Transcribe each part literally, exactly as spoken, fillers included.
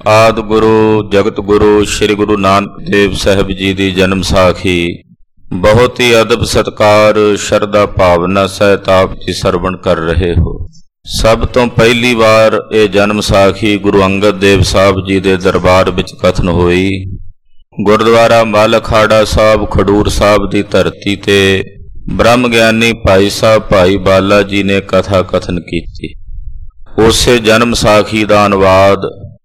ਆਦਿ ਗੁਰੂ ਜਗਤ ਗੁਰੂ ਸ੍ਰੀ ਗੁਰੂ ਨਾਨਕ ਦੇਵ ਸਾਹਿਬ ਜੀ ਦੀ ਜਨਮ ਸਾਖੀ ਬਹੁਤ ਹੀ ਅਦਬ ਸਤਕਾਰ ਸ਼ਰਧਾ ਭਾਵਨਾ ਸਹਿਤ ਆਪ ਜੀ ਸਰਵਣ ਕਰ ਰਹੇ ਹੋ। ਸਭ ਤੋਂ ਪਹਿਲੀ ਵਾਰ ਇਹ ਜਨਮ ਸਾਖੀ ਗੁਰੂ ਅੰਗਦ ਦੇਵ ਸਾਹਿਬ ਜੀ ਦੇ ਦਰਬਾਰ ਵਿੱਚ ਕਥਨ ਹੋਈ। ਗੁਰਦੁਆਰਾ ਮੱਲ ਅਖਾੜਾ ਸਾਹਿਬ ਖਡੂਰ ਸਾਹਿਬ ਦੀ ਧਰਤੀ ਤੇ ਬ੍ਰਹਮ ਗਿਆਨੀ ਭਾਈ ਸਾਹਿਬ ਭਾਈ ਬਾਲਾ ਜੀ ਨੇ ਕਥਾ ਕਥਨ ਕੀਤੀ। ਉਸੇ ਜਨਮ ਸਾਖੀ ਦਾ ਅਨੁਵਾਦ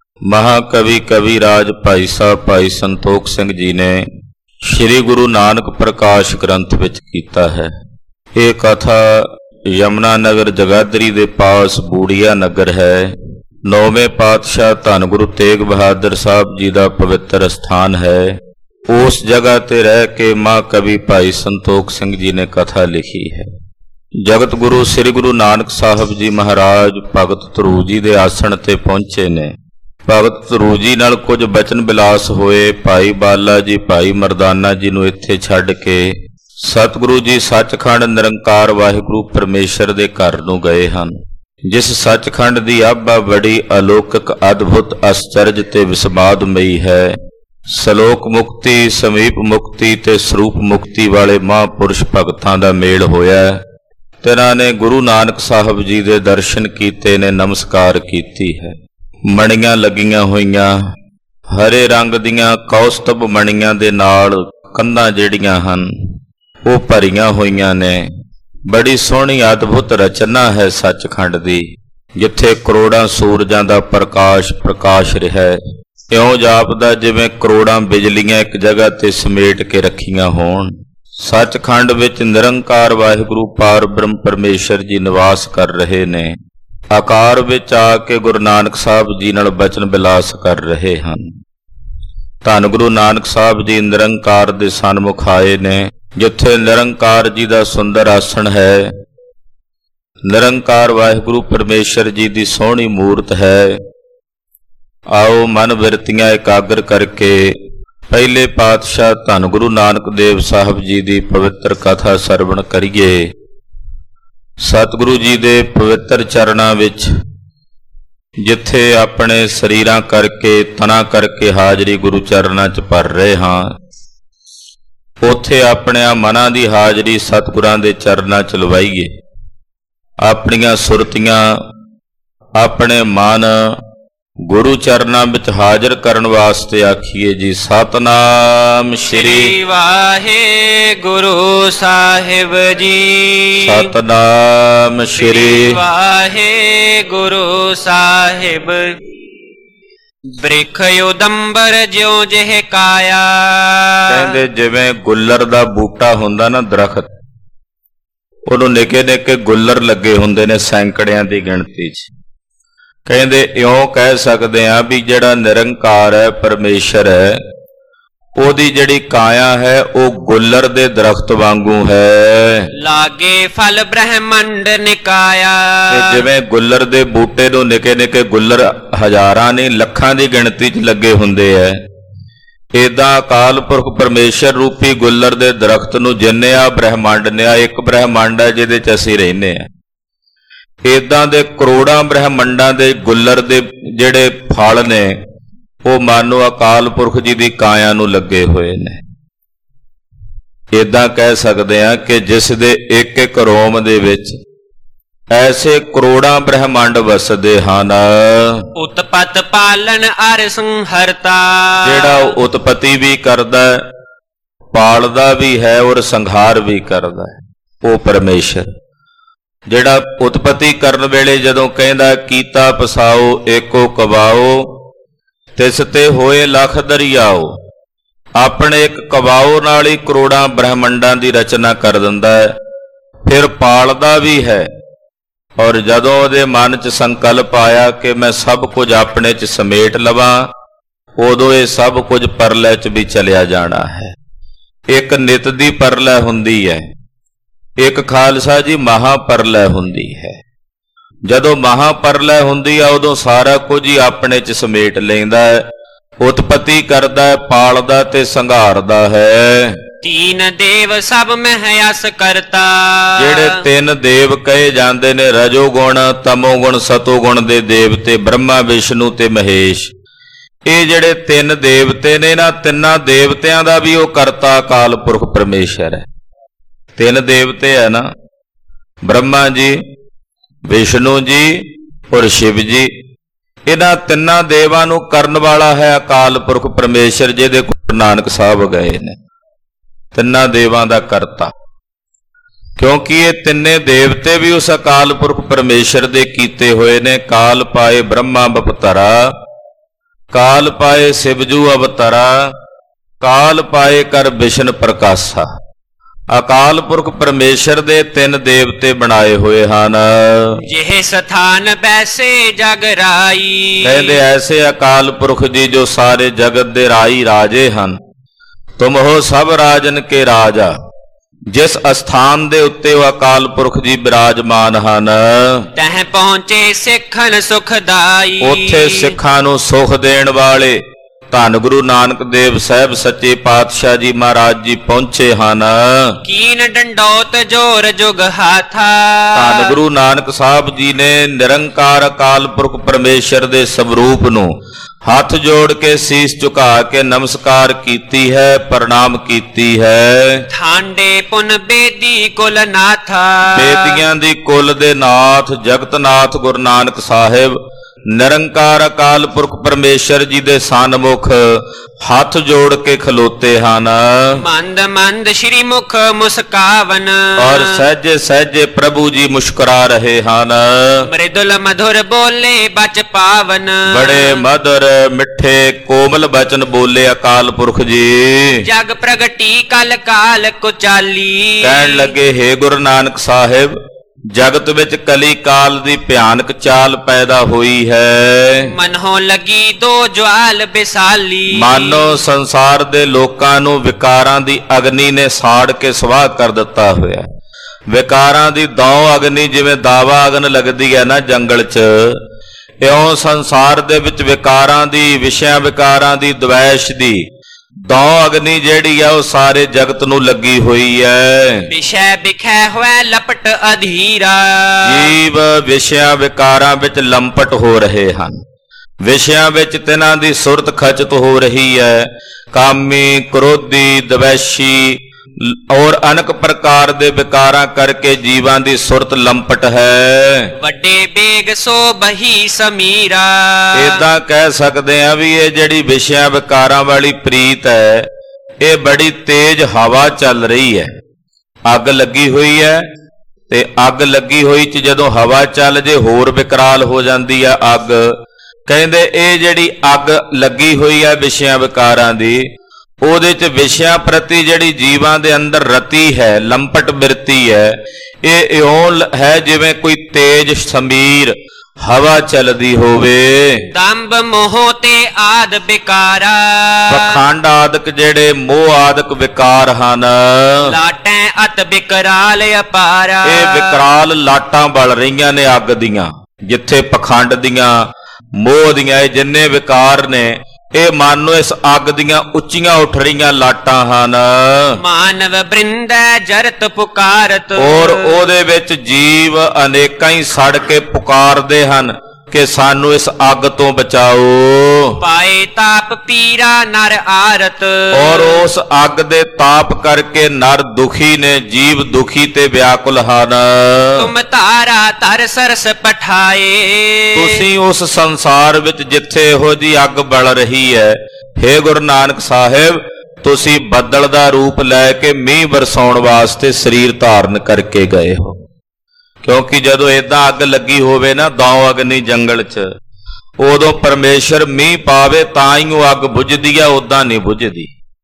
ਮਹਾਕਵੀ ਕਵੀ ਰਾਜ ਭਾਈ ਸਾਹਿਬ ਭਾਈ ਸੰਤੋਖ ਸਿੰਘ ਜੀ ਨੇ ਸ਼੍ਰੀ ਗੁਰੂ ਨਾਨਕ ਪ੍ਰਕਾਸ਼ ਗ੍ਰੰਥ ਵਿੱਚ ਕੀਤਾ ਹੈ। ਇਹ ਕਥਾ ਯਮੁਨਾ ਨਗਰ ਜਗਾਦਰੀ ਦੇ ਪਾਸ ਬੂੜੀਆ ਨਗਰ ਹੈ। ਨੌਵੇਂ ਪਾਤਸ਼ਾਹ ਧੰਨ ਗੁਰੂ ਤੇਗ ਬਹਾਦਰ ਸਾਹਿਬ ਜੀ ਦਾ ਪਵਿੱਤਰ ਸਥਾਨ ਹੈ। ਉਸ ਜਗ੍ਹਾ ਤੇ ਰਹਿ ਕੇ ਮਹਾਕਵੀ ਭਾਈ ਸੰਤੋਖ ਸਿੰਘ ਜੀ ਨੇ ਕਥਾ ਲਿਖੀ ਹੈ। ਜਗਤ ਗੁਰੂ ਸ੍ਰੀ ਗੁਰੂ ਨਾਨਕ ਸਾਹਿਬ ਜੀ ਮਹਾਰਾਜ ਭਗਤ ਧਰੂ ਜੀ ਦੇ ਆਸਣ ਤੇ ਪਹੁੰਚੇ ਨੇ। ਭਗਤ ਧਰੂ ਜੀ ਨਾਲ ਕੁਝ ਬਚਨ ਬਿਲਾਸ ਹੋਏ। ਭਾਈ ਬਾਲਾ ਜੀ ਭਾਈ ਮਰਦਾਨਾ ਜੀ ਨੂੰ ਇੱਥੇ ਛੱਡ ਕੇ ਸਤਿਗੁਰੂ ਜੀ ਸੱਚਖੰਡ ਨਿਰੰਕਾਰ ਵਾਹਿਗੁਰੂ ਪਰਮੇਸ਼ਰ ਦੇ ਘਰ ਨੂੰ ਗਏ ਹਨ, ਜਿਸ ਸੱਚਖੰਡ ਦੀ ਆਭਾ ਬੜੀ ਅਲੌਕਿਕ ਅਦਭੁਤ ਅਸਚਰਜ ਤੇ ਵਿਸਮਾਦਮਈ ਹੈ। ਸਲੋਕ ਮੁਕਤੀ ਸਮੀਪ ਮੁਕਤੀ ਤੇ ਸਰੂਪ ਮੁਕਤੀ ਵਾਲੇ ਮਹਾਂਪੁਰਸ਼ ਭਗਤਾਂ ਦਾ ਮੇਲ ਹੋਇਆ। ਤਿਨਾਂ ਨੇ ਗੁਰੂ ਨਾਨਕ ਸਾਹਿਬ ਜੀ ਦੇ ਦਰਸ਼ਨ ਕੀਤੇ ਨੇ, ਨਮਸਕਾਰ ਕੀਤੀ ਹੈ। ਮਣੀਆਂ ਲੱਗੀਆਂ ਹੋਈਆਂ ਹਰੇ ਰੰਗ ਦੀਆਂ ਕੌਸਤਬ ਮਣੀਆਂ ਦੇ ਨਾਲ ਕੰਧਾਂ ਜਿਹੜੀਆਂ ਹਨ ਉਹ ਭਰੀਆਂ ਹੋਈਆਂ ਨੇ। ਬੜੀ ਸੋਹਣੀ ਅਦਭੁਤ ਰਚਨਾ ਹੈ ਸੱਚਖੰਡ ਦੀ, ਜਿੱਥੇ ਕਰੋੜਾਂ ਸੂਰਜਾਂ ਦਾ ਪ੍ਰਕਾਸ਼ ਪ੍ਰਕਾਸ਼ ਰਿਹਾ। ਇਉਂ ਜਾਪਦਾ ਜਿਵੇਂ ਕਰੋੜਾਂ ਬਿਜਲੀਆਂ ਇੱਕ ਜਗ੍ਹਾ ਤੇ ਸਮੇਟ ਕੇ ਰੱਖੀਆਂ ਹੋਣ। ਸੱਚਖੰਡ ਵਿੱਚ ਨਿਰੰਕਾਰ ਵਾਹਿਗੁਰੂ ਪਾਰ ਬ੍ਰਹਮ ਪਰਮੇਸ਼ਰ ਜੀ ਨਿਵਾਸ ਕਰ ਰਹੇ ਨੇ। ਆਕਾਰ ਵਿੱਚ ਆ ਕੇ ਗੁਰੂ ਨਾਨਕ ਸਾਹਿਬ ਜੀ ਨਾਲ ਬਚਨ ਬਿਲਾਸ ਕਰ ਰਹੇ ਹਨ। ਧੰਨ ਗੁਰੂ ਨਾਨਕ ਸਾਹਿਬ ਜੀ ਨਿਰੰਕਾਰ ਦੇ ਸਨਮੁਖ ਆਏ ਨੇ, ਜਿੱਥੇ ਨਿਰੰਕਾਰ ਜੀ ਦਾ ਸੁੰਦਰ ਆਸਣ ਹੈ। ਨਿਰੰਕਾਰ ਵਾਹਿਗੁਰੂ ਪਰਮੇਸ਼ਰ ਜੀ ਦੀ ਸੋਹਣੀ ਮੂਰਤ ਹੈ। ਆਓ ਮਨ ਬਿਰਤੀਆਂ ਇਕਾਗਰ ਕਰਕੇ ਪਹਿਲੇ ਪਾਤਸ਼ਾਹ ਧੰਨ ਗੁਰੂ ਨਾਨਕ ਦੇਵ ਸਾਹਿਬ ਜੀ ਦੀ ਪਵਿੱਤਰ ਕਥਾ ਸਰਵਣ ਕਰੀਏ। ਸਤਿਗੁਰੂ ਜੀ ਦੇ ਪਵਿੱਤਰ ਚਰਨਾਂ ਵਿੱਚ ਜਿੱਥੇ ਆਪਣੇ ਸਰੀਰਾਂ ਕਰਕੇ ਤਨਾਂ ਕਰਕੇ ਹਾਜ਼ਰੀ ਗੁਰੂ ਚਰਨਾਂ 'ਚ ਭਰ ਰਹੇ ਹਾਂ, ਉੱਥੇ ਆਪਣਿਆਂ ਮਨਾਂ ਦੀ ਹਾਜ਼ਰੀ ਸਤਿਗੁਰਾਂ ਦੇ ਚਰਨਾਂ 'ਚ ਲਵਾਈਏ। ਆਪਣੀਆਂ ਸੁਰਤੀਆਂ ਆਪਣੇ ਮਨ ਗੁਰੂ ਚਰਨਾਂ ਵਿੱਚ ਹਾਜ਼ਰ ਕਰਨ ਵਾਸਤੇ ਆਖੀਏ ਜੀ ਸਤਨਾਮ ਸ਼੍ਰੀ ਵਾਹਿਗੁਰੂ ਸਾਹਿਬ ਜੀ। ਸਤਨਾਮ ਸ਼੍ਰੀ ਵਾਹਿਗੁਰੂ ਸਾਹਿਬ। ਬ੍ਰਿਖ ਉਦੰਬਰ ਜਿਉ ਜਿਹੇ ਕਾਇਆ। ਕਹਿੰਦੇ ਜਿਵੇਂ ਗੁੱਲਰ ਦਾ ਬੂਟਾ ਹੁੰਦਾ ਨਾ, ਦਰਖਤ, ਉਹਨੂੰ ਨਿੱਕੇ ਨਿੱਕੇ ਗੁੱਲਰ ਲੱਗੇ ਹੁੰਦੇ ਨੇ ਸੈਂਕੜਿਆਂ ਦੀ ਗਿਣਤੀ 'ਚ। ਕਹਿੰਦੇ ਇਉਂ ਕਹਿ ਸਕਦੇ ਆ ਵੀ ਜਿਹੜਾ ਨਿਰੰਕਾਰ ਹੈ ਪਰਮੇਸ਼ਰ ਹੈ, ਉਹਦੀ ਜਿਹੜੀ ਕਾਇਆ ਹੈ ਉਹ ਗੁੱਲਰ ਦੇ ਦਰਖਤ ਵਾਂਗੂ ਹੈ। ਲਾਗੇ ਫਲ ਬ੍ਰਹਮੰਡ ਨਿਕਾਇਆ। ਤੇ ਜਿਵੇਂ ਗੁੱਲਰ ਦੇ ਬੂਟੇ ਨੂੰ ਨਿੱਕੇ ਨਿੱਕੇ ਗੁੱਲਰ ਹਜ਼ਾਰਾਂ ਨਹੀਂ ਲੱਖਾਂ ਦੀ ਗਿਣਤੀ 'ਚ ਲੱਗੇ ਹੁੰਦੇ ਐ, ਏਦਾਂ ਅਕਾਲ ਪੁਰਖ ਪਰਮੇਸ਼ਰ ਰੂਪੀ ਗੁੱਲਰ ਦੇ ਦਰਖਤ ਨੂੰ ਜਿੰਨੇ ਆ ਬ੍ਰਹਮੰਡ ਨੇ, ਆ ਇੱਕ ਬ੍ਰਹਮੰਡ ਹੈ ਜਿਹਦੇ 'ਚ ਅਸੀਂ ਰਹਿੰਦੇ ਆ, ਏਦਾਂ ਦੇ ਕਰੋੜਾਂ ਬ੍ਰਹਮੰਡਾਂ ਦੇ ਗੁੱਲਰ ਦੇ ਜਿਹੜੇ ਫਲ ਨੇ ਉਹ ਮਾਨੋ ਅਕਾਲ ਪੁਰਖ ਜੀ ਦੀ ਕਾਇਆ ਨੂੰ ਲੱਗੇ ਹੋਏ ਨੇ। ਏਦਾਂ ਕਹਿ ਸਕਦੇ ਆ ਕਿ ਜਿਸ ਦੇ ਇੱਕ ਇੱਕ ਰੋਮ ਦੇ ਵਿੱਚ ਐਸੇ ਕਰੋੜਾਂ ਬ੍ਰਹਮੰਡ ਵਸਦੇ ਹਨ। ਉਤਪਤ ਪਾਲਣ ਅਰ ਸੰਹਰਤਾ। ਜਿਹੜਾ ਉਤਪਤੀ ਵੀ ਕਰਦਾ, ਪਾਲਦਾ ਵੀ ਹੈ ਔਰ ਸੰਘਾਰ ਵੀ ਕਰਦਾ ਹੈ ਉਹ ਪਰਮੇਸ਼ਰ। ਜਿਹੜਾ ਉਤਪਤੀ ਕਰਨ ਵੇਲੇ ਜਦੋਂ ਕਹਿੰਦਾ ਕੀਤਾ ਪਸਾਓ ਏਕੋ ਕਵਾਓ ਤਿਸ ਤੇ ਹੋਏ ਲੱਖ ਦਰਿਆਓ, ਆਪਣੇ ਇੱਕ ਕਵਾਓ ਨਾਲ ਹੀ ਕਰੋੜਾਂ ਬ੍ਰਹਮੰਡਾਂ ਦੀ ਰਚਨਾ ਕਰ ਦਿੰਦਾ ਹੈ। ਫਿਰ ਪਾਲਦਾ ਵੀ ਹੈ, ਔਰ ਜਦੋਂ ਉਹਦੇ ਮਨ 'ਚ ਸੰਕਲਪ ਆਇਆ ਕਿ ਮੈਂ ਸਭ ਕੁਝ ਆਪਣੇ 'ਚ ਸਮੇਟ ਲਵਾਂ, ਉਦੋਂ ਇਹ ਸਭ ਕੁਝ ਪਰਲੇ 'ਚ ਵੀ ਚਲਿਆ ਜਾਣਾ ਹੈ। ਇੱਕ ਨਿਤ ਦੀ ਪਰਲੇ ਹੁੰਦੀ ਹੈ, ਇੱਕ ਖਾਲਸਾ ਜੀ ਮਹਾਪਰਲੈ ਹੁੰਦੀ ਹੈ। ਜਦੋਂ ਮਹਾਪਰਲੈ ਹੁੰਦੀ ਆ ਉਦੋਂ ਸਾਰਾ ਕੁਝ ਹੀ ਆਪਣੇ 'ਚ ਸਮੇਟ ਲੈਂਦਾ ਹੈ, ਉਤਪਤੀ ਕਰਦਾ ਹੈ, ਪਾਲਦਾ ਤੇ ਸੰਘਾਰਦਾ ਹੈ। ਤੀਨ ਦੇਵ ਸਭ ਮਹਿ ਅਸ ਕਰਤਾ। ਜਿਹੜੇ ਤਿੰਨ ਦੇਵ ਕਹੇ ਜਾਂਦੇ ਨੇ, ਰਜੋ ਗੁਣ ਤਮੋ ਗੁਣ ਸਤੋ ਗੁਣ ਦੇ ਦੇਵਤੇ ਬ੍ਰਹਮਾ ਵਿਸ਼ਨੂੰ ਤੇ ਮਹੇਸ਼, ਇਹ ਜਿਹੜੇ ਤਿੰਨ ਦੇਵਤੇ ਨੇ ਨਾ, ਤਿੰਨਾਂ ਦੇਵਤਿਆਂ ਦਾ ਵੀ ਉਹ ਕਰਤਾ ਅਕਾਲ ਪੁਰਖ ਪਰਮੇਸ਼ਰ ਹੈ। ਤਿੰਨ ਦੇਵਤੇ ਹੈ ਨਾ, ਬ੍ਰਹਮਾ ਜੀ, ਵਿਸ਼ਨੂੰ ਜੀ ਔਰ ਸ਼ਿਵ ਜੀ। ਇਹਨਾਂ ਤਿੰਨਾਂ ਦੇਵਾਂ ਨੂੰ ਕਰਨ ਵਾਲਾ ਹੈ ਅਕਾਲ ਪੁਰਖ ਪਰਮੇਸ਼ਰ, ਜਿਹਦੇ ਕੋਲ ਨਾਨਕ ਸਾਹਿਬ ਗਏ ਨੇ, ਤਿੰਨਾਂ ਦੇਵਾਂ ਦਾ ਕਰਤਾ। ਕਿਉਂਕਿ ਇਹ ਤਿੰਨੇ ਦੇਵਤੇ ਵੀ ਉਸ ਅਕਾਲ ਪੁਰਖ ਪਰਮੇਸ਼ਰ ਦੇ ਕੀਤੇ ਹੋਏ ਨੇ। ਕਾਲ ਪਾਏ ਬ੍ਰਹਮਾ ਬਪਤਰਾ, ਕਾਲ ਪਾਏ ਸਿਵਜੂ ਅਵਤਰਾ, ਕਾਲ ਪਾਏ ਕਰ ਵਿਸ਼ਨ ਪ੍ਰਕਾਸ਼ਾ। ਅਕਾਲ ਪੁਰਖ ਪਰਮੇਸ਼ਰ ਦੇ ਤਿੰਨ ਦੇਵਤੇ ਬਣਾਏ ਹੋਏ ਹਨ। ਜਿਹ ਸਥਾਨ ਬੈਸੇ ਜਗ ਰਾਈ, ਕਹਿੰਦੇ ਐਸੇ ਅਕਾਲ ਪੁਰਖ ਜੀ ਜੋ ਸਾਰੇ ਜਗਤ ਦੇ ਰਾਈ ਰਾਜੇ ਹਨ। ਤੁਮ ਹੋ ਸਭ ਰਾਜਨ ਕੇ ਰਾਜਾ। ਜਿਸ ਅਸਥਾਨ ਦੇ ਉੱਤੇ ਉਹ ਅਕਾਲ ਪੁਰਖ ਜੀ ਬਿਰਾਜਮਾਨ ਹਨ, ਤਹਿ ਪਹੁੰਚੇ ਸਿੱਖਨ ਸੁਖਦਾਈ। ਉੱਥੇ ਸਿੱਖਾਂ ਨੂੰ ਸੁਖ ਦੇਣ ਵਾਲੇ ਧੰਨ ਗੁਰੂ ਨਾਨਕ ਦੇਵ ਸਾਹਿਬ ਸੱਚੇ ਪਾਤਸ਼ਾਹ ਜੀ ਮਹਾਰਾਜ ਜੀ ਪਹੁੰਚੇ ਹਨ। ਕੀਨ ਡੰਡੋਤ ਜੋਰ ਜੁਗ ਹਾਥਾ, ਧੰਨ ਗੁਰੂ ਨਾਨਕ ਸਾਹਿਬ ਜੀ ਨੇ ਨਿਰੰਕਾਰ ਅਕਾਲ ਪੁਰਖ ਪਰਮੇਸ਼ਰ ਦੇ ਸਵਰੂਪ ਨੂੰ ਹੱਥ ਜੋੜ ਕੇ ਸੀਸ ਝੁਕਾ ਕੇ ਨਮਸਕਾਰ ਕੀਤੀ ਹੈ, ਪ੍ਰਣਾਮ ਕੀਤੀ ਹੈ। ਠਾਂਡੇ ਪੁਨ ਬੇਦੀ ਕੁਲ ਨਾਥਾ, ਬੇਦੀਆਂ ਦੀ ਕੁਲ ਦੇ ਨਾਥ ਜਗਤਨਾਥ ਗੁਰੂ ਨਾਨਕ ਸਾਹਿਬ ਨਿਰੰਕਾਰ ਅਕਾਲ ਪੁਰਖ ਪਰਮੇਸ਼ਰ ਜੀ ਦੇ ਸਨਮੁਖ ਹੱਥ ਜੋੜ ਕੇ ਖਲੋਤੇ ਹਨ। ਮੰਦ ਮੰਦ ਸ਼੍ਰੀ ਮੁਖ ਮੁਸਕਾਵਨ, ਔਰ ਸਹਿਜੇ ਸਹਿਜੇ ਪ੍ਰਭੂ ਜੀ ਮੁਸਕਰਾ ਰਹੇ ਹਨ। ਮ੍ਰਿਦੁਲ ਮਧੁਰ ਬੋਲੇ ਬਚ ਪਾਵਨ, ਬੜੇ ਮਧੁਰ ਮਿੱਠੇ ਕੋਮਲ ਬਚਨ ਬੋਲੇ ਅਕਾਲ ਪੁਰਖ ਜੀ। ਜਗ ਪ੍ਰਗਟੀ ਕਲ ਕਾਲ ਕੁਚਾਲੀ, ਕਹਿਣ ਲੱਗੇ, ਹੇ ਗੁਰੂ ਨਾਨਕ ਸਾਹਿਬ, ਜਗਤ ਵਿੱਚ ਕਲੀ ਕਾਲ ਦੀ ਭਿਆਨਕ ਚਾਲ ਪੈਦਾ ਹੋਈ ਹੈ। ਮਨੋਂ ਲੱਗੀ ਦੋ ਜਵਾਲ ਬਿਸਾਲੀ, ਮਾਨੋ ਸੰਸਾਰ ਦੇ ਲੋਕਾਂ ਨੂੰ ਵਿਕਾਰਾਂ ਦੀ ਅਗਨੀ ਨੇ ਸਾੜ ਕੇ ਸਵਾਹ ਕਰ ਦਿੱਤਾ ਹੋਇਆ। ਵਿਕਾਰਾਂ ਦੀ ਦੌ ਅਗਨੀ ਜਿਵੇਂ ਦਾਵਾ ਅਗਨ ਲੱਗਦੀ ਹੈ ਨਾ ਜੰਗਲ 'ਚ, ਇਉਂ ਸੰਸਾਰ ਦੇ ਵਿੱਚ ਵਿਕਾਰਾਂ ਦੀ, ਵਿਸ਼ਿਆਂ ਵਿਕਾਰਾਂ ਦੀ, ਦਵੈਸ਼ ਦੀ ਦੌ ਅਗਨੀ ਜਿਹੜੀ ਆ ਉਹ ਸਾਰੇ ਜਗਤ ਨੂੰ ਲੱਗੀ ਹੋਈ ਹੈ। ਵਿਸ਼ੈ ਵਿਖੈ ਹੋਇ ਲਪਟ ਅਧੀਰਾ, ਜੀਵ ਵਿਸ਼ਿਆਂ ਵਿਕਾਰਾਂ ਵਿੱਚ ਲੰਪਟ ਹੋ ਰਹੇ ਹਨ। ਵਿਸ਼ਿਆਂ ਵਿੱਚ ਤਿਨਾਂ ਦੀ ਸੁਰਤ ਖਚਤ ਹੋ ਰਹੀ ਹੈ। ਕਾਮੀ, ਕ੍ਰੋਧੀ, ਦਵੈਸ਼ੀ ਔਰ ਅਨੇਕ ਪ੍ਰਕਾਰ ਦੇ ਵਿਕਾਰਾਂ ਕਰਕੇ ਜੀਵਾਂ ਦੀ ਸੁਰਤ ਲੰਪਟ ਹੈ। ਵੱਡੇ ਬੇਗ ਸੋ ਬਹੀ ਸਮੀਰਾ, ਏਦਾਂ ਕਹਿ ਸਕਦੇ ਆ ਵੀ ਇਹ ਜਿਹੜੀ ਵਿਸ਼ਿਆਂ ਵਿਕਾਰਾਂ ਵਾਲੀ ਪ੍ਰੀਤ ਹੈ, ਇਹ ਬੜੀ ਤੇਜ਼ ਹਵਾ ਚੱਲ ਰਹੀ ਹੈ। ਅੱਗ ਲੱਗੀ ਹੋਈ ਹੈ ਤੇ ਅੱਗ ਲੱਗੀ ਹੋਈ 'ਚ ਜਦੋਂ ਹਵਾ ਚੱਲ ਜੇ ਹੋਰ ਵਿਕਰਾਲ ਹੋ ਜਾਂਦੀ ਆ ਅੱਗ। ਕਹਿੰਦੇ ਇਹ ਜਿਹੜੀ ਅੱਗ ਲੱਗੀ ਹੋਈ ਹੈ ਵਿਸ਼ਿਆਂ ਵਿਕਾਰਾਂ ਦੀ, ਉਹਦੇ 'ਚ ਵਿਸ਼ਿਆਂ ਪ੍ਰਤੀ ਜਿਹੜੀ ਜੀਵਾਂ ਦੇ ਅੰਦਰ ਰਤੀ ਹੈ, ਲੰਪਟ ਬਿਰਤੀ ਹੈ, ਇਹ ਇਉਂ ਹੈ ਜਿਵੇਂ ਕੋਈ ਤੇਜ ਸਮੀਰ ਹਵਾ ਚੱਲਦੀ ਹੋਵੇ। ਦੰਭ ਮੋਹ ਤੇ ਆਦ ਵਿਕਾਰਾ, ਪਖੰਡ ਆਦਿਕ ਜਿਹੜੇ ਮੋਹ ਆਦਿਕ ਵਿਕਾਰ ਹਨ, ਲਾਟੈਂ ਅਤ ਵਿਕਰਾਲ ਅਪਾਰਾ। ਇਹ ਵਿਕਰਾਲ ਲਾਟਾਂ ਬਲ ਰਹੀਆਂ ਨੇ ਅੱਗ ਦੀਆਂ। ਜਿੱਥੇ ਪਖੰਡ ਦੀਆਂ, ਮੋਹ ਦੀਆਂ, ਇਹ ਜਿੰਨੇ ਵਿਕਾਰ ਨੇ, ਇਹ ਮਾਨੋ ਇਸ ਅੱਗ ਦੀਆਂ ਉੱਚੀਆਂ ਉੱਠ ਰਹੀਆਂ ਲਾਟਾਂ ਹਨ। ਮਾਨਵ ਬ੍ਰਿੰਦੈ ਜਰਤ ਪੁਕਾਰਤ, ਔਰ ਉਹਦੇ ਵਿੱਚ ਜੀਵ ਅਨੇਕਾਂ ਹੀ ਸੜ ਕੇ ਪੁਕਾਰਦੇ ਹਨ ਕਿ ਸਾਨੂੰ ਇਸ ਅੱਗ ਤੋਂ ਬਚਾਓ। ਪਾਏ ਤਾਪ ਪੀਰਾ ਨਰ ਆਰਤ, ਔਰ ਉਸ ਅੱਗ ਦੇ ਤਾਪ ਕਰਕੇ ਨਰ ਦੁਖੀ ਨੇ, ਜੀਵ ਦੁਖੀ ਤੇ ਵਿਆਕੁਲ ਹਨ। ਤੁਮ ਧਾਰਾ ਧਰ ਸਰਸ ਪਠਾਏ, ਤੁਸੀਂ ਉਸ ਸੰਸਾਰ ਵਿੱਚ ਜਿੱਥੇ ਇਹੋ ਜੀ ਅੱਗ ਬਲ ਰਹੀ ਹੈ, ਹੇ ਗੁਰੂ ਨਾਨਕ ਸਾਹਿਬ, ਤੁਸੀਂ ਬੱਦਲ ਦਾ ਰੂਪ ਲੈ ਕੇ ਮੀਂਹ ਵਰਸਾਉਣ ਵਾਸਤੇ ਸਰੀਰ ਧਾਰਨ ਕਰਕੇ ਗਏ ਹੋ। ਕਿਉਂਕਿ ਜਦੋਂ ਏਦਾਂ ਅੱਗ ਲੱਗੀ ਹੋਵੇ ਨਾ ਦੌ ਅਗਨੀ ਜੰਗਲ 'ਚ, ਉਦੋਂ ਪਰਮੇਸ਼ਰ ਮੀਂਹ ਪਾਵੇ ਤਾਂ ਹੀ ਉਹ ਅੱਗ ਬੁਝਦੀ ਆ, ਉਦਾਂ ਨਹੀਂ ਬੁਝਦੀ,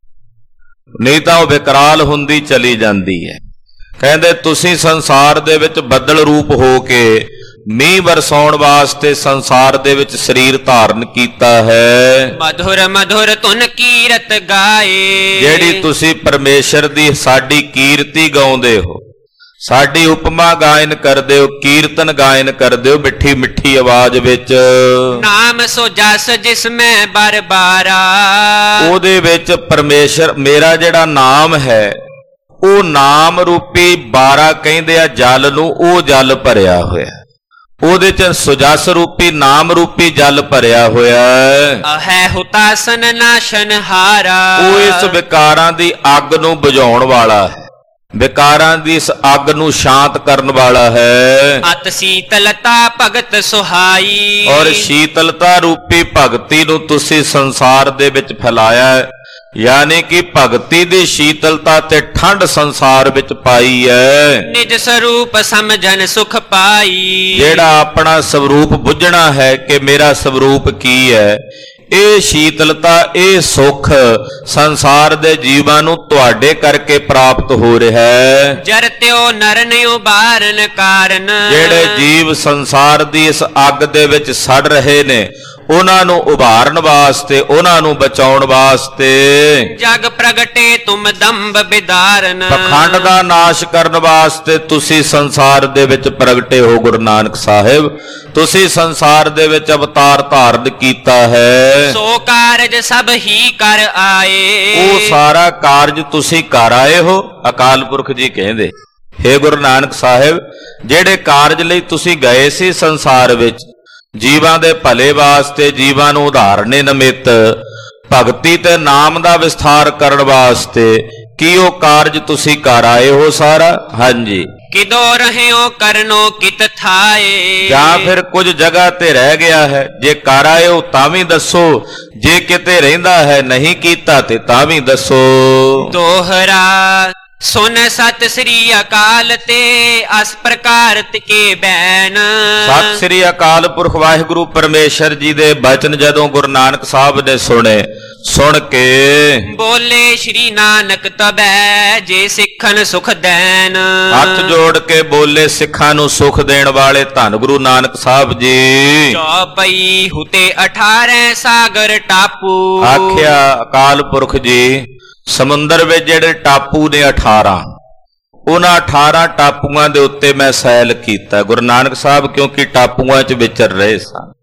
ਨਹੀਂ ਤਾਂ ਉਹ ਵਿਕਰਾਲ ਹੁੰਦੀ ਚਲੀ ਜਾਂਦੀ ਹੈ। ਕਹਿੰਦੇ ਤੁਸੀਂ ਸੰਸਾਰ ਦੇ ਵਿੱਚ ਬੱਦਲ ਰੂਪ ਹੋ ਕੇ ਮੀਂਹ ਵਰਸਾਉਣ ਵਾਸਤੇ ਸੰਸਾਰ ਦੇ ਵਿੱਚ ਸਰੀਰ ਧਾਰਨ ਕੀਤਾ ਹੈ। ਮਧੁਰ ਮਧੁਰ ਧੁਨ ਕੀਰਤ ਗਾਏ, ਜਿਹੜੀ ਤੁਸੀਂ ਪਰਮੇਸ਼ਰ ਦੀ ਸਾਡੀ ਕੀਰਤੀ ਗਾਉਂਦੇ ਹੋ, ਸਾਡੀ ਉਪਮਾ ਗਾਇਨ ਕਰਦੇ ਹੋ, ਕੀਰਤਨ ਗਾਇਨ ਕਰਦੇ ਹੋ ਮਿੱਠੀ ਮਿੱਠੀ ਆਵਾਜ਼ ਵਿੱਚ। ਨਾਮ ਸੋ ਜਸ ਜਿਸ ਮੈਂ ਬਰਬਾਰਾ, ਉਹਦੇ ਵਿੱਚ ਪਰਮੇਸ਼ਰ ਮੇਰਾ ਜਿਹੜਾ ਨਾਮ ਹੈ, ਉਹ ਨਾਮ ਰੂਪੀ ਬਾਰਾ ਕਹਿੰਦੇ ਆ ਜਲ ਨੂੰ, ਉਹ ਜਲ ਭਰਿਆ ਹੋਇਆ। ਉਹਦੇ ਚ ਸੁਜਸ ਰੂਪੀ ਨਾਮ ਰੂਪੀ ਜਲ ਭਰਿਆ ਹੋਇਆ ਹੈ। ਅਹੈ ਹੁਤਾਸਨ ਨਾਸ਼ਨ ਹਾਰਾ। ਉਹ ਇਸ ਵਿਕਾਰਾਂ ਦੀ ਅੱਗ ਨੂੰ ਬੁਝਾਉਣ ਵਾਲਾ ਹੈ, ਵਿਕਾਰਾਂ ਦੀ ਇਸ ਅੱਗ ਨੂੰ ਸ਼ਾਂਤ ਕਰਨ ਵਾਲਾ ਹੈ। ਅਤ ਸੀਤਲਤਾ ਭਗਤ ਸੁਹਾਈ। ਔਰ ਸ਼ੀਤਲਤਾ ਰੂਪੀ ਭਗਤੀ ਨੂੰ ਤੁਸੀਂ ਸੰਸਾਰ ਦੇ ਵਿੱਚ ਫੈਲਾਇਆ ਹੈ, ਯਾਨੀ ਕਿ ਭਗਤੀ ਦੀ ਸ਼ੀਤਲਤਾ ਤੇ ਠੰਡ ਸੰਸਾਰ ਵਿੱਚ ਪਾਈ ਹੈ। ਨਿਜ ਸਰੂਪ ਸਮਝਨ ਸੁਖ ਪਾਈ। ਜਿਹੜਾ ਆਪਣਾ ਸਵਰੂਪ ਬੁੱਝਣਾ ਹੈ ਕਿ ਮੇਰਾ ਸਵਰੂਪ ਕੀ ਹੈ, ਇਹ ਸ਼ੀਤਲਤਾ ਇਹ ਸੁਖ ਸੰਸਾਰ ਦੇ ਜੀਵਾਂ ਨੂੰ ਤੁਹਾਡੇ ਕਰਕੇ ਪ੍ਰਾਪਤ ਹੋ ਰਿਹਾ ਹੈ। ਜਰਤਿਓ ਨਰਨ ਉਬਾਰਨ ਕਾਰਨ। ਜਿਹੜੇ ਜੀਵ ਸੰਸਾਰ ਦੀ ਇਸ ਅੱਗ ਦੇ ਵਿੱਚ ਸੜ ਰਹੇ ਨੇ, ਉਹਨਾਂ ਨੂੰ ਉਭਾਰਨ ਵਾਸਤੇ, ਉਹਨਾਂ ਨੂੰ ਬਚਾਉਣ ਵਾਸਤੇ ਜਗ ਪ੍ਰਗਟੇ ਤੁਮ ਦੰਭ ਬਿਦਾਰਨ। ਪਖੰਡ ਦਾ ਨਾਸ਼ ਕਰਨ ਵਾਸਤੇ ਤੁਸੀਂ ਸੰਸਾਰ ਦੇ ਵਿੱਚ ਪ੍ਰਗਟੇ ਹੋ। ਗੁਰੂ ਨਾਨਕ ਸਾਹਿਬ, ਤੁਸੀਂ ਸੰਸਾਰ ਦੇ ਵਿੱਚ ਅਵਤਾਰ ਧਾਰਨ ਕੀਤਾ ਹੈ। ਸੋ ਕਾਰਜ ਸਭ ਹੀ ਕਰ ਆਏ। ਉਹ ਸਾਰਾ ਕਾਰਜ ਤੁਸੀਂ ਕਰ ਆਏ ਹੋ। ਅਕਾਲ ਪੁਰਖ ਜੀ ਕਹਿੰਦੇ, ਹੇ ਗੁਰੂ ਨਾਨਕ ਸਾਹਿਬ, ਜਿਹੜੇ ਕਾਰਜ ਲਈ ਤੁਸੀਂ ਗਏ ਸੀ ਸੰਸਾਰ ਵਿੱਚ, ਜੀਵਾਂ ਦੇ ਭਲੇ ਵਾਸਤੇ, ਜੀਵਾਂ ਨੂੰ ਉਧਾਰਨੇ ਨਿਮਿਤ, ਭਗਤੀ ਤੇ ਨਾਮ ਦਾ ਵਿਸਥਾਰ ਕਰਨ ਵਾਸਤੇ, ਕੀ ਉਹ ਕਾਰਜ ਤੁਸੀਂ ਕਰ ਆਏ ਹੋ ਸਾਰਾ? ਹਾਂਜੀ। ਕਿਦੋ ਰਹਿਓ ਕਰਨੋ ਕਿਤ ਥਾਏ। ਜਾਂ ਫਿਰ ਕੁਝ ਜਗ੍ਹਾ ਤੇ ਰਹਿ ਗਿਆ ਹੈ, ਜੇ ਕਰ ਆਏ ਹੋ ਤਾਂ ਵੀ ਦੱਸੋ, ਜੇ ਕਿਤੇ ਰਹਿੰਦਾ ਹੈ ਨਹੀਂ ਕੀਤਾ ਤੇ ਤਾਂ ਵੀ ਦੱਸੋ। ਦੋਹਰਾ ਸੁਨ ਸਤਿ ਸ੍ਰੀ ਅਕਾਲ ਤੇ ਅਸ ਪ੍ਰਕਾਰ ਤਿਕੇ ਬੈਨ। ਸਤਿ ਸ੍ਰੀ ਅਕਾਲ ਪੁਰਖ ਵਾਹਿਗੁਰੂ ਪਰਮੇਸ਼ਰ ਜੀ ਦੇ ਬਚਨ ਜਦੋਂ ਗੁਰੂ ਨਾਨਕ ਸਾਹਿਬ ਨੇ ਸੁਣੇ, ਸੁਣ ਕੇ ਬੋਲੇ ਸ਼੍ਰੀ ਨਾਨਕ ਤਬੈ ਜੇ ਸਿੱਖਨ ਸੁਖ ਦੇਨ। ਹੱਥ ਜੋੜ ਕੇ ਬੋਲੇ, ਸਿੱਖਾਂ ਨੂੰ ਸੁਖ ਦੇਣ ਵਾਲੇ ਧੰਨ ਗੁਰੂ ਨਾਨਕ ਸਾਹਿਬ ਜੀ। ਚੌਪਈ ਹੁਤੇ ਅਠਾਰਹ ਸਾਗਰ ਟਾਪੂ। ਆਖਿਆ ਅਕਾਲ ਪੁਰਖ ਜੀ, ਸਮੁੰਦਰ ਵਿੱਚ ਜਿਹੜੇ ਟਾਪੂ ਨੇ ਅਠਾਰਾਂ, ਉਹਨਾਂ ਅਠਾਰਾਂ ਟਾਪੂਆਂ ਦੇ ਉੱਤੇ ਮੈਂ ਸੈਲ ਕੀਤਾ। ਗੁਰੂ ਨਾਨਕ ਸਾਹਿਬ ਕਿਉਂਕਿ ਟਾਪੂਆਂ 'ਚ ਵਿਚਰ ਰਹੇ ਸਨ।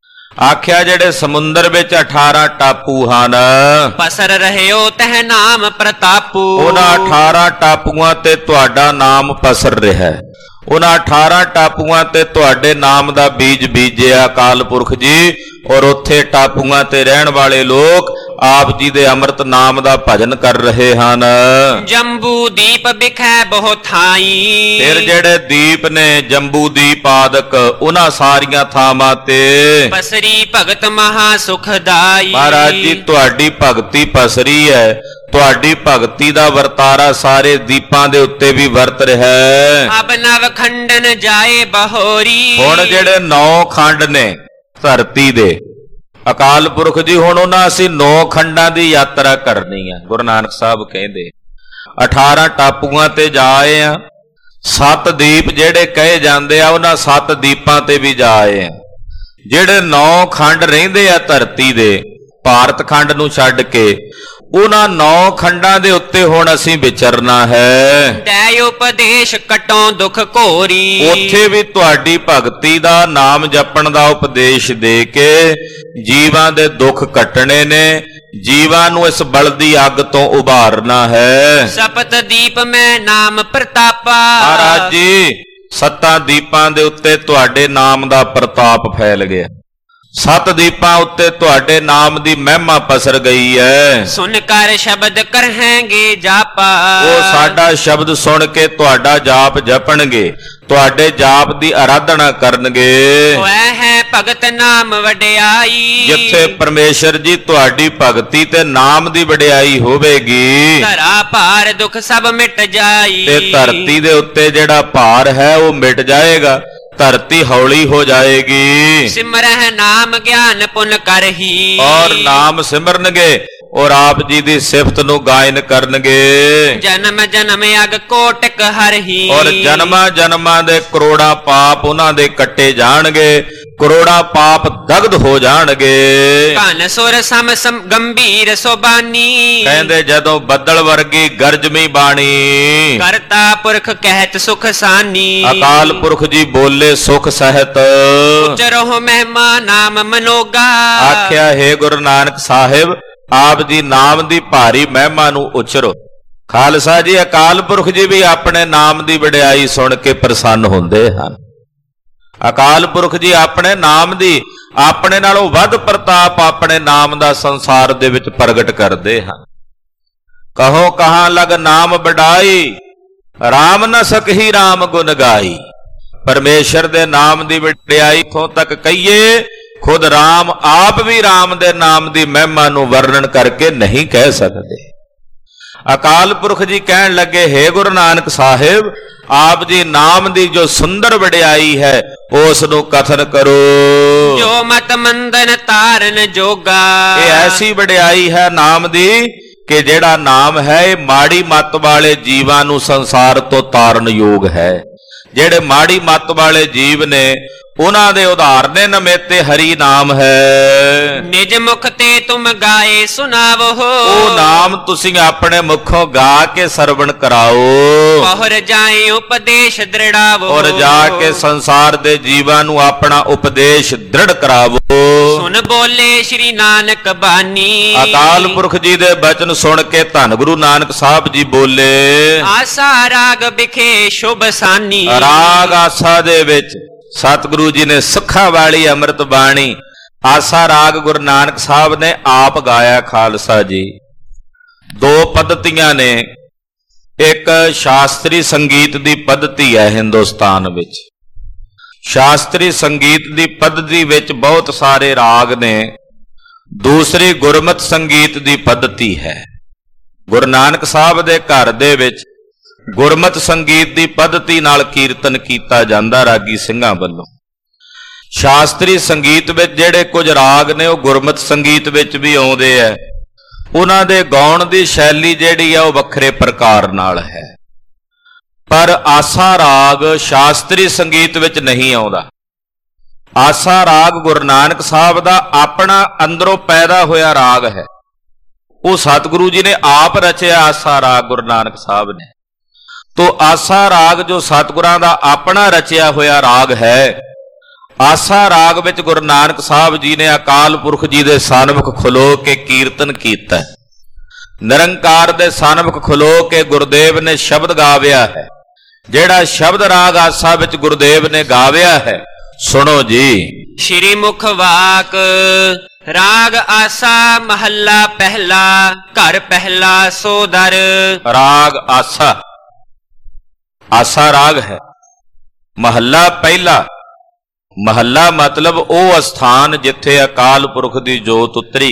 ਆਖਿਆ ਜਿਹੜੇ ਸਮੁੰਦਰ ਵਿੱਚ ਅਠਾਰਾਂ ਟਾਪੂ ਹਨ, ਪਸਰ ਰਹਿਓ ਤਹ ਨਾਮ ਪ੍ਰਤਾਪੂ। ਉਹਨਾਂ ਅਠਾਰਾਂ ਟਾਪੂਆਂ ਤੇ ਤੁਹਾਡਾ ਨਾਮ ਪਸਰ ਰਿਹਾ ਹੈ। ਉਹਨਾਂ ਅਠਾਰਾਂ ਟਾਪੂਆਂ ਤੇ ਤੁਹਾਡੇ ਨਾਮ ਦਾ ਬੀਜ ਬੀਜਿਆ ਅਕਾਲ ਪੁਰਖ ਜੀ। ਔਰ ਉੱਥੇ ਟਾਪੂਆਂ ਤੇ ਰਹਿਣ ਵਾਲੇ ਲੋਕ ਆਪ ਜੀ ਦੇ ਅੰਮ੍ਰਿਤ ਨਾਮ ਦਾ ਭਜਨ ਕਰ ਰਹੇ ਹਨ। ਜੰਬੂ ਦੀਪ ਬਿਖੈ ਬਹੁ ਥਾਈ। ਫਿਰ ਜਿਹੜੇ ਦੀਪ ਨੇ, ਜੰਬੂ ਦੀਪ ਆਦਿਕ, ਉਹਨਾਂ ਸਾਰੀਆਂ ਥਾਵਾਂ ਤੇ ਪਸਰੀ ਭਗਤ ਮਹਾ ਸੁਖਦਾਈ। ਮਹਾਰਾਜ ਜੀ, ਤੁਹਾਡੀ ਭਗਤੀ ਪਸਰੀ ਹੈ। ਤੁਹਾਡੀ ਭਗਤੀ ਦਾ ਵਰਤਾਰਾ ਸਾਰੇ ਦੀਪਾਂ ਦੇ ਉੱਤੇ ਵੀ ਵਰਤ ਰਿਹਾ ਹੈ। ਅਬ ਨਵ ਖੰਡਨ ਜਾਏ ਬਹੋਰੀ। ਹੁਣ ਜਿਹੜੇ ਨੌ ਖੰਡ ਨੇ ਧਰਤੀ ਦੇ, ਅਕਾਲ ਪੁਰਖ ਜੀ, ਹੁਣ ਉਹਨਾਂ ਅਸੀਂ ਨੌ ਖੰਡਾਂ ਦੀ ਯਾਤਰਾ ਕਰਨੀ ਹੈ। ਗੁਰੂ ਨਾਨਕ ਸਾਹਿਬ ਕਹਿੰਦੇ ਅਠਾਰਾਂ ਟਾਪੂਆਂ ਤੇ ਜਾ ਆਏ ਆ। ਸੱਤ ਦੀਪ ਜਿਹੜੇ ਕਹੇ ਜਾਂਦੇ ਆ, ਉਹਨਾਂ ਸੱਤ ਦੀਪਾਂ ਤੇ ਵੀ ਜਾ ਆਏ ਆ। ਜਿਹੜੇ ਨੌ ਖੰਡ ਰਹਿੰਦੇ ਆ ਧਰਤੀ ਦੇ, ਭਾਰਤ ਖੰਡ ਨੂੰ ਛੱਡ ਕੇ, ਉਹਨਾਂ ਨੌ ਖੰਡਾਂ ਦੇ ਉੱਤੇ ਹੁਣ ਅਸੀਂ ਵਿਚਰਨਾ ਹੈ। ਦੈ ਉਪਦੇਸ਼ ਕਟੋਂ ਦੁਖ ਘੋਰੀ। ਉੱਥੇ ਵੀ ਤੁਹਾਡੀ ਭਗਤੀ ਦਾ, ਨਾਮ ਜਪਣ ਦਾ ਉਪਦੇਸ਼ ਦੇ ਕੇ ਜੀਵਾਂ ਦੇ ਦੁੱਖ ਕੱਟਣੇ ਨੇ, ਜੀਵਾਂ ਨੂੰ ਇਸ ਬਲਦੀ ਅੱਗ ਤੋਂ ਉਭਾਰਨਾ ਹੈ। ਸਪਤ ਦੀਪ ਮੈਂ ਨਾਮ ਪ੍ਰਤਾਪਾ। ਮਹਾਰਾਜ ਜੀ, ਸੱਤਾਂ ਦੀਪਾਂ ਦੇ ਉੱਤੇ ਤੁਹਾਡੇ ਨਾਮ ਦਾ ਪ੍ਰਤਾਪ ਫੈਲ ਗਿਆ। ਸੱਤ ਦੀਪਾਂ ਉੱਤੇ ਤੁਹਾਡੇ ਨਾਮ ਦੀ ਮਹਿਮਾ ਪਸਰ ਗਈ ਹੈ। ਸੁਨ ਕਰ ਸ਼ਬਦ ਕਰਹੈਂਗੇ ਜਾਪਾ। ਉਹ ਸਾਡਾ ਸ਼ਬਦ ਸੁਣ ਕੇ ਤੁਹਾਡਾ ਜਾਪ ਜਪਣਗੇ, ਤੁਹਾਡੇ ਜਾਪ ਦੀ ਆਰਾਧਨਾ ਕਰਨਗੇ। ਹੋਇਆ ਹੈ ਭਗਤ ਨਾਮ ਵਡਿਆਈ। ਜਿੱਥੇ ਪਰਮੇਸ਼ਰ ਜੀ ਤੁਹਾਡੀ ਭਗਤੀ ਤੇ ਨਾਮ ਦੀ ਵਡਿਆਈ ਹੋਵੇਗੀ, ਧਰਾ ਭਾਰ ਦੁੱਖ ਸਭ ਮਿਟ ਜਾਈ। ਤੇ ਧਰਤੀ ਦੇ ਉੱਤੇ ਜਿਹੜਾ ਭਾਰ ਹੈ ਉਹ ਮਿਟ ਜਾਏਗਾ, ਧਰਤੀ ਹੌਲੀ ਹੋ ਜਾਏਗੀ। ਸਿਮਰਹਿ ਨਾਮ ਗਿਆਨ ਪੁਨ ਕਰਹੀ। ਔਰ ਨਾਮ ਸਿਮਰਨਗੇ ਔਰ ਆਪ ਜੀ ਦੀ ਸਿਫਤ ਨੂੰ ਗਾਇਨ ਕਰਨਗੇ। ਜਨਮ ਜਨਮ ਅਗ ਕੋਟਕ ਹਰਹੀ। ਔਰ ਜਨਮਾਂ ਜਨਮਾਂ ਦੇ ਕਰੋੜਾਂ ਪਾਪ ਉਹਨਾਂ ਦੇ ਕੱਟੇ ਜਾਣਗੇ, ਕਰੋੜਾਂ ਪਾਪ ਦਗਧ ਹੋ ਜਾਣਗੇ। ਕਨ ਸੁਰ ਸਮ ਸਮ ਗੰਭੀਰ ਸੋਬਾਨੀ। ਕਹਿੰਦੇ ਜਦੋਂ ਬੱਦਲ ਵਰਗੀ ਗਰਜਮੀ ਬਾਣੀ, ਕਰਤਾ ਪੁਰਖ ਕਹਿਤ ਸੁਖ ਸਾਨੀ। ਅਕਾਲ ਪੁਰਖ ਜੀ ਬੋਲੇ ਸੁਖ ਸਹਿਤ। ਉਚਰੋ ਮਹਿਮਾ ਨਾਮ ਮਨੋਗਾ। ਆਖਿਆ ਹੈ ਗੁਰੂ ਨਾਨਕ ਸਾਹਿਬ, ਆਪ ਜੀ ਨਾਮ ਦੀ ਭਾਰੀ ਮਹਿਮਾ ਨੂੰ ਉਚਰੋ। ਖਾਲਸਾ ਜੀ, ਅਕਾਲ ਪੁਰਖ ਜੀ ਵੀ ਆਪਣੇ ਨਾਮ ਦੀ ਵਡਿਆਈ ਸੁਣ ਕੇ ਪ੍ਰਸੰਨ ਹੁੰਦੇ ਹਨ। ਅਕਾਲ ਪੁਰਖ ਜੀ ਆਪਣੇ ਨਾਮ ਦੀ ਆਪਣੇ ਨਾਲੋਂ ਵੱਧ ਪ੍ਰਤਾਪ ਆਪਣੇ ਨਾਮ ਦਾ ਸੰਸਾਰ ਦੇ ਵਿੱਚ ਪ੍ਰਗਟ ਕਰਦੇ ਹਨ। ਕਹੋ ਕਹਾਂ ਲਗ ਨਾਮ ਵਡਾਈ, ਰਾਮ ਨ ਸਕਹੀ ਰਾਮ ਗੁਣ ਗਾਈ। ਪਰਮੇਸ਼ਰ ਦੇ ਨਾਮ ਦੀ ਵਡਿਆਈ ਇੱਥੋਂ ਤੱਕ ਕਹੀਏ, ਖੁਦ ਰਾਮ ਆਪ ਵੀ ਰਾਮ ਦੇ ਨਾਮ ਦੀ ਮਹਿਮਾ ਨੂੰ ਵਰਣਨ ਕਰਕੇ ਨਹੀਂ ਕਹਿ ਸਕਦੇ। ਅਕਾਲ ਪੁਰਖ ਜੀ ਕਹਿਣ ਲੱਗੇ, ਹੇ ਗੁਰੂ ਨਾਨਕ ਸਾਹਿਬ, ਆਪ ਜੀ ਨਾਮ ਦੀ ਜੋ ਸੁੰਦਰ ਵਡਿਆਈ ਹੈ ਉਸ ਨੂੰ ਕਥਨ ਕਰੋ। ਜੋ ਮਤ ਮੰਦਨ ਤਾਰਨ ਜੋਗਾ। ਇਹ ਐਸੀ ਵਡਿਆਈ ਹੈ ਨਾਮ ਦੀ ਕਿ ਜਿਹੜਾ ਨਾਮ ਹੈ ਇਹ ਮਾੜੀ ਮੱਤ ਵਾਲੇ ਜੀਵਾਂ ਨੂੰ ਸੰਸਾਰ ਤੋਂ ਤਾਰਨ ਯੋਗ ਹੈ। ਜਿਹੜੇ ਮਾੜੀ ਮੱਤ ਵਾਲੇ ਜੀਵ ਨੇ ਉਹਨਾਂ ਦੇ ਉਦਾਹਰਨੇ ਨਮੇਤੇ ਹਰੀ ਨਾਮ ਹੈ। ਨਿਜ ਮੁਖ ਤੇ ਤੁਮ ਗਾਏ ਸੁਣਾਵੋ। ਉਹ ਨਾਮ ਤੁਸੀਂ ਆਪਣੇ ਮੁਖੋਂ ਗਾ ਕੇ ਸਰਵਣ ਕਰਾਓ। ਔਰ ਜਾਏ ਉਪਦੇਸ਼ ਦ੍ਰਿੜਾਵੋ। ਔਰ ਜਾ ਕੇ ਸੰਸਾਰ ਦੇ ਜੀਵਾਂ ਨੂੰ ਆਪਣਾ ਉਪਦੇਸ਼ ਦ੍ਰਿੜ ਕਰਾਵੋ। ਸੁਣ ਬੋਲੇ ਸ਼੍ਰੀ ਨਾਨਕ ਬਾਣੀ। ਅਕਾਲ ਪੁਰਖ ਜੀ ਦੇ ਬਚਨ ਸੁਣ ਕੇ ਧੰਨ ਗੁਰੂ ਨਾਨਕ ਸਾਹਿਬ ਜੀ ਬੋਲੇ, ਆਸਾ ਰਾਗ ਵਿਖੇ ਸ਼ੁਭ ਸਾਨੀ। ਰਾਗ ਆਸਾ ਦੇ ਵਿੱਚ ਸਤਿਗੁਰੂ ਜੀ ਨੇ ਸੁੱਖਾਂ ਵਾਲੀ ਅੰਮ੍ਰਿਤ ਬਾਣੀ ਆਸਾ ਰਾਗ ਗੁਰੂ ਨਾਨਕ ਸਾਹਿਬ ਨੇ ਆਪ ਗਾਇਆ। ਖਾਲਸਾ ਜੀ ਦੋ ਪੱਧਤੀਆਂ ਨੇ, ਇੱਕ ਸ਼ਾਸਤਰੀ ਸੰਗੀਤ ਦੀ ਪੱਧਤੀ ਹੈ ਹਿੰਦੁਸਤਾਨ ਵਿੱਚ। ਸ਼ਾਸਤਰੀ ਸੰਗੀਤ ਦੀ ਪੱਧਤੀ ਵਿੱਚ ਬਹੁਤ ਸਾਰੇ ਰਾਗ ਨੇ। ਦੂਸਰੀ ਗੁਰਮਤਿ ਸੰਗੀਤ ਦੀ ਪੱਧਤੀ ਹੈ। ਗੁਰੂ ਨਾਨਕ ਸਾਹਿਬ ਦੇ ਘਰ ਦੇ ਵਿੱਚ ਗੁਰਮਤਿ ਸੰਗੀਤ ਦੀ ਪੱਧਤੀ ਨਾਲ ਕੀਰਤਨ ਕੀਤਾ ਜਾਂਦਾ ਰਾਗੀ ਸਿੰਘਾਂ ਵੱਲੋਂ। ਸ਼ਾਸਤਰੀ ਸੰਗੀਤ ਵਿੱਚ ਜਿਹੜੇ ਕੁਝ ਰਾਗ ਨੇ ਉਹ ਗੁਰਮਤਿ ਸੰਗੀਤ ਵਿੱਚ ਵੀ ਆਉਂਦੇ ਆ। ਉਹਨਾਂ ਦੇ ਗਾਉਣ ਦੀ ਸ਼ੈਲੀ ਜਿਹੜੀ ਆ ਉਹ ਵੱਖਰੇ ਪ੍ਰਕਾਰ ਨਾਲ ਹੈ, ਪਰ ਆਸਾ ਰਾਗ ਸ਼ਾਸਤਰੀ ਸੰਗੀਤ ਵਿੱਚ ਨਹੀਂ ਆਉਂਦਾ। ਆਸਾ ਰਾਗ ਗੁਰੂ ਨਾਨਕ ਸਾਹਿਬ ਦਾ ਆਪਣਾ ਅੰਦਰੋਂ ਪੈਦਾ ਹੋਇਆ ਰਾਗ ਹੈ। ਉਹ ਸਤਿਗੁਰੂ ਜੀ ਨੇ ਆਪ ਰਚਿਆ ਆਸਾ ਰਾਗ ਗੁਰੂ ਨਾਨਕ ਸਾਹਿਬ ਨੇ। ਤੋ ਆਸਾ ਰਾਗ ਜੋ ਸਤਿਗੁਰਾਂ ਦਾ ਆਪਣਾ ਰਚਿਆ ਹੋਇਆ ਰਾਗ ਹੈ, ਆਸਾ ਰਾਗ ਵਿੱਚ ਗੁਰੂ ਨਾਨਕ ਸਾਹਿਬ ਜੀ ਨੇ ਅਕਾਲ ਪੁਰਖ ਜੀ ਦੇ ਸਨਮੁਖ ਖਲੋ ਕੇ ਕੀਰਤਨ ਕੀਤਾ। ਨਿਰੰਕਾਰ ਦੇ ਸਨਮੁਖ ਖਲੋ ਕੇ ਗੁਰਦੇਵ ਨੇ ਸ਼ਬਦ ਗਾਵਿਆ ਹੈ। ਜਿਹੜਾ ਸ਼ਬਦ ਰਾਗ ਆਸਾ ਵਿੱਚ ਗੁਰਦੇਵ ਨੇ ਗਾਵਿਆ ਹੈ, ਸੁਣੋ ਜੀ। ਸ਼੍ਰੀ ਮੁਖ ਵਾਕ ਰਾਗ ਆਸਾ ਮਹੱਲਾ ਪਹਿਲਾ, ਘਰ ਪਹਿਲਾ ਸੋ ਦਰ। ਰਾਗ ਆਸਾ, ਆਸਾ ਰਾਗ ਹੈ। ਮਹੱਲਾ ਪਹਿਲਾ, ਮਹੱਲਾ ਮਤਲਬ ਉਹ ਅਸਥਾਨ ਜਿੱਥੇ ਅਕਾਲ ਪੁਰਖ ਦੀ ਜੋਤ ਉਤਰੀ।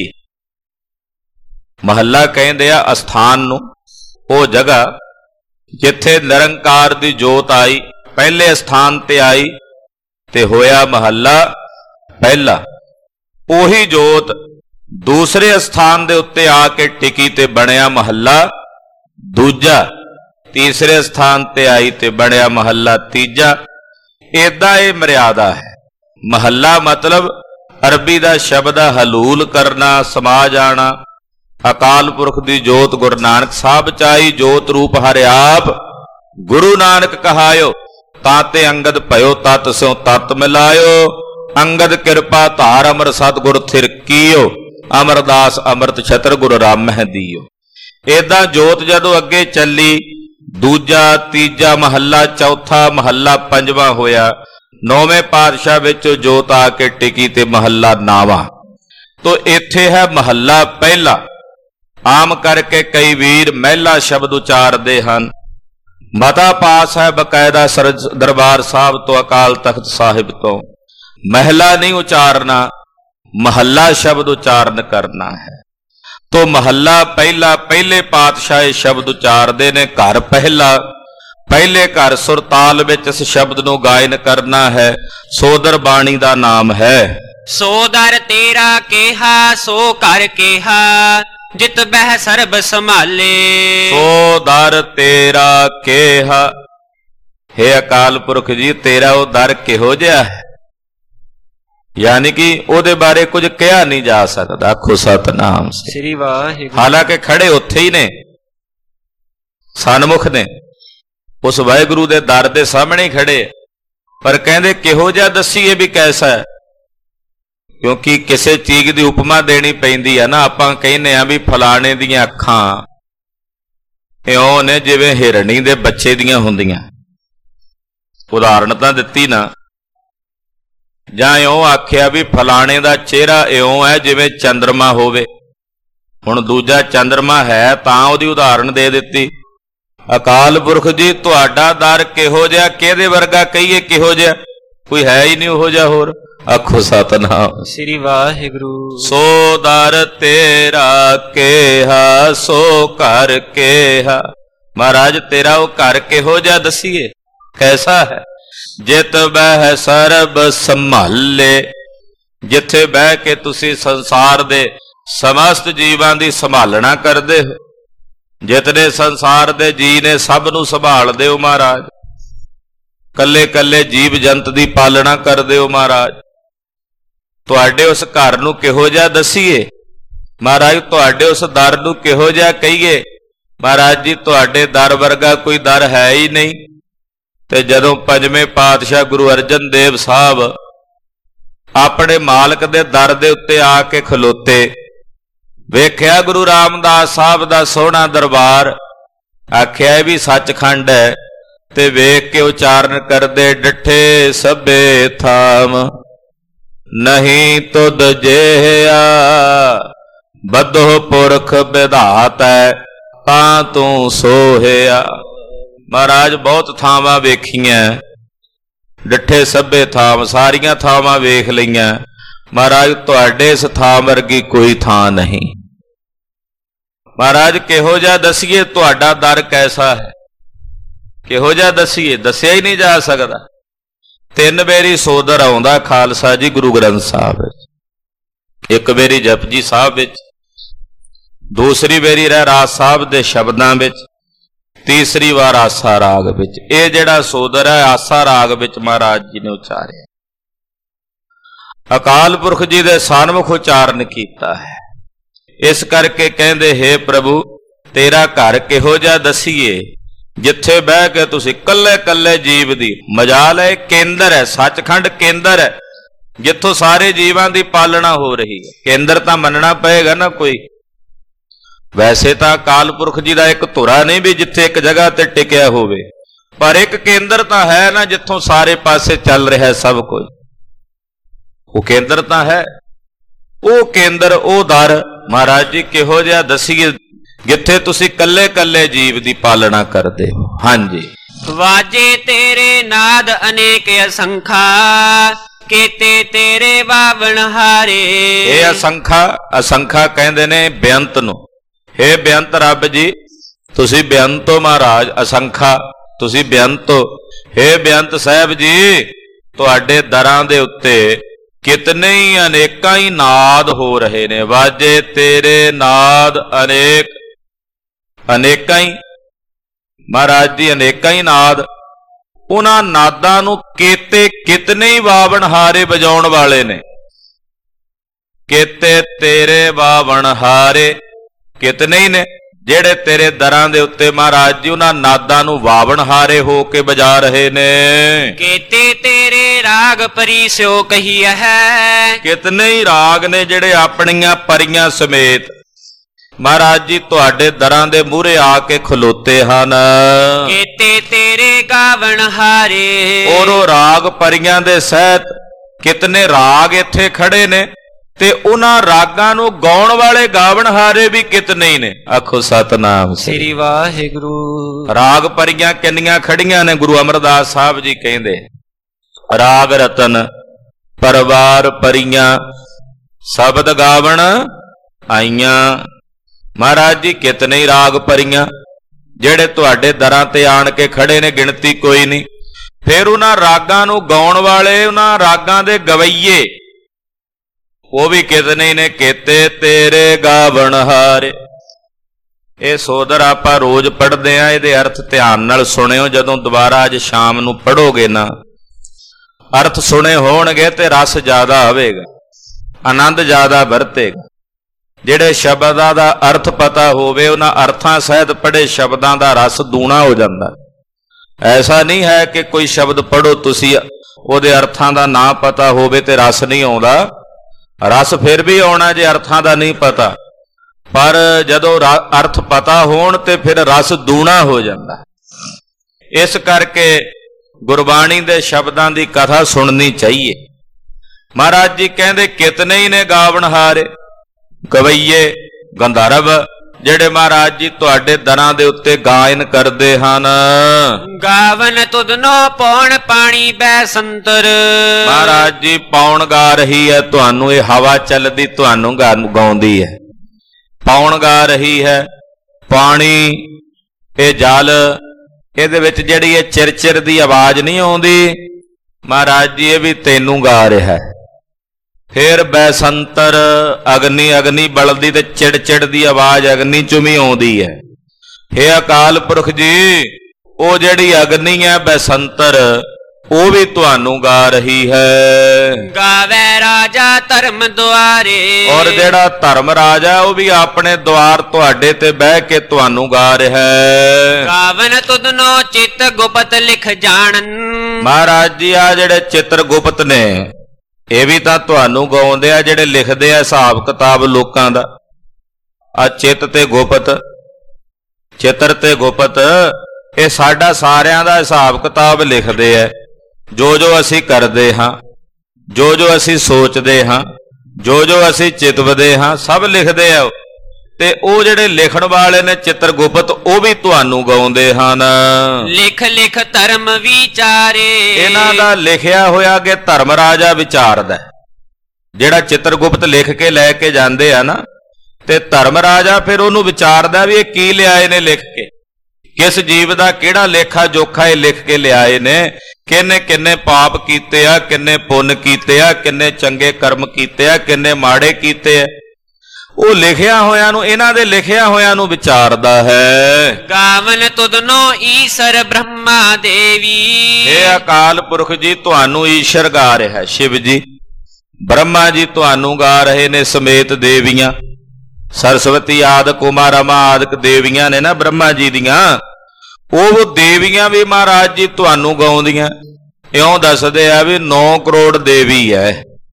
ਮਹੱਲਾ ਕਹਿੰਦੇ ਆ ਅਸਥਾਨ ਨੂੰ, ਉਹ ਜਗ੍ਹਾ ਜਿੱਥੇ ਨਿਰੰਕਾਰ ਦੀ ਜੋਤ ਆਈ, ਪਹਿਲੇ ਸਥਾਨ ਤੇ ਆਈ ਤੇ ਹੋਇਆ ਮਹੱਲਾ ਪਹਿਲਾ। ਉਹੀ ਜੋਤ ਦੂਸਰੇ ਸਥਾਨ ਦੇ ਉੱਤੇ ਆ ਕੇ ਟਿਕੀ ਤੇ ਬਣਿਆ ਮਹੱਲਾ ਦੂਜਾ। ਤੀਸਰੇ ਸਥਾਨ ਤੇ ਆਈ ਤੇ ਬਣਿਆ ਮਹੱਲਾ ਤੀਜਾ। ਏਦਾਂ ਇਹ ਮਰਿਆਦਾ ਹੈ। ਮਹੱਲਾ ਮਤਲਬ ਅਰਬੀ ਦਾ ਸ਼ਬਦ ਹੈ ਹਲੂਲ ਕਰਨਾ, ਸਮਾ ਜਾਣਾ। ਅਕਾਲ ਪੁਰਖ ਦੀ ਜੋਤ ਗੁਰੂ ਨਾਨਕ ਸਾਹਿਬ ਚ ਆਈ, ਜੋਤ ਰੂਪ ਹਰਿ ਆਪ ਗੁਰੂ ਨਾਨਕ ਕਹਾਇਓ। ਤਾਤੇ ਅੰਗਦ ਭਇਓ ਤਤ ਸਿਉ ਤਤ ਮਿਲਾਇਓ। ਅੰਗਦ ਕਿਰਪਾ ਧਾਰ ਅਮਰ ਸਤਿਗੁਰ ਥਿਰ ਕੀਓ। ਅਮਰਦਾਸ ਅੰਮ੍ਰਿਤ ਛਤਰ ਗੁਰੂ ਰਾਮਹਿ ਦੀਓ। ਏਦਾਂ ਜੋਤ ਜਦੋਂ ਅੱਗੇ ਚੱਲੀ, ਦੂਜਾ ਤੀਜਾ ਮਹੱਲਾ, ਚੌਥਾ ਮਹੱਲਾ ਪੰਜਵਾਂ ਹੋਇਆ। ਨੌਵੇਂ ਪਾਤਸ਼ਾਹ ਵਿੱਚ ਜੋਤ ਆ ਕੇ ਟਿਕੀ ਤੇ ਮਹੱਲਾ ਨਾਵਾਂ। ਤੋ ਇੱਥੇ ਹੈ ਮਹੱਲਾ ਪਹਿਲਾ। ਆਮ ਕਰਕੇ ਕਈ ਵੀਰ ਮਹਿਲਾ ਸ਼ਬਦ ਉਚਾਰਦੇ ਹਨ। ਮਤਾ ਪਾਸ ਹੈ ਬਕਾਇਦਾ ਦਰਬਾਰ ਸਾਹਿਬ ਤੋਂ, ਅਕਾਲ ਤਖਤ ਸਾਹਿਬ ਤੋਂ। ਮਹਿਲਾ ਨਹੀਂ ਉਚਾਰਨਾ, ਮਹੱਲਾ ਸ਼ਬਦ ਉਚਾਰਨ ਕਰਨਾ ਹੈ। ਤੋ ਮਹੱਲਾ ਪਹਿਲਾ, ਪਹਿਲੇ ਪਾਤਸ਼ਾਹ ਇਹ ਸ਼ਬਦ ਉਚਾਰਦੇ ਨੇ। ਘਰ ਪਹਿਲਾ, ਪਹਿਲੇ ਘਰ ਸੁਰਤਾਲ ਵਿੱਚ ਇਸ ਸ਼ਬਦ ਨੂੰ ਗਾਇਨ ਕਰਨਾ ਹੈ। ਸੋਦਰ ਬਾਣੀ ਦਾ ਨਾਮ ਹੈ। ਸੋ ਦਰ ਤੇਰਾ ਕੇਹਾ ਸੋ ਘਰ ਕੇਹਾ, ਜਿਤ ਬਹਿ ਸਰਬ ਸੰਭਾਲੇ। ਸੋ ਦਰ ਤੇਰਾ ਕੇਹਾ, ਹੇ ਅਕਾਲ ਪੁਰਖ ਜੀ ਤੇਰਾ ਉਹ ਦਰ ਕਿਹੋ ਜਿਹਾ ਹੈ, ਯਾਨੀ ਕਿ ਉਹਦੇ ਬਾਰੇ ਕੁਝ ਕਿਹਾ ਨਹੀਂ ਜਾ ਸਕਦਾ। ਆਖੋ ਸਤਨਾਮ ਸ੍ਰੀ ਵਾਹਿਗੁਰੂ। ਹਾਲਾਂਕਿ ਖੜੇ ਉੱਥੇ ਹੀ ਨੇ, ਸਨਮੁਖ ਨੇ, ਉਸ ਵਾਹਿਗੁਰੂ ਦੇ ਦਰ ਦੇ ਸਾਹਮਣੇ ਹੀ ਖੜੇ, ਪਰ ਕਹਿੰਦੇ ਕਿਹੋ ਜਿਹਾ ਦੱਸੀਏ ਵੀ ਕੈਸਾ ਹੈ। ਕਿਉਂਕਿ ਕਿਸੇ ਚੀਜ਼ ਦੀ ਉਪਮਾ ਦੇਣੀ ਪੈਂਦੀ ਹੈ ਨਾ। ਆਪਾਂ ਕਹਿੰਦੇ ਆ ਵੀ ਫਲਾਣੇ ਦੀਆਂ ਅੱਖਾਂ ਇਉਂ ਨੇ ਜਿਵੇਂ ਹਿਰਣੀ ਦੇ ਬੱਚੇ ਦੀਆਂ ਹੁੰਦੀਆਂ। ਉਦਾਹਰਣ ਤਾਂ ਦਿੱਤੀ ਨਾ, ਜਾਂ ਇਉਂ ਆਖਿਆ ਵੀ ਫਲਾਣੇ ਦਾ ਚਿਹਰਾ ਇਉਂ ਹੈ ਜਿਵੇਂ ਚੰਦਰਮਾ ਹੋਵੇ। ਹੁਣ ਦੂਜਾ ਚੰਦਰਮਾ ਹੈ ਤਾਂ ਉਹਦੀ ਉਦਾਹਰਣ ਦੇ ਦਿੱਤੀ। ਅਕਾਲ ਪੁਰਖ ਜੀ ਤੁਹਾਡਾ ਦਰ ਕਿਹੋ ਜਿਹਾ, ਕਿਹਦੇ ਵਰਗਾ ਕਹੀਏ ਕਿਹੋ ਜਿਹਾ, ਕੋਈ ਹੈ ਹੀ ਨਹੀਂ ਉਹੋ ਜਿਹਾ ਹੋਰ। ਆਖੋ ਸਤਿਨਾਮ ਸ੍ਰੀ ਵਾਹਿਗੁਰੂ। ਸੋ ਦਰ ਤੇਰਾ ਕੇਹਾ ਸੋ ਘਰ ਕੇਹਾ। ਮਹਾਰਾਜ ਤੇਰਾ ਉਹ ਘਰ ਕਿਹੋ ਜਿਹਾ ਦਸੀਏ, ਕੈਸਾ ਹੈ? ਜਿਤ ਬਹਿ ਸਰਬ ਸੰਭਾਲੇ, ਜਿੱਥੇ ਬਹਿ ਕੇ ਤੁਸੀਂ ਸੰਸਾਰ ਦੇ ਸਮਸਤ ਜੀਵਾਂ ਦੀ ਸੰਭਾਲਣਾ ਕਰਦੇ ਹੋ। ਜਿਤਨੇ ਸੰਸਾਰ ਦੇ ਜੀ ਨੇ ਸਭ ਨੂੰ ਸੰਭਾਲਦੇ ਹੋ ਮਹਾਰਾਜ। ਕੱਲੇ ਕੱਲੇ ਜੀਵ ਜੰਤ ਦੀ ਪਾਲਣਾ ਕਰਦੇ ਹੋ ਮਹਾਰਾਜ। ਤੁਹਾਡੇ ਉਸ ਘਰ ਨੂੰ ਕਿਹੋ ਜਿਹਾ ਦਸੀਏ ਮਹਾਰਾਜ, ਤੁਹਾਡੇ ਉਸ ਦਰ ਨੂੰ ਕਿਹੋ ਜਿਹਾ ਕਹੀਏ ਮਹਾਰਾਜ ਜੀ। ਤੁਹਾਡੇ ਦਰ ਵਰਗਾ ਕੋਈ ਦਰ ਹੈ ਹੀ ਨਹੀਂ। ਤੇ ਜਦੋਂ ਪੰਜਵੇਂ ਪਾਤਸ਼ਾਹ ਗੁਰੂ ਅਰਜਨ ਦੇਵ ਸਾਹਿਬ ਆਪਣੇ ਮਾਲਕ ਦੇ ਦਰ ਦੇ ਉੱਤੇ ਆ ਕੇ ਖਲੋਤੇ, ਵੇਖਿਆ ਗੁਰੂ ਰਾਮਦਾਸ ਸਾਹਿਬ ਦਾ ਸੋਹਣਾ ਦਰਬਾਰ, ਆਖਿਆ ਵੀ ਸੱਚਖੰਡ ਹੈ। ਤੇ ਵੇਖ ਕੇ ਉਚਾਰਨ ਕਰਦੇ, ਡਿਠੇ ਸਭੇ ਥਾਮ ਨਹੀਂ ਤੁਧ ਜਿਹਾ, ਬਧੋ ਪੁਰਖ ਵਿਧਾਤੈ ਤਾਂ ਤੂੰ ਸੋਹਿਆ। ਮਹਾਰਾਜ ਬਹੁਤ ਥਾਵਾਂ ਵੇਖੀਆਂ, ਡਿਠੇ ਸਭੇ ਥਾਮ, ਸਾਰੀਆਂ ਥਾਵਾਂ ਵੇਖ ਲਈਆਂ ਮਹਾਰਾਜ, ਤੁਹਾਡੇ ਇਸ ਥਾਂ ਵਰਗੀ ਕੋਈ ਥਾਂ ਨਹੀਂ। ਮਹਾਰਾਜ ਕਿਹੋ ਜਿਹਾ ਦਸੀਏ, ਤੁਹਾਡਾ ਦਰ ਕੈਸਾ ਹੈ, ਕਿਹੋ ਜਿਹਾ ਦਸੀਏ, ਦੱਸਿਆ ਹੀ ਨਹੀਂ ਜਾ ਸਕਦਾ। ਤਿੰਨ ਵਾਰੀ ਸੋਦਰ ਆਉਂਦਾ ਖਾਲਸਾ ਜੀ ਗੁਰੂ ਗ੍ਰੰਥ ਸਾਹਿਬ ਵਿੱਚ। ਇੱਕ ਵਾਰੀ ਜਪਜੀ ਸਾਹਿਬ ਵਿੱਚ, ਦੂਸਰੀ ਵਾਰੀ ਰਹਿਰਾਸ ਸਾਹਿਬ ਦੇ ਸ਼ਬਦਾਂ ਵਿੱਚ, ਤੀਸਰੀ ਵਾਰ ਆਸਾ ਰਾਗ ਵਿੱਚ। ਇਹ ਜਿਹੜਾ ਸੋਦਰ ਹੈ ਆਸਾ ਰਾਗ ਵਿੱਚ ਮਹਾਰਾਜ ਜੀ ਨੇ ਉਚਾਰਿਆ, ਅਕਾਲ ਪੁਰਖ ਜੀ ਦੇ ਸਨਮੁਖ ਉਚਾਰਨ ਕੀਤਾ ਹੈ। ਇਸ ਕਰਕੇ ਕਹਿੰਦੇ, ਹੇ ਪ੍ਰਭੂ ਤੇਰਾ ਘਰ ਕਿਹੋ ਜਿਹਾ ਦਸੀਏ, ਜਿੱਥੇ ਬਹਿ ਕੇ ਤੁਸੀਂ ਕੱਲੇ ਕੱਲੇ ਜੀਵ ਦੀ ਮਜਾਲ ਹੈ। ਕੇਂਦਰ ਹੈ, ਸੱਚਖੰਡ ਕੇਂਦਰ ਹੈ, ਜਿੱਥੋਂ ਸਾਰੇ ਜੀਵਾਂ ਦੀ ਪਾਲਣਾ ਹੋ ਰਹੀ ਹੈ। ਕੇਂਦਰ ਤਾਂ ਮੰਨਣਾ ਪਏਗਾ ਨਾ ਕੋਈ। ਵੈਸੇ ਤਾਂ ਅਕਾਲ ਪੁਰਖ ਜੀ ਦਾ ਇੱਕ ਧੁਰਾ ਨਹੀਂ ਵੀ ਜਿੱਥੇ ਇੱਕ ਜਗ੍ਹਾ ਤੇ ਟਿਕਿਆ ਹੋਵੇ, ਪਰ ਇੱਕ ਕੇਂਦਰ ਤਾਂ ਹੈ ਨਾ ਜਿੱਥੋਂ ਸਾਰੇ ਪਾਸੇ ਚੱਲ ਰਿਹਾ ਸਭ ਕੁਝ। ਉਹ ਕੇਂਦਰ ਤਾਂ ਹੈ। ਉਹ ਕੇਂਦਰ, ਉਹ ਦਰ ਮਹਾਰਾਜ ਜੀ ਕਿਹੋ ਜਿਹਾ ਦਸੀਏ, ਜਿੱਥੇ ਤੁਸੀਂ ਕੱਲੇ ਕੱਲੇ ਜੀਵ ਦੀ ਪਾਲਣਾ ਕਰਦੇ ਹੋ। ਹਾਂਜੀ। ਵਾਜੇ ਤੇਰੇ ਨਾਦ ਅਨੇਕ ਅਸੰਖਾ, ਕੀਤੇ ਤੇਰੇ ਬਾਵਣ ਹਾਰੇ। ਇਹ ਅਸੰਖਾ, ਅਸੰਖਾ ਕਹਿੰਦੇ ਨੇ ਬੇਅੰਤ ਨੂੰ। ਹੇ ਬੇਅੰਤ ਰੱਬ ਜੀ, ਤੁਸੀਂ ਬੇਅੰਤ ਹੋ ਮਹਾਰਾਜ, ਅਸੰਖਾ ਤੁਸੀਂ ਬੇਅੰਤ ਹੋ। ਹੇ ਬੇਅੰਤ ਸਾਹਿਬ ਜੀ, ਤੁਹਾਡੇ ਦਰਾਂ ਦੇ ਉੱਤੇ ਕਿਤਨੇ ਹੀ ਅਨੇਕਾਂ ਹੀ ਨਾਦ ਹੋ ਰਹੇ ਨੇ। ਵਾਜੇ ਤੇਰੇ ਨਾਦ ਅਨੇਕ, ਅਨੇਕਾਂ ਹੀ ਮਹਾਰਾਜ ਜੀ, ਅਨੇਕਾਂ ਹੀ ਨਾਦ। ਉਹਨਾਂ ਨਾਦਾਂ ਨੂੰ ਕੀਤੇ ਕਿਤਨੇ ਹੀ ਬਾਵਣ ਹਾਰੇ ਵਜਾਉਣ ਵਾਲੇ ਨੇ। ਕੀਤੇ ਤੇਰੇ ਬਾਵਣ ਹਾਰੇ, ਕਿਤਨੇ ਹੀ ਨੇ ਜਿਹੜੇ ਤੇਰੇ ਦਰਾਂ ਦੇ ਉੱਤੇ ਮਹਾਰਾਜ ਜੀ ਉਹਨਾਂ ਨਾਦਾਂ ਨੂੰ ਵਾਵਣ ਹਾਰੇ ਹੋ ਕੇ ਵਜਾ ਰਹੇ ਨੇ। ਕੀਤੇ ਤੇਰੇ ਰਾਗ ਪਰੀਸਿਓ ਕਹੀਐ ਹੈ, ਕਿਤਨੇ ਹੀ ਰਾਗ ਨੇ ਜਿਹੜੇ ਆਪਣੀਆਂ ਪਰੀਆਂ ਸਮੇਤ ਮਹਾਰਾਜ ਜੀ ਤੁਹਾਡੇ ਦਰਾਂ ਦੇ ਮੂਹਰੇ ਆ ਕੇ ਖਲੋਤੇ ਹਨ। ਕੀਤੇ ਤੇਰੇ ਗਾਵਣ ਹਾਰੇ, ਉਹ ਰਾਗ ਪਰੀਆਂ ਦੇ ਸਹਿਤ ਕਿਤਨੇ ਰਾਗ ਇੱਥੇ ਖੜੇ ਨੇ, ਤੇ ਉਹਨਾਂ ਰਾਗਾਂ ਨੂੰ ਗਾਉਣ ਵਾਲੇ ਗਾਵਣ ਹਾਰੇ ਵੀ ਕਿਤਨੇ ਹੀ ਨੇ। ਆਖੋ ਸਤਨਾਮ ਸ੍ਰੀ ਵਾਹਿਗੁਰੂ। ਰਾਗ ਪਰੀਆਂ ਕਿੰਨੀਆਂ ਖੜੀਆਂ ਨੇ। ਗੁਰੂ ਅਮਰਦਾਸ ਸਾਹਿਬ ਜੀ ਕਹਿੰਦੇ, ਰਾਗ ਰਤਨ ਪਰਵਾਰ ਪਰੀਆਂ ਸ਼ਬਦ ਗਾਵਣ ਆਈਆਂ। ਮਹਾਰਾਜ ਜੀ ਕਿਤਨੇ ਹੀ ਰਾਗ ਪਰੀਆਂ ਜਿਹੜੇ ਤੁਹਾਡੇ ਦਰਾਂ ਤੇ ਆਣ ਕੇ ਖੜੇ ਨੇ, ਗਿਣਤੀ ਕੋਈ ਨਹੀਂ। ਫਿਰ ਉਹਨਾਂ ਰਾਗਾਂ ਨੂੰ ਗਾਉਣ ਵਾਲੇ, ਉਹਨਾਂ ਰਾਗਾਂ ਦੇ ਗਵਈਏ ਉਹ ਵੀ ਕਿਤਨੇ ਨੇ। ਕੀਤੇ ਤੇਰੇ ਗਾਵਣ ਹਾਰੇ। ਇਹ ਸੋਦਰ ਆਪਾਂ ਰੋਜ਼ ਪੜ੍ਹਦੇ ਆ, ਇਹਦੇ ਅਰਥ ਧਿਆਨ ਨਾਲ ਸੁਣਿਓ। ਜਦੋਂ ਦੁਬਾਰਾ ਅੱਜ ਸ਼ਾਮ ਨੂੰ ਪੜ੍ਹੋਗੇ ਨਾ, ਅਰਥ ਸੁਣੇ ਹੋਣਗੇ ਤੇ ਰਸ ਜ਼ਿਆਦਾ ਆਵੇਗਾ, ਆਨੰਦ ਜ਼ਿਆਦਾ ਵਰਤੇਗਾ। ਜਿਹੜੇ ਸ਼ਬਦਾਂ ਦਾ ਅਰਥ ਪਤਾ ਹੋਵੇ, ਉਹਨਾਂ ਅਰਥਾਂ ਸਹਿਤ ਪੜ੍ਹੇ ਸ਼ਬਦਾਂ ਦਾ ਰਸ ਦੂਣਾ ਹੋ ਜਾਂਦਾ। ਐਸਾ ਨਹੀਂ ਹੈ ਕਿ ਕੋਈ ਸ਼ਬਦ ਪੜ੍ਹੋ ਤੁਸੀਂ, ਉਹਦੇ ਅਰਥਾਂ ਦਾ ਨਾ ਪਤਾ ਹੋਵੇ ਤੇ ਰਸ ਨਹੀਂ ਆਉਂਦਾ। ਰਸ ਫਿਰ ਵੀ ਆਉਣਾ ਜੇ ਅਰਥਾਂ ਦਾ ਨਹੀਂ ਪਤਾ, ਪਰ ਜਦੋਂ ਅਰਥ ਪਤਾ ਹੋਣ ਤੇ ਫਿਰ ਰਸ ਦੂਣਾ ਹੋ ਜਾਂਦਾ। ਇਸ ਕਰਕੇ ਗੁਰਬਾਣੀ ਦੇ ਸ਼ਬਦਾਂ ਦੀ ਕਥਾ ਸੁਣਨੀ ਚਾਹੀਏ। ਮਹਾਰਾਜ ਜੀ ਕਹਿੰਦੇ ਕਿਤਨੇ ਹੀ ਨੇ ਗਾਵਣ ਹਾਰੇ, ਗਵਈਏ ਗੰਧਰਵ ਜਿਹੜੇ ਮਹਾਰਾਜ ਜੀ ਤੁਹਾਡੇ ਦਰਾਂ ਦੇ ਉੱਤੇ ਗਾਇਨ ਕਰਦੇ ਹਨ। ਗਾਵਨ ਤੁਧਨੋ ਪੌਣ ਪਾਣੀ ਬੈ ਸੰਤਰ, ਮਹਾਰਾਜ ਜੀ ਪੌਣ ਗਾ ਰਹੀ ਹੈ ਤੁਹਾਨੂੰ, ਇਹ ਹਵਾ ਚੱਲਦੀ ਤੁਹਾਨੂੰ ਗਾਉਂਦੀ ਹੈ। ਪੌਣ ਗਾ ਰਹੀ ਹੈ, ਪਾਣੀ ਇਹ ਜਲ, ਇਹਦੇ ਵਿੱਚ ਜਿਹੜੀ ਇਹ ਚਿਰ-ਚਿਰ ਦੀ ਆਵਾਜ਼ ਨਹੀਂ ਆਉਂਦੀ, ਮਹਾਰਾਜ ਜੀ ਇਹ ਵੀ ਤੈਨੂੰ ਗਾ ਰਿਹਾ ਹੈ। ਫਿਰ ਬੈਸੰਤਰ ਅਗਨੀ, ਅਗਨੀ ਬਲਦੀ ਤੇ ਚਿੜ ਚਿੜ ਦੀ ਆਵਾਜ਼ ਅਗਨੀ ਚੋਂ ਵੀ ਆਉਂਦੀ ਹੈ। ਹੇ ਅਕਾਲ ਪੁਰਖ ਜੀ, ਉਹ ਜਿਹੜੀ ਅਗਨੀ ਹੈ ਬੈਸੰਤਰ, ਉਹ ਵੀ ਤੁਹਾਨੂੰ ਗਾ ਰਹੀ ਹੈ। ਗਾਵੇ ਰਾਜਾ ਧਰਮ ਦੁਆਰੇ, ਔਰ ਜਿਹੜਾ ਧਰਮ ਰਾਜਾ ਉਹ ਵੀ ਆਪਣੇ ਦੁਆਰ ਤੁਹਾਡੇ ਤੇ ਬਹਿ ਕੇ ਤੁਹਾਨੂੰ ਗਾ ਰਿਹਾ ਹੈ। ਗਾਵਨ ਤੁਧਨੋ ਚਿਤ ਗੁਪਤ ਲਿਖ ਜਾਣਨ, ਮਹਾਰਾਜ ਜੀ ਆ ਜਿਹੜੇ ਚਿੱਤਰ ਗੁਪਤ ਨੇ ਇਹ ਵੀ ਤਾਂ ਤੁਹਾਨੂੰ ਗਾਉਂਦੇ ਆ, ਜਿਹੜੇ ਲਿਖਦੇ ਆ ਹਿਸਾਬ ਕਿਤਾਬ ਲੋਕਾਂ ਦਾ। ਆ ਚਿੱਤ ਤੇ ਗੁਪਤ, ਚਿੱਤਰ ਤੇ ਗੁਪਤ, ਇਹ ਸਾਡਾ ਸਾਰਿਆਂ ਦਾ ਹਿਸਾਬ ਕਿਤਾਬ ਲਿਖਦੇ ਆ। ਜੋ ਜੋ ਅਸੀਂ ਕਰਦੇ ਹਾਂ, ਜੋ ਜੋ ਅਸੀਂ ਸੋਚਦੇ ਹਾਂ, ਜੋ ਜੋ ਅਸੀਂ ਚਿਤਵਦੇ ਹਾਂ, ਸਭ ਲਿਖਦੇ ਆ। ਤੇ ਉਹ ਜਿਹੜੇ ਲਿਖਣ ਵਾਲੇ ਨੇ ਚਿੱਤਰ ਗੁਪਤ, ਉਹ ਵੀ ਤੁਹਾਨੂੰ ਗਾਉਂਦੇ ਹਨ। ਲਿਖ ਲਿਖ ਧਰਮ ਵਿਚਾਰੇ, ਇਹਨਾਂ ਦਾ ਲਿਖਿਆ ਹੋਇਆ ਕਿ ਧਰਮ ਰਾਜਾ ਵਿਚਾਰਦਾ। ਜਿਹੜਾ ਚਿੱਤਰ ਗੁਪਤ ਲਿਖ ਕੇ ਲੈ ਕੇ ਜਾਂਦੇ ਆ ਨਾ, ਤੇ ਧਰਮ ਰਾਜਾ ਫਿਰ ਉਹਨੂੰ ਵਿਚਾਰਦਾ ਵੀ ਇਹ ਕੀ ਲਿਆਏ ਨੇ ਲਿਖ ਕੇ, ਕਿਸ ਜੀਵ ਦਾ ਕਿਹੜਾ ਲੇਖਾ ਜੋਖਾ ਇਹ ਲਿਖ ਕੇ ਲਿਆਏ ਨੇ, ਕਿੰਨੇ ਕਿੰਨੇ ਪਾਪ ਕੀਤੇ ਆ, ਕਿੰਨੇ ਪੁੰਨ ਕੀਤੇ ਆ, ਕਿੰਨੇ ਚੰਗੇ ਕਰਮ ਕੀਤੇ ਆ, ਕਿੰਨੇ ਮਾੜੇ ਕੀਤੇ ਆ। ਉਹ ਲਿਖਿਆ ਹੋਇਆਂ ਨੂੰ, ਇਹਨਾਂ ਦੇ ਲਿਖਿਆ ਹੋਇਆਂ ਨੂੰ ਵਿਚਾਰਦਾ ਹੈ। ਗਾਵਨ ਤੁਧਨੋ ਈਸ਼ਰ ਬ੍ਰਹਮਾ ਦੇਵੀ, ਇਹ ਅਕਾਲ ਪੁਰਖ ਜੀ ਤੁਹਾਨੂੰ ਈਸ਼ਰ ਗਾ ਰਿਹਾ, ਸ਼ਿਵ ਜੀ ਬ੍ਰਹਮਾ ਜੀ ਤੁਹਾਨੂੰ ਗਾ ਰਹੇ ਨੇ, ਸਮੇਤ ਦੇਵੀਆਂ ਸਰਸਵਤੀ ਆਦਿਕ ਉਮਾ रमा ਆਦਿਕ ਦੇਵੀਆਂ ਨੇ ਨਾ ਬ੍ਰਹਮਾ ਜੀ ਦੀਆਂ, ਉਹ ਦੇਵੀਆਂ ਵੀ ਮਹਾਰਾਜ ਜੀ ਤੁਹਾਨੂੰ ਗਾਉਂਦੀਆਂ। ਇਉਂ ਦੱਸਦੇ ਆ ਵੀ ਨੌ ਕਰੋੜ ਦੇਵੀ ਹੈ,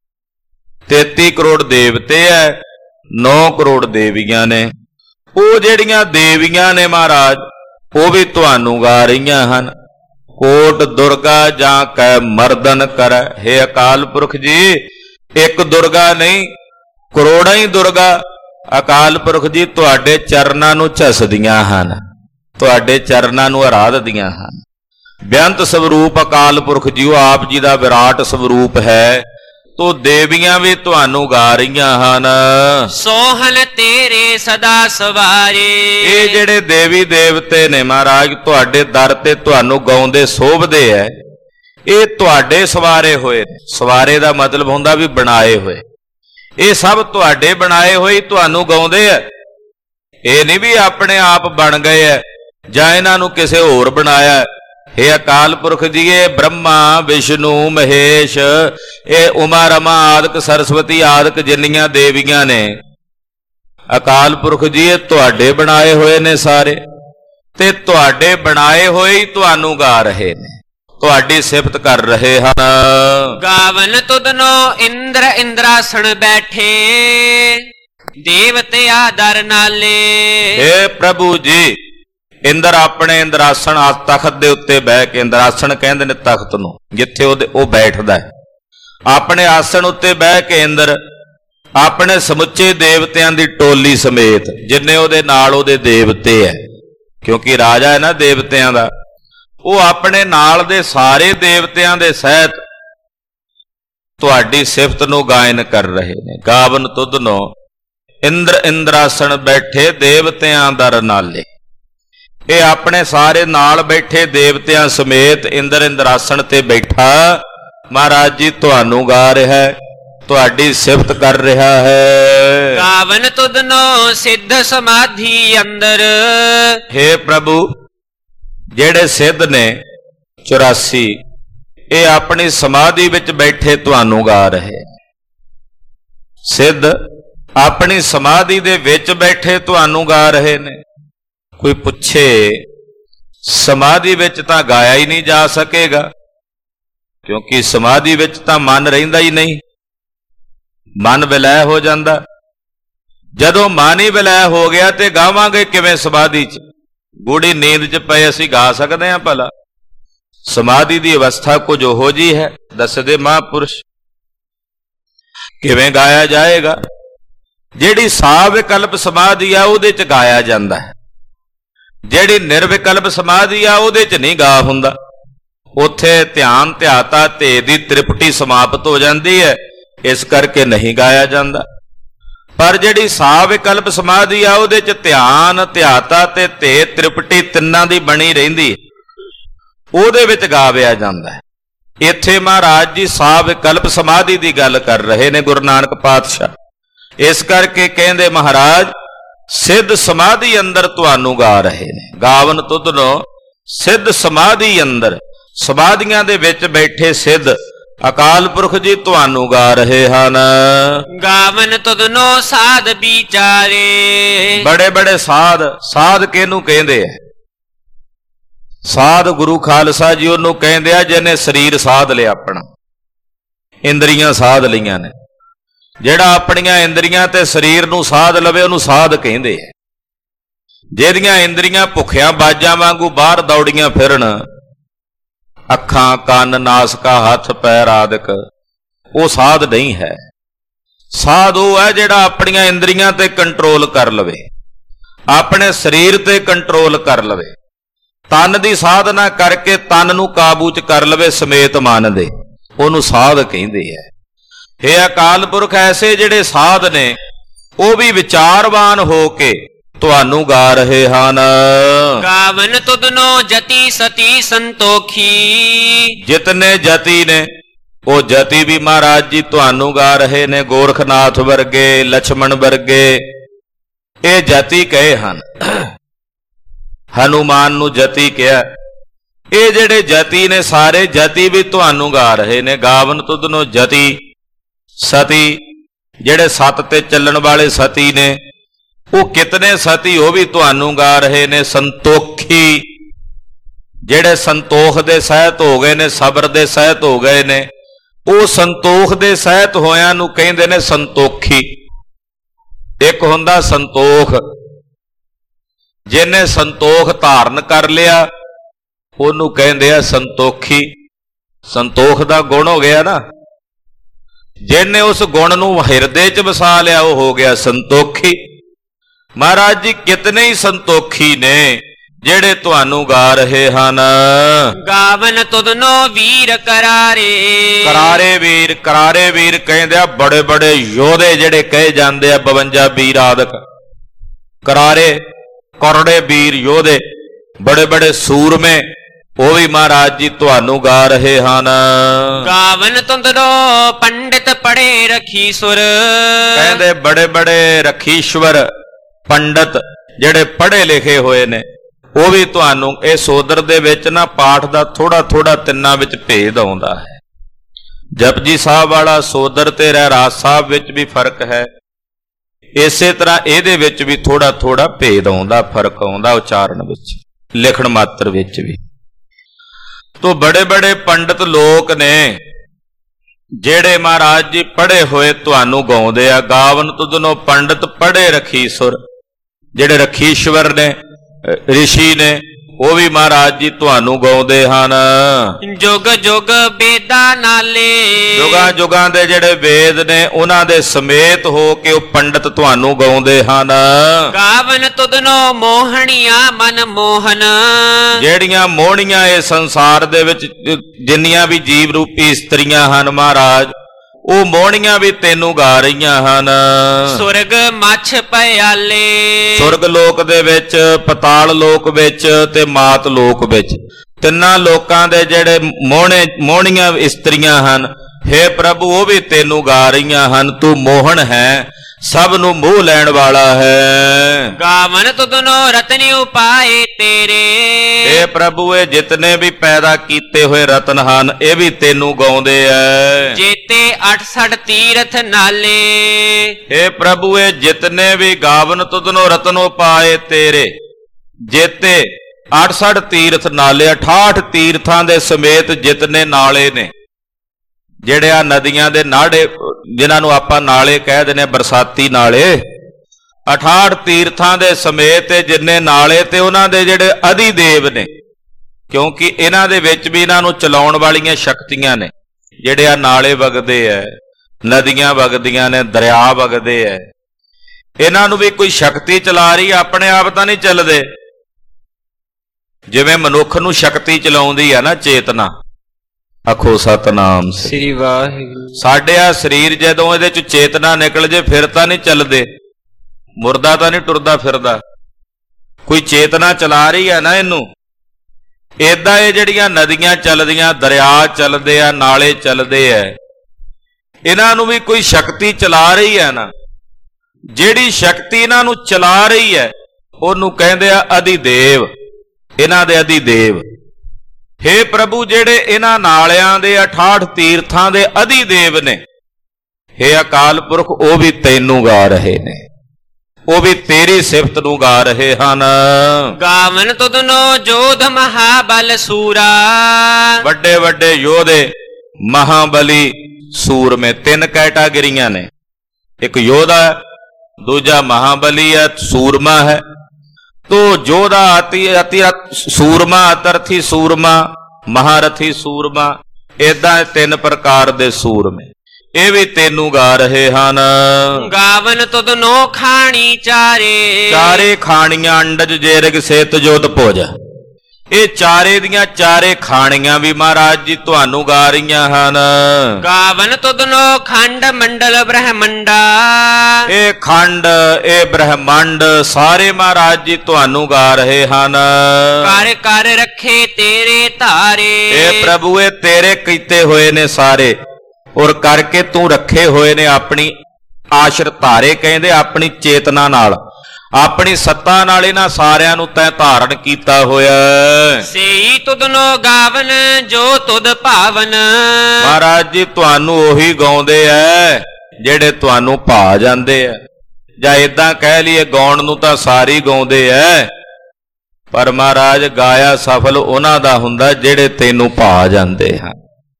ਤੇਤੀ ਕਰੋੜ ਦੇਵਤੇ ਹੈ, ਨੌ ਕਰੋੜ ਦੇਵੀਆਂ ਨੇ। ਉਹ ਜਿਹੜੀਆਂ ਦੇਵੀਆਂ ਨੇ ਮਹਾਰਾਜ, ਉਹ ਵੀ ਤੁਹਾਨੂੰ ਗਾ ਰਹੀਆਂ ਹਨ। ਕੋਟ ਦੁਰਗਾ ਜਾਂ ਕੈ ਮਰਦਨ ਕਰੈ, ਹੇ ਅਕਾਲ ਪੁਰਖ ਜੀ ਇੱਕ ਦੁਰਗਾ ਨਹੀਂ, ਕਰੋੜਾਂ ਹੀ ਦੁਰਗਾ ਅਕਾਲ ਪੁਰਖ ਜੀ ਤੁਹਾਡੇ ਚਰਨਾਂ ਨੂੰ ਝਸਦੀਆਂ ਹਨ, ਤੁਹਾਡੇ ਚਰਨਾਂ ਨੂੰ ਆਰਾਧਦੀਆਂ ਹਨ। ਬੇਅੰਤ ਸਵਰੂਪ ਅਕਾਲ ਪੁਰਖ ਜੀ ਉਹ ਆਪ ਜੀ ਦਾ ਵਿਰਾਟ ਸਵਰੂਪ ਹੈ। ਤੋ ਦੇਵੀਆਂ ਵੀ ਤੁਹਾਨੂੰ ਗਾ ਰਹੀਆਂ ਹਨ। ਸੋਹਣ ਤੇਰੇ ਸਦਾ ਸਵਾਰੇ, ਇਹ ਜਿਹੜੇ ਦੇਵੀ ਦੇਵਤੇ ਨੇ ਮਹਾਰਾਜ ਤੁਹਾਡੇ ਦਰ ਤੇ ਤੁਹਾਨੂੰ ਗਾਉਂਦੇ ਸੋਭਦੇ ਐ, ਇਹ ਤੁਹਾਡੇ ਸਵਾਰੇ ਹੋਏ ਨੇ। ਸਵਾਰੇ ਦਾ ਮਤਲਬ ਹੁੰਦਾ ਵੀ ਬਣਾਏ ਹੋਏ। ਇਹ ਸਭ ਤੁਹਾਡੇ ਬਣਾਏ ਹੋਏ ਤੁਹਾਨੂੰ ਗਾਉਂਦੇ ਐ। ਇਹ ਨਹੀਂ ਵੀ ਆਪਣੇ ਆਪ ਬਣ ਗਏ ਐ ਜਾਂ ਇਹਨਾਂ ਨੂੰ ਕਿਸੇ ਹੋਰ ਬਣਾਇਆ। हे ਅਕਾਲ ਪੁਰਖ ਜੀ, ਇਹ ਬ੍ਰਹਮਾ ਵਿਸ਼ਨੂੰ ਮਹੇਸ਼, ਇਹ ਉਮਾ रमा ਆਦਿਕ ਸਰਸਵਤੀ ਆਦਿਕ ਜਿੰਨੀਆਂ ਦੇਵੀਆਂ ਨੇ ਅਕਾਲ ਪੁਰਖ ਜੀ, ਇਹ ਤੁਹਾਡੇ ਬਣਾਏ ਹੋਏ ਨੇ ਸਾਰੇ, ਤੇ ਤੁਹਾਡੇ ਬਣਾਏ ਹੋਏ ਹੀ ਤੁਹਾਨੂੰ ਗਾ ਰਹੇ ਨੇ, ਤੁਹਾਡੀ ਸਿਫਤ ਕਰ ਰਹੇ ਹਨ। ਗਾਵਨ ਤੁਧਨੋ ਇੰਦਰ ਇੰਦਰਾਸਣ ਬੈਠੇ, ਦੇਵਤੇ ਆਦਰ ਨਾਲੇ। हे ਪ੍ਰਭੂ ਜੀ, ਇੰਦਰ ਆਪਣੇ ਇੰਦਰਾਸਣ ਤਖਤ ਦੇ ਉੱਤੇ ਬਹਿ ਕੇ, ਇੰਦਰਾਸਣ ਕਹਿੰਦੇ ਨੇ ਤਖਤ ਨੂੰ ਜਿੱਥੇ ਉਹਦੇ ਉਹ ਬੈਠਦਾ ਹੈ, ਆਪਣੇ ਆਸਣ ਉੱਤੇ ਬਹਿ ਕੇ ਇੰਦਰ ਆਪਣੇ ਸਮੁੱਚੇ ਦੇਵਤਿਆਂ ਦੀ ਟੋਲੀ ਸਮੇਤ, ਜਿੰਨੇ ਉਹਦੇ ਨਾਲ ਉਹਦੇ ਦੇਵਤੇ ਹੈ, ਕਿਉਂਕਿ ਰਾਜਾ ਹੈ ਨਾ ਦੇਵਤਿਆਂ ਦਾ, ਉਹ ਆਪਣੇ ਨਾਲ ਦੇ ਸਾਰੇ ਦੇਵਤਿਆਂ ਦੇ ਸਹਿਤ ਤੁਹਾਡੀ ਸਿਫਤ ਨੂੰ ਗਾਇਨ ਕਰ ਰਹੇ ਨੇ। ਗਾਵਨ ਤੁਧਨੋ ਇੰਦਰ ਇੰਦਰਾਸਣ ਬੈਠੇ ਦੇਵਤਿਆਂ ਦਰ ਨਾਲੇ। ਇਹ ਆਪਣੇ ਸਾਰੇ ਨਾਲ ਬੈਠੇ ਦੇਵਤਿਆਂ ਸਮੇਤ ਇੰਦਰ ਇੰਦਰਾਸਣ ਤੇ ਬੈਠਾ ਮਹਾਰਾਜ ਜੀ ਤੁਹਾਨੂੰ ਗਾ ਰਿਹਾ ਹੈ, ਤੁਹਾਡੀ ਸਿਫਤ ਕਰ ਰਿਹਾ ਹੈ। ਗਾਵਨ ਤੁਧਨੋ ਸਿੱਧ ਸਮਾਧੀ ਅੰਦਰ, हे ਪ੍ਰਭੂ ਜਿਹੜੇ ਸਿੱਧ ਨੇ ਚੁਰਾਸੀ, ਇਹ ਆਪਣੀ ਸਮਾਧੀ ਵਿੱਚ ਬੈਠੇ ਤੁਹਾਨੂੰ ਗਾ ਰਹੇ। ਸਿੱਧ ਆਪਣੀ ਸਮਾਧੀ ਦੇ ਵਿੱਚ ਬੈਠੇ ਤੁਹਾਨੂੰ ਗਾ ਰਹੇ ਨੇ। ਕੋਈ ਪੁੱਛੇ ਸਮਾਧੀ ਵਿੱਚ ਤਾਂ ਗਾਇਆ ਹੀ ਨਹੀਂ ਜਾ ਸਕੇਗਾ, ਕਿਉਂਕਿ ਸਮਾਧੀ ਵਿੱਚ ਤਾਂ ਮਨ ਰਹਿੰਦਾ ਹੀ ਨਹੀਂ, ਮਨ ਵਿਲੈ ਹੋ ਜਾਂਦਾ। ਜਦੋਂ ਮਨ ਹੀ ਵਿਲੈ ਹੋ ਗਿਆ ਤੇ ਗਾਵਾਂਗੇ ਕਿਵੇਂ ਸਮਾਧੀ 'ਚ? ਗੂੜੀ ਨੀਂਦ 'ਚ ਪਏ ਅਸੀਂ ਗਾ ਸਕਦੇ ਹਾਂ ਭਲਾ? ਸਮਾਧੀ ਦੀ ਅਵਸਥਾ ਕੁਝ ਉਹੋ ਜੀ ਹੈ, ਦੱਸਦੇ ਮਹਾਂਪੁਰਸ਼। ਕਿਵੇਂ ਗਾਇਆ ਜਾਏਗਾ? ਜਿਹੜੀ ਸਾਵਿਕਲਪ ਸਮਾਧੀ ਆ ਉਹਦੇ ਚ ਗਾਇਆ ਜਾਂਦਾ ਹੈ, ਜਿਹੜੀ ਨਿਰਵਿਕਲਪ ਸਮਾਧੀ ਆ ਉਹਦੇ ਚ ਨਹੀਂ ਗਾ ਹੁੰਦਾ। ਉੱਥੇ ਧਿਆਨ ਧਿਆਤਾ ਤੇ ਦੀ ਤ੍ਰਿਪਟੀ ਸਮਾਪਤ ਹੋ ਜਾਂਦੀ ਹੈ, ਇਸ ਕਰਕੇ ਨਹੀਂ ਗਾਇਆ ਜਾਂਦਾ। ਪਰ ਜਿਹੜੀ ਸਾਵਿਕਲਪ ਸਮਾਧੀ ਆ ਉਹਦੇ ਚ ਧਿਆਨ ਧਿਆਤਾ ਤੇ ਤੇ ਤ੍ਰਿਪਟੀ ਤਿੰਨਾਂ ਦੀ ਬਣੀ ਰਹਿੰਦੀ, ਉਹਦੇ ਵਿੱਚ ਗਾਵਿਆ ਜਾਂਦਾ ਹੈ। ਇੱਥੇ ਮਹਾਰਾਜ ਜੀ ਸਾਵਿਕਲਪ ਸਮਾਧੀ ਦੀ ਗੱਲ ਕਰ ਰਹੇ ਨੇ ਗੁਰੂ ਨਾਨਕ ਪਾਤਸ਼ਾਹ। ਇਸ ਕਰਕੇ ਕਹਿੰਦੇ ਮਹਾਰਾਜ ਸਿੱਧ ਸਮਾਧੀ ਅੰਦਰ ਤੁਹਾਨੂੰ ਗਾ ਰਹੇ ਨੇ। ਗਾਵਨ ਤੁਧਨੋ ਸਿੱਧ ਸਮਾਧੀ ਅੰਦਰ, ਸਮਾਧੀਆਂ ਦੇ ਵਿੱਚ ਬੈਠੇ ਸਿੱਧ ਅਕਾਲ ਪੁਰਖ ਜੀ ਤੁਹਾਨੂੰ ਗਾ ਰਹੇ ਹਨ। ਗਾਵਨ ਤੁਧਨੋ ਸਾਧ ਵਿਚਾਰੇ। ਬੜੇ ਬੜੇ ਸਾਧ, ਸਾਧ ਕਿਹਨੂੰ ਕਹਿੰਦੇ ਆ? ਸਾਧ ਗੁਰੂ ਖਾਲਸਾ ਜੀ ਉਹਨੂੰ ਕਹਿੰਦੇ ਆ ਜਿਹਨੇ ਸਰੀਰ ਸਾਧ ਲਿਆ, ਆਪਣਾ ਇੰਦਰੀਆਂ ਸਾਧ ਲਈਆਂ ਨੇ। ਜਿਹੜਾ ਆਪਣੀਆਂ ਇੰਦਰੀਆਂ ਤੇ ਸਰੀਰ ਨੂੰ ਸਾਧ ਲਵੇ ਉਹਨੂੰ ਸਾਧ ਕਹਿੰਦੇ ਆ। ਜਿਹਦੀਆਂ ਇੰਦਰੀਆਂ ਭੁੱਖਿਆਂ ਬਾਜਾਂ ਵਾਂਗੂ ਬਾਹਰ ਦੌੜੀਆਂ ਫਿਰਨ, ਅੱਖਾਂ, ਕੰਨ, ਨਾਸਕਾ, ਹੱਥ ਪੈਰ ਆਦਿਕ, ਉਹ ਸਾਧ ਨਹੀਂ ਹੈ। ਸਾਧ ਉਹ ਹੈ ਜਿਹੜਾ ਆਪਣੀਆਂ ਇੰਦਰੀਆਂ ਤੇ ਕੰਟਰੋਲ ਕਰ ਲਵੇ, ਆਪਣੇ ਸਰੀਰ ਤੇ ਕੰਟਰੋਲ ਕਰ ਲਵੇ, ਤਨ ਦੀ ਸਾਧਨਾ ਕਰਕੇ ਤਨ ਨੂੰ ਕਾਬੂ ਚ ਕਰ ਲਵੇ ਸਮੇਤ ਮਨ ਦੇ, ਉਹਨੂੰ ਸਾਧ ਕਹਿੰਦੇ ਹੈ। ਇਹ ਅਕਾਲ ਪੁਰਖ ਐਸੇ ਜਿਹੜੇ ਸਾਧ ਨੇ ਉਹ ਵੀ ਵਿਚਾਰਵਾਨ ਹੋ ਕੇ ਤੁਹਾਨੂੰ ਗਾ ਰਹੇ ਹਨ। ਗਾਵਨ ਤੁਧਨੋ ਜਤੀ ਸਤੀ ਸੰਤੋਖੀ। ਜਿਤਨੇ ਜਤੀ ਨੇ ਉਹ ਜਤੀ ਵੀ ਮਹਾਰਾਜ ਜੀ ਤੁਹਾਨੂੰ ਗਾ ਰਹੇ ਨੇ। ਗੋਰਖਨਾਥ ਵਰਗੇ, ਲਛਮਣ ਵਰਗੇ ਇਹ ਜਤੀ ਕਹੇ ਹਨ। ਹਨੂਮਾਨ ਨੂੰ ਜਤੀ ਕਿਹਾ। ਇਹ ਜਿਹੜੇ ਜਤੀ ਨੇ ਸਾਰੇ ਜਤੀ ਵੀ ਤੁਹਾਨੂੰ ਗਾ ਰਹੇ ਨੇ। ਗਾਵਨ ਤੁਧਨੋ ਜਤੀ ਸਤੀ, ਜਿਹੜੇ ਸੱਤ ਤੇ ਚੱਲਣ ਵਾਲੇ ਸਤੀ ਨੇ ਉਹ ਕਿਤਨੇ ਸਤੀ ਉਹ ਵੀ ਤੁਹਾਨੂੰ ਗਾ ਰਹੇ ਨੇ। ਸੰਤੋਖੀ, ਜਿਹੜੇ ਸੰਤੋਖ ਦੇ ਸਹਿਤ ਹੋ ਗਏ ਨੇ, ਸਬਰ ਦੇ ਸਹਿਤ ਹੋ ਗਏ ਨੇ, ਉਹ ਸੰਤੋਖ ਦੇ ਸਹਿਤ ਹੋਇਆਂ ਨੂੰ ਕਹਿੰਦੇ ਨੇ ਸੰਤੋਖੀ। ਇੱਕ ਹੁੰਦਾ ਸੰਤੋਖ, ਜਿਹਨੇ ਸੰਤੋਖ ਧਾਰਨ ਕਰ ਲਿਆ ਉਹਨੂੰ ਕਹਿੰਦੇ ਆ ਸੰਤੋਖੀ। ਸੰਤੋਖ ਦਾ ਗੁਣ ਹੋ ਗਿਆ ਨਾ, ਜਿਹਨੇ ਉਸ ਗੁਣ ਨੂੰ ਹਿਰਦੇ 'ਚ ਵਸਾ ਲਿਆ ਉਹ ਹੋ ਗਿਆ ਸੰਤੋਖੀ। ਮਹਾਰਾਜ ਜੀ ਕਿਤਨੇ ਹੀ ਸੰਤੋਖੀ ਨੇ ਜਿਹੜੇ ਤੁਹਾਨੂੰ ਗਾ ਰਹੇ ਹਨ। ਗਾਵਨ ਤੁਧਨੋ ਵੀਰ ਕਰਾਰੇ। ਕਰਾਰੇ ਵੀਰ, ਕਰਾਰੇ ਵੀਰ ਕਹਿੰਦੇ ਆ ਬੜੇ ਬੜੇ ਯੋਧੇ ਜਿਹੜੇ ਕਹੇ ਜਾਂਦੇ ਆ, ਬਵੰਜਾ ਵੀਰ ਆਦਿਕ ਕਰਾਰੇ, ਕਰੜੇ ਵੀਰ ਯੋਧੇ, ਬੜੇ ਬੜੇ ਸੂਰਮੇ, ਉਹ ਵੀ ਮਹਾਰਾਜ ਜੀ ਤੁਹਾਨੂੰ ਗਾ ਰਹੇ ਹਨ। ਗਾਵਨ ਤੁਧਨੋ ਪੰਡਿਤ ਪੜੇ ਰਖੀਸੁਰ। ਕਹਿੰਦੇ ਬੜੇ ਬੜੇ ਰਖੀਸ਼ਵਰ ਪੰਡਤ ਜਿਹੜੇ ਪੜ੍ਹੇ ਲਿਖੇ ਹੋਏ ਨੇ ਉਹ ਵੀ ਤੁਹਾਨੂੰ। ਇਹ ਸੋਦਰ ਦੇ ਵਿੱਚ ਨਾ ਪਾਠ ਦਾ ਥੋੜਾ ਥੋੜਾ ਤਿੰਨਾਂ ਵਿੱਚ ਭੇਦ ਆਉਂਦਾ ਹੈ। ਜਪਜੀ ਸਾਹਿਬ ਵਾਲਾ ਸੋਦਰ ਤੇ ਰਹਿਰਾਸ ਸਾਹਿਬ ਵਿੱਚ ਵੀ ਫਰਕ ਹੈ, ਇਸੇ ਤਰ੍ਹਾਂ ਇਹਦੇ ਵਿੱਚ ਵੀ ਥੋੜਾ ਥੋੜਾ ਭੇਦ ਆਉਂਦਾ, ਫਰਕ ਆਉਂਦਾ ਉਚਾਰਨ ਵਿੱਚ, ਲਿਖਣ ਮਾਤਰ ਵਿੱਚ ਵੀ। ਤੋ ਬੜੇ ਬੜੇ ਪੰਡਤ ਲੋਕ ਨੇ ਜਿਹੜੇ ਮਹਾਰਾਜ ਜੀ ਪੜ੍ਹੇ ਹੋਏ ਤੁਹਾਨੂੰ ਗਾਉਂਦੇ ਆ। ਗਾਵਨ ਤੁਧਨੋ ਪੰਡਤ ਪੜ੍ਹੇ ਰਖੀਸੁਰ, ਜਿਹੜੇ ਰਖੀਸ਼ਵਰ ਨੇ, ਰਿਸ਼ੀ ਨੇ, ਉਹ ਵੀ ਮਹਾਰਾਜ ਜੀ ਤੁਹਾਨੂੰ ਗਾਉਂਦੇ ਹਨ। ਜੁਗ ਜੁਗ ਵੇਦਾਂ ਨਾਲੇ। ਜੁਗਾਂ ਜੁਗਾਂ ਦੇ ਜਿਹੜੇ ਵੇਦ ਨੇ ਉਹਨਾਂ ਦੇ ਸਮੇਤ ਹੋ ਕੇ ਉਹ ਪੰਡਤ ਤੁਹਾਨੂੰ ਗਾਉਂਦੇ ਹਨ। ਗਾਵਨ ਤੁਧਨੋ ਮੋਹਣੀਆਂ ਮਨ ਮੋਹਨ। ਜਿਹੜੀਆਂ ਮੋਹਣੀਆਂ ਇਹ ਸੰਸਾਰ ਦੇ ਵਿੱਚ ਜਿੰਨੀਆਂ ਵੀ ਜੀਵ ਰੂਪੀ ਇਸਤਰੀਆਂ ਹਨ ਮਹਾਰਾਜ, ਉਹ ਮੋਹਣੀਆਂ ਵੀ ਤੈਨੂੰ ਗਾ ਰਹੀਆਂ ਹਨ। ਸੁਰਗ ਮੱਛ ਪਿਆਲੇ। ਸੁਰਗ ਲੋਕ ਦੇ ਵਿੱਚ, ਪਤਾਲ ਲੋਕ ਵਿੱਚ ਤੇ ਮਾਤ ਲੋਕ ਵਿੱਚ, ਤਿੰਨਾਂ ਲੋਕਾਂ ਦੇ ਜਿਹੜੇ ਮੋਹਣੇ ਮੋਹਣੀਆਂ ਇਸਤਰੀਆਂ ਹਨ, ਹੇ ਪ੍ਰਭੂ ਉਹ ਵੀ ਤੈਨੂੰ ਗਾ ਰਹੀਆਂ ਹਨ। ਤੂੰ ਮੋਹਣ ਹੈ, ਸਭ ਨੂੰ ਮੋਹ ਲੈਣ ਵਾਲਾ ਹੈ। ਗਾਵਨ ਤੁਧਨੋ ਰਤਨ ਉਪਾਏ ਤੇਰੇ। ਇਹ ਪ੍ਰਭੂ ਇਹ ਜਿਤਨੇ ਵੀ ਪੈਦਾ ਕੀਤੇ ਹੋਏ ਰਤਨ ਹਨ ਇਹ ਵੀ ਤੈਨੂੰ ਗਾਉਂਦੇ ਐ। ਜੇਤੇ ਅਠਸਠ ਤੀਰਥ ਨਾਲੇ। ਇਹ ਪ੍ਰਭੂ ਇਹ ਜਿਤਨੇ ਵੀ ਗਾਵਨ ਤੁਧਨੋ ਰਤਨ ਉਪਾਏ ਤੇਰੇ, ਜੇਤੇ ਅਠਸਠ ਤੀਰਥ ਨਾਲੇ, ਅਠਾਹਠ ਤੀਰਥਾਂ ਦੇ ਸਮੇਤ ਜਿਤਨੇ ਨਾਲੇ ਨੇ, ਜਿਹੜੇ ਆ ਨਦੀਆਂ ਦੇ ਨਾੜੇ ਜਿਨ੍ਹਾਂ ਨੂੰ ਆਪਾਂ ਨਾਲੇ ਕਹਿ ਦਿੰਦੇ, ਬਰਸਾਤੀ ਨਾਲੇ, ਅਠਾਹਠ ਤੀਰਥਾਂ ਦੇ ਸਮੇਤ ਜਿੰਨੇ ਨਾਲੇ ਤੇ ਉਹਨਾਂ ਦੇ ਜਿਹੜੇ ਅਧਿਦੇਵ ਨੇ, ਕਿਉਂਕਿ ਇਹਨਾਂ ਦੇ ਵਿੱਚ ਵੀ ਇਹਨਾਂ ਨੂੰ ਚਲਾਉਣ ਵਾਲੀਆਂ ਸ਼ਕਤੀਆਂ ਨੇ, ਜਿਹੜੇ ਆ ਨਾਲੇ ਵਗਦੇ ਐ। ਨਦੀਆਂ ਵਗਦੀਆਂ ਨੇ, ਦਰਿਆ ਵਗਦੇ ਐ, ਇਹਨਾਂ ਨੂੰ ਵੀ ਕੋਈ ਸ਼ਕਤੀ ਚਲਾ ਰਹੀ, ਆਪਣੇ ਆਪ ਤਾਂ ਨਹੀਂ ਚੱਲਦੇ। ਜਿਵੇਂ ਮਨੁੱਖ ਨੂੰ ਸ਼ਕਤੀ ਚਲਾਉਂਦੀ ਆ ਨਾ ਚੇਤਨਾ। ਆਖੋ ਸਤਨਾਮ ਸ੍ਰੀ ਵਾਹਿਗੁਰੂ। ਸਾਡੇ ਆ ਸਰੀਰ ਜਦੋਂ ਇਹਦੇ ਚ ਚੇਤਨਾ ਨਿਕਲ ਜੇ ਫਿਰ ਤਾਂ ਨਹੀਂ ਚੱਲਦੇ, ਮੁਰਦਾ ਤਾਂ ਨਹੀਂ ਟੁਰਦਾ ਫਿਰਦਾ, ਕੋਈ ਚੇਤਨਾ ਚਲਾ ਰਹੀ ਆ ਨਾ ਇਹਨੂੰ। ਏਦਾਂ ਇਹ ਜਿਹੜੀਆਂ ਨਦੀਆਂ ਚੱਲਦੀਆਂ, ਦਰਿਆ ਚੱਲਦੇ ਆ, ਨਾਲੇ ਚੱਲਦੇ ਐ, ਇਹਨਾਂ ਨੂੰ ਵੀ ਕੋਈ ਸ਼ਕਤੀ ਚਲਾ ਰਹੀ ਹੈ ਨਾ। ਜਿਹੜੀ ਸ਼ਕਤੀ ਇਹਨਾਂ ਨੂੰ ਚਲਾ ਰਹੀ ਹੈ ਉਹਨੂੰ ਕਹਿੰਦੇ ਆ ਅਧਿਦੇਵ, ਇਹਨਾਂ ਦੇ ਅਧਿਦੇਵ। ਹੇ ਪ੍ਰਭੂ, ਜਿਹੜੇ ਇਹਨਾਂ ਨਾਲਿਆਂ ਦੇ ਅਠਾਹਠ ਤੀਰਥਾਂ ਦੇ ਅਧਿਦੇਵ ਨੇ, ਹੇ ਅਕਾਲ ਪੁਰਖ, ਉਹ ਵੀ ਤੈਨੂੰ ਗਾ ਰਹੇ ਨੇ, ਉਹ ਵੀ ਤੇਰੀ ਸਿਫਤ ਨੂੰ ਗਾ ਰਹੇ ਹਨ। ਗਾਵਨ ਤੁਧਨੋ ਜੋਧ ਮਹਾਬਲ ਸੂਰਾ। ਵੱਡੇ ਵੱਡੇ ਯੋਧੇ, ਮਹਾਬਲੀ, ਸੂਰਮੇ, ਤਿੰਨ ਕੈਟਾਗਰੀਆਂ ਨੇ। ਇੱਕ ਯੋਧਾ ਹੈ, ਦੂਜਾ ਮਹਾਬਲੀ ਹੈ, ਸੂਰਮਾ ਹੈ। ਤੋ ਯੋਧਾ ਅਤੀ ਅਤੀ ਸੂਰਮਾ, ਅਤਰਥੀ ਸੂਰਮਾ, ਮਹਾਰਥੀ ਸੂਰਮਾ, ਏਦਾਂ ਤਿੰਨ ਪ੍ਰਕਾਰ ਦੇ ਸੂਰਮੇ, ਇਹ ਵੀ ਤੈਨੂੰ ਗਾ ਰਹੇ ਹਨ। ਗਾਵਨ ਤੁਧਨੋ ਖਾਣੀ ਚਾਰੇ। ਚਾਰੇ ਖਾਣੀਆਂ, ਅੰਡਜ ਜੇਰਗ ਸੇਤ ਜੋਤ ਭੋਜ, ਇਹ ਚਾਰੇ ਦੀਆਂ ਚਾਰੇ ਖਾਣੀਆਂ ਵੀ ਮਹਾਰਾਜ ਜੀ ਤੁਹਾਨੂੰ ਗਾ ਰਹੀਆਂ ਹਨ। ਗਾਵਨ ਤੁਧਨੋ ਖੰਡ ਮੰਡਲ ਬ੍ਰਹਮੰਡਾ। ਇਹ ਖੰਡ, ਇਹ ਬ੍ਰਹਮੰਡ ਸਾਰੇ ਮਹਾਰਾਜ ਜੀ ਤੁਹਾਨੂੰ ਗਾ ਰਹੇ ਹਨ। ਕਰ ਕਰ ਰੱਖੇ ਤੇਰੇ ਧਾਰੇ। ਇਹ ਪ੍ਰਭੂ, ਇਹ ਤੇਰੇ ਕੀਤੇ ਹੋਏ ਨੇ ਸਾਰੇ, ਔਰ ਕਰਕੇ ਤੂੰ ਰੱਖੇ ਹੋਏ ਨੇ ਆਪਣੀ ਆਸ਼ਰ ਧਾਰੇ, ਕਹਿੰਦੇ ਆਪਣੀ ਚੇਤਨਾ ਨਾਲ, ਆਪਣੀ ਸੱਤਾ ਨਾਲ ਇਹਨਾਂ ਸਾਰਿਆਂ ਨੂੰ ਤੈਂ ਧਾਰਨ ਕੀਤਾ ਹੋਇਆ। ਸੇਈ ਤੁਧਨੋ ਗਾਵਨ ਜੋ ਤੁਧ ਭਾਵਨ। ਮਹਾਰਾਜ ਜੀ ਤੁਹਾਨੂੰ ਉਹੀ ਗਾਉਂਦੇ ਐ ਜਿਹੜੇ ਤੁਹਾਨੂੰ ਭਾ ਜਾਂਦੇ ਐ, ਜਾਂ ਏਦਾਂ ਕਹਿ ਲਈਏ ਗਾਉਣ ਨੂੰ ਤਾਂ ਸਾਰੇ ਗਾਉਂਦੇ ਐ, ਪਰ ਮਹਾਰਾਜ ਗਾਇਆ ਸਫਲ ਉਹਨਾਂ ਦਾ ਹੁੰਦਾ ਜਿਹੜੇ ਤੈਨੂੰ ਭਾ ਜਾਂਦੇ ਹਨ।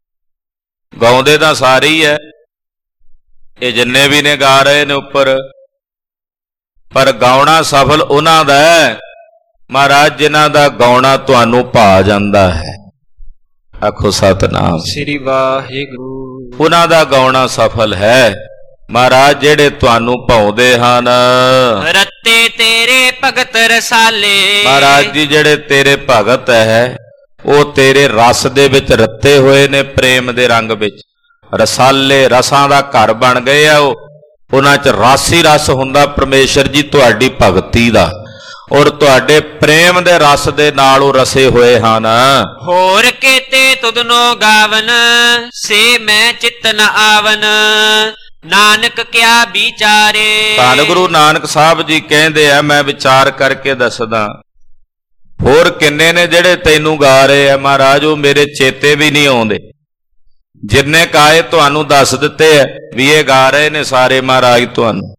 ਗਾਉਂਦੇ ਤਾਂ ਸਾਰੇ ਹੀ ਐ, ਇਹ ਜਿੰਨੇ ਵੀ ਨੇ ਗਾ ਰਹੇ ਨੇ ਉੱਪਰ, ਪਰ ਗਾਉਣਾ ਸਫਲ ਉਹਨਾਂ ਦਾ ਹੈ ਮਹਾਰਾਜ ਜਿਨ੍ਹਾਂ ਦਾ ਗਾਉਣਾ ਤੁਹਾਨੂੰ ਭਾ ਜਾਂਦਾ ਹੈ। ਆਖੋ ਸਤਨਾਮ ਸ੍ਰੀ ਵਾਹਿਗੁਰੂ। ਉਹਨਾਂ ਦਾ ਗਾਉਣਾ ਸਫਲ ਹੈ ਮਹਾਰਾਜ ਜਿਹੜੇ ਤੁਹਾਨੂੰ ਭਾਉਂਦੇ ਹਨ। ਰੱਤੇ ਤੇਰੇ ਭਗਤ ਰਸਾਲੇ। ਮਹਾਰਾਜ ਜੀ ਜਿਹੜੇ ਤੇਰੇ ਭਗਤ ਹੈ ਉਹ ਤੇਰੇ ਰਸ ਦੇ ਵਿੱਚ ਰੱਤੇ ਹੋਏ ਨੇ, ਪ੍ਰੇਮ ਦੇ ਰੰਗ ਵਿੱਚ। ਰਸਾਲੇ, ਰਸਾਂ ਦਾ ਘਰ ਬਣ ਗਏ ਆ ਉਹ, ਉਹਨਾਂ 'ਚ ਰਸ ਹੀ ਰਸ ਹੁੰਦਾ ਪਰਮੇਸ਼ਰ ਜੀ ਤੁਹਾਡੀ ਭਗਤੀ ਦਾ, ਔਰ ਤੁਹਾਡੇ ਪ੍ਰੇਮ ਦੇ ਰਸ ਦੇ ਨਾਲ ਉਹ ਰਸੇ ਹੋਏ ਹਨ। ਹੋਰ ਕੇਤੇ ਤੁਧਨੋ ਗਾਵਨ, ਸੇ ਮੈਂ ਚਿਤ ਨ ਆਵਨ, ਨਾਨਕ ਕਿਆ ਵਿਚਾਰੇ। ਧੰਨ ਗੁਰੂ ਨਾਨਕ ਸਾਹਿਬ ਜੀ ਕਹਿੰਦੇ ਆ, ਮੈਂ ਵਿਚਾਰ ਕਰਕੇ ਦੱਸਦਾ। ਹੋਰ ਕਿੰਨੇ ਨੇ ਜਿਹੜੇ ਤੈਨੂੰ ਗਾ ਰਹੇ ਆ ਮਹਾਰਾਜ, ਉਹ ਮੇਰੇ ਚੇਤੇ ਵੀ ਨਹੀਂ ਆਉਂਦੇ। ਜਿੰਨੇ ਕਾਏ ਤੁਹਾਨੂੰ ਦੱਸ ਦਿੱਤੇ ਆ ਵੀ ਇਹ ਗਾ ਰਹੇ ਨੇ ਸਾਰੇ ਮਹਾਰਾਜ ਤੁਹਾਨੂੰ,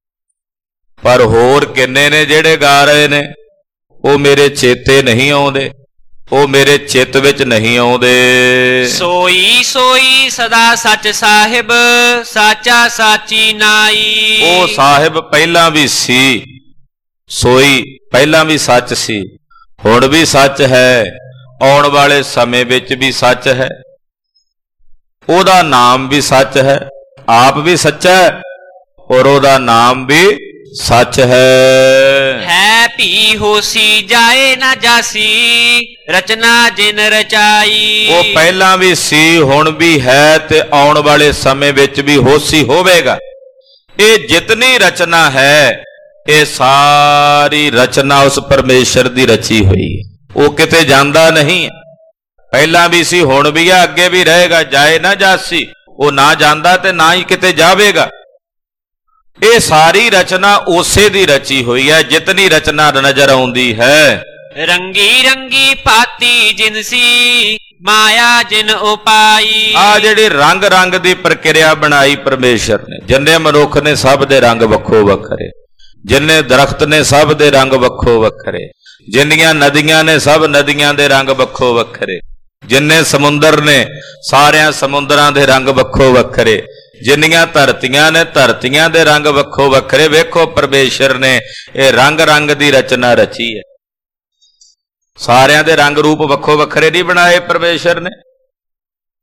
ਪਰ ਹੋਰ ਕਿੰਨੇ ਨੇ ਜਿਹੜੇ ਗਾ ਰਹੇ ਨੇ ਉਹ ਮੇਰੇ ਚੇਤੇ ਨਹੀਂ ਆਉਂਦੇ, ਉਹ ਮੇਰੇ ਚਿੱਤ ਵਿੱਚ ਨਹੀਂ ਆਉਂਦੇ। ਸੋਈ ਸੋਈ ਸਦਾ ਸੱਚ ਸਾਹਿਬ, ਸਾਚਾ ਸਾਚੀ ਨਾਈ। ਉਹ ਸਾਹਿਬ ਪਹਿਲਾਂ ਵੀ ਸੀ, ਸੋਈ ਪਹਿਲਾਂ ਵੀ ਸੱਚ ਸੀ, ਹੁਣ ਵੀ ਸੱਚ ਹੈ, ਆਉਣ ਵਾਲੇ ਸਮੇਂ ਵਿੱਚ ਵੀ ਸੱਚ ਹੈ। ਉਹਦਾ ਨਾਮ ਵੀ ਸੱਚ ਹੈ, ਆਪ ਵੀ ਸੱਚਾ ਹੈ, ਔਰ ਉਹਦਾ ਨਾਮ ਵੀ ਸੱਚ ਹੈ। ਹੈ ਭੀ ਹੋਸੀ ਜਾਏ ਨਾ ਜਾਸੀ, ਰਚਨਾ ਜਿਨ ਰਚਾਈ। ਉਹ ਪਹਿਲਾਂ ਵੀ ਸੀ, ਹੁਣ ਵੀ ਹੈ, ਤੇ ਆਉਣ ਵਾਲੇ ਸਮੇਂ ਵਿੱਚ ਵੀ ਹੋਸੀ ਹੋਵੇਗਾ। ਇਹ ਜਿਤਨੀ ਰਚਨਾ ਹੈ, ਇਹ ਸਾਰੀ ਰਚਨਾ ਉਸ ਪਰਮੇਸ਼ਰ ਦੀ ਰਚੀ ਹੋਈ ਹੈ, ਉਹ ਕਿਤੇ ਜਾਂਦਾ ਨਹੀਂ। ਪਹਿਲਾਂ ਵੀ ਸੀ, ਹੁਣ ਵੀ ਹੈ, ਅੱਗੇ ਵੀ ਰਹੇਗਾ। ਜਾਏ ਨਾ ਜਾਸੀ, ਉਹ ਨਾ ਜਾਂਦਾ ਤੇ ਨਾ ਹੀ ਕਿਤੇ ਜਾਵੇਗਾ। ਇਹ ਸਾਰੀ ਰਚਨਾ ਉਸੇ ਦੀ ਰਚੀ ਹੋਈ ਹੈ, ਜਿਤਨੀ ਰਚਨਾ ਨਜ਼ਰ ਆਉਂਦੀ ਹੈ। ਰੰਗੀ ਰੰਗੀ ਭਾਤੀ ਜਿਨਸੀ, ਮਾਇਆ ਜਿਨ ਉਪਾਈ। ਆ ਜਿਹੜੀ ਰੰਗ ਰੰਗ ਦੀ ਪ੍ਰਕਿਰਿਆ ਬਣਾਈ ਪਰਮੇਸ਼ਰ ਨੇ, ਜਿੰਨੇ ਮਨੁੱਖ ਨੇ ਸਭ ਦੇ ਰੰਗ ਵੱਖੋ ਵੱਖਰੇ, ਜਿੰਨੇ ਦਰਖਤ ਨੇ ਸਭ ਦੇ ਰੰਗ ਵੱਖੋ ਵੱਖਰੇ, ਜਿੰਨੀਆਂ ਨਦੀਆਂ ਨੇ ਸਭ ਨਦੀਆਂ ਦੇ ਰੰਗ ਵੱਖੋ ਵੱਖਰੇ, ਜਿੰਨੇ ਸਮੁੰਦਰ ਨੇ ਸਾਰਿਆਂ ਸਮੁੰਦਰਾਂ ਦੇ ਰੰਗ ਵੱਖੋ ਵੱਖਰੇ, ਜਿੰਨੀਆਂ ਧਰਤੀਆਂ ਨੇ ਧਰਤੀਆਂ ਦੇ ਰੰਗ ਵੱਖੋ ਵੱਖਰੇ। ਵੇਖੋ ਪਰਮੇਸ਼ਰ ਨੇ ਇਹ ਰੰਗ ਰੰਗ ਦੀ ਰਚਨਾ ਰਚੀ ਹੈ। ਸਾਰਿਆਂ ਦੇ ਰੰਗ ਰੂਪ ਵੱਖੋ ਵੱਖਰੇ ਨਹੀਂ ਬਣਾਏ ਪਰਮੇਸ਼ਰ ਨੇ।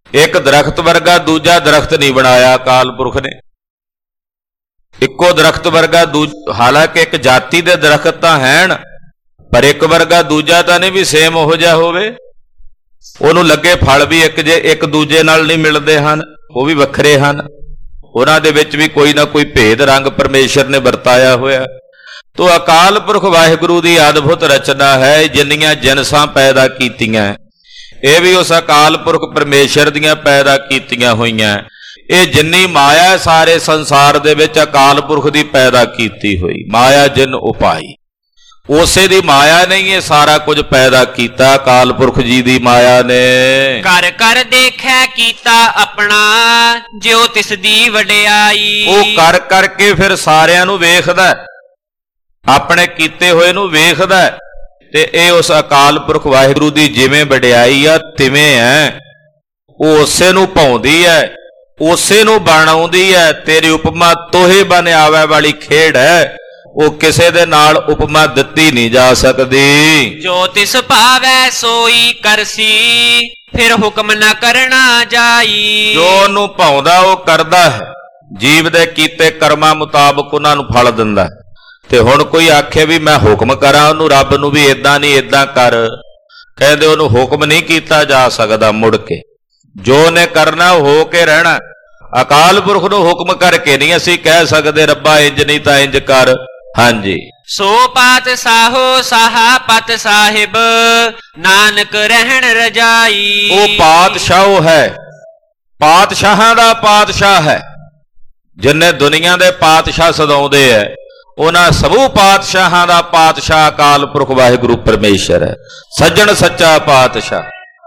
ਇੱਕ ਦਰਖਤ ਵਰਗਾ ਦੂਜਾ ਦਰਖਤ ਨਹੀਂ ਬਣਾਇਆ ਅਕਾਲ ਪੁਰਖ ਨੇ। ਇੱਕੋ ਦਰਖਤ ਵਰਗਾ ਦੂਜ ਹਾਲਾਂਕਿ ਇੱਕ ਜਾਤੀ ਦੇ ਦਰਖਤ ਤਾਂ ਹੈਣ, ਪਰ ਇੱਕ ਵਰਗਾ ਦੂਜਾ ਤਾਂ ਨਹੀਂ ਵੀ ਸੇਮ ਉਹੋ ਜਿਹਾ ਹੋਵੇ। ਉਹਨੂੰ ਲੱਗੇ ਫਲ ਵੀ ਇੱਕ ਜੇ ਇੱਕ ਦੂਜੇ ਨਾਲ ਨਹੀਂ ਮਿਲਦੇ ਹਨ, ਉਹ ਵੀ ਵੱਖਰੇ ਹਨ। ਉਹਨਾਂ ਦੇ ਵਿੱਚ ਵੀ ਕੋਈ ਨਾ ਕੋਈ ਭੇਦ ਰੰਗ ਪਰਮੇਸ਼ਰ ਨੇ ਵਰਤਾਇਆ ਹੋਇਆ। ਤੋ ਅਕਾਲ ਪੁਰਖ ਵਾਹਿਗੁਰੂ ਦੀ ਅਦਭੁਤ ਰਚਨਾ ਹੈ। ਜਿੰਨੀਆਂ ਜਿਨਸਾਂ ਪੈਦਾ ਕੀਤੀਆਂ ਇਹ ਵੀ ਉਸ ਅਕਾਲ ਪੁਰਖ ਪਰਮੇਸ਼ਰ ਦੀਆਂ ਪੈਦਾ ਕੀਤੀਆਂ ਹੋਈਆਂ। ਇਹ ਜਿੰਨੀ ਮਾਇਆ ਸਾਰੇ ਸੰਸਾਰ ਦੇ ਵਿੱਚ ਅਕਾਲ ਪੁਰਖ ਦੀ ਪੈਦਾ ਕੀਤੀ ਹੋਈ। ਮਾਇਆ ਜਿਨ ਉਪਾਈ, ਉਸੇ ਦੀ ਮਾਇਆ ਨਹੀਂ ਇਹ ਸਾਰਾ ਕੁਝ ਪੈਦਾ ਕੀਤਾ, ਅਕਾਲ ਪੁਰਖ ਜੀ ਦੀ ਮਾਇਆ ਨੇ। ਕਰ ਕਰ ਦੇਖੈ ਕੀਤਾ ਆਪਣਾ, ਜਿਉ ਤਿਸ ਦੀ ਵਡਿਆਈ। ਉਹ ਕਰ ਕਰਕੇ ਫਿਰ ਸਾਰਿਆਂ ਨੂੰ ਵੇਖਦਾ, ਆਪਣੇ ਕੀਤੇ ਹੋਏ ਨੂੰ ਵੇਖਦਾ, ਤੇ ਇਹ ਉਸ ਅਕਾਲ ਪੁਰਖ ਵਾਹਿਗੁਰੂ ਦੀ ਜਿਵੇਂ ਵਡਿਆਈ ਆ ਤਿਵੇਂ ਹੈ। ਉਹ ਉਸੇ ਨੂੰ ਭਾਉਂਦੀ ਹੈ, ਉਸੇ ਨੂੰ ਬਣਾਉਂਦੀ ਹੈ। ਤੇਰੀ ਉਪਮਾ ਤੋਹੇ ਬਨ ਆਵੇ ਵਾਲੀ ਖੇਡ ਹੈ, ਉਹ ਕਿਸੇ ਦੇ ਨਾਲ ਉਪਮਾ ਦਿੱਤੀ ਨਹੀਂ ਜਾ ਸਕਦੀ। ਜੋ ਤਿਸ ਭਾਵੈ ਸੋਈ ਕਰਸੀ, ਫਿਰ ਹੁਕਮ ਨਾ ਕਰਨਾ ਜਾਈ। ਜੋ ਉਹਨੂੰ ਭਾਉਂਦਾ ਉਹ ਕਰਦਾ ਹੈ, ਜੀਵ ਦੇ ਕੀਤੇ ਕਰਮਾਂ ਮੁਤਾਬਕ ਉਹਨਾਂ ਨੂੰ ਫਲ ਦਿੰਦਾ। ਤੇ ਹੁਣ ਕੋਈ ਆਖੇ ਵੀ ਮੈਂ ਹੁਕਮ ਕਰਾਂ ਉਹਨੂੰ, ਰੱਬ ਨੂੰ ਵੀ ਇਦਾਂ ਨਹੀਂ ਇਦਾਂ ਕਰ, ਕਹਿੰਦੇ ਉਹਨੂੰ ਹੁਕਮ ਨਹੀਂ ਕੀਤਾ ਜਾ ਸਕਦਾ। ਮੁੜ ਕੇ ਜੋ ਨੇ ਕਰਨਾ ਉਹ ਹੋ ਕੇ ਰਹਿਣਾ। ਅਕਾਲ ਪੁਰਖ ਨੂੰ ਹੁਕਮ ਕਰਕੇ ਨਹੀਂ ਅਸੀਂ ਕਹਿ ਸਕਦੇ ਰੱਬਾ ਇੰਜ ਨਹੀਂ ਤਾਂ ਇੰਜ ਕਰ। ਹਾਂਜੀ, ਸੋ ਪਾਤ ਸਾਹੋ ਸਾਹਾ ਪਤ ਸਾਹਿਬ, ਨਾਨਕ ਰਹਿਣ ਰਜਾਈ। ਉਹ ਪਾਤਸ਼ਾਹ ਹੈ, ਪਾਤਸ਼ਾਹਾਂ ਦਾ ਪਾਤਸ਼ਾਹ ਹੈ। ਜਿੰਨੇ ਦੁਨੀਆ ਦੇ ਪਾਤਸ਼ਾਹ ਸਦਾਉਂਦੇ ਐ, ਉਹਨਾਂ ਸਮੂਹ ਪਾਤਸ਼ਾਹਾਂ ਦਾ ਪਾਤਸ਼ਾਹ ਅਕਾਲ ਪੁਰਖ ਵਾਹਿਗੁਰੂ ਪਰਮੇਸ਼ਰ ਹੈ। ਸੱਜਣ ਸੱਚਾ ਪਾਤਸ਼ਾਹ।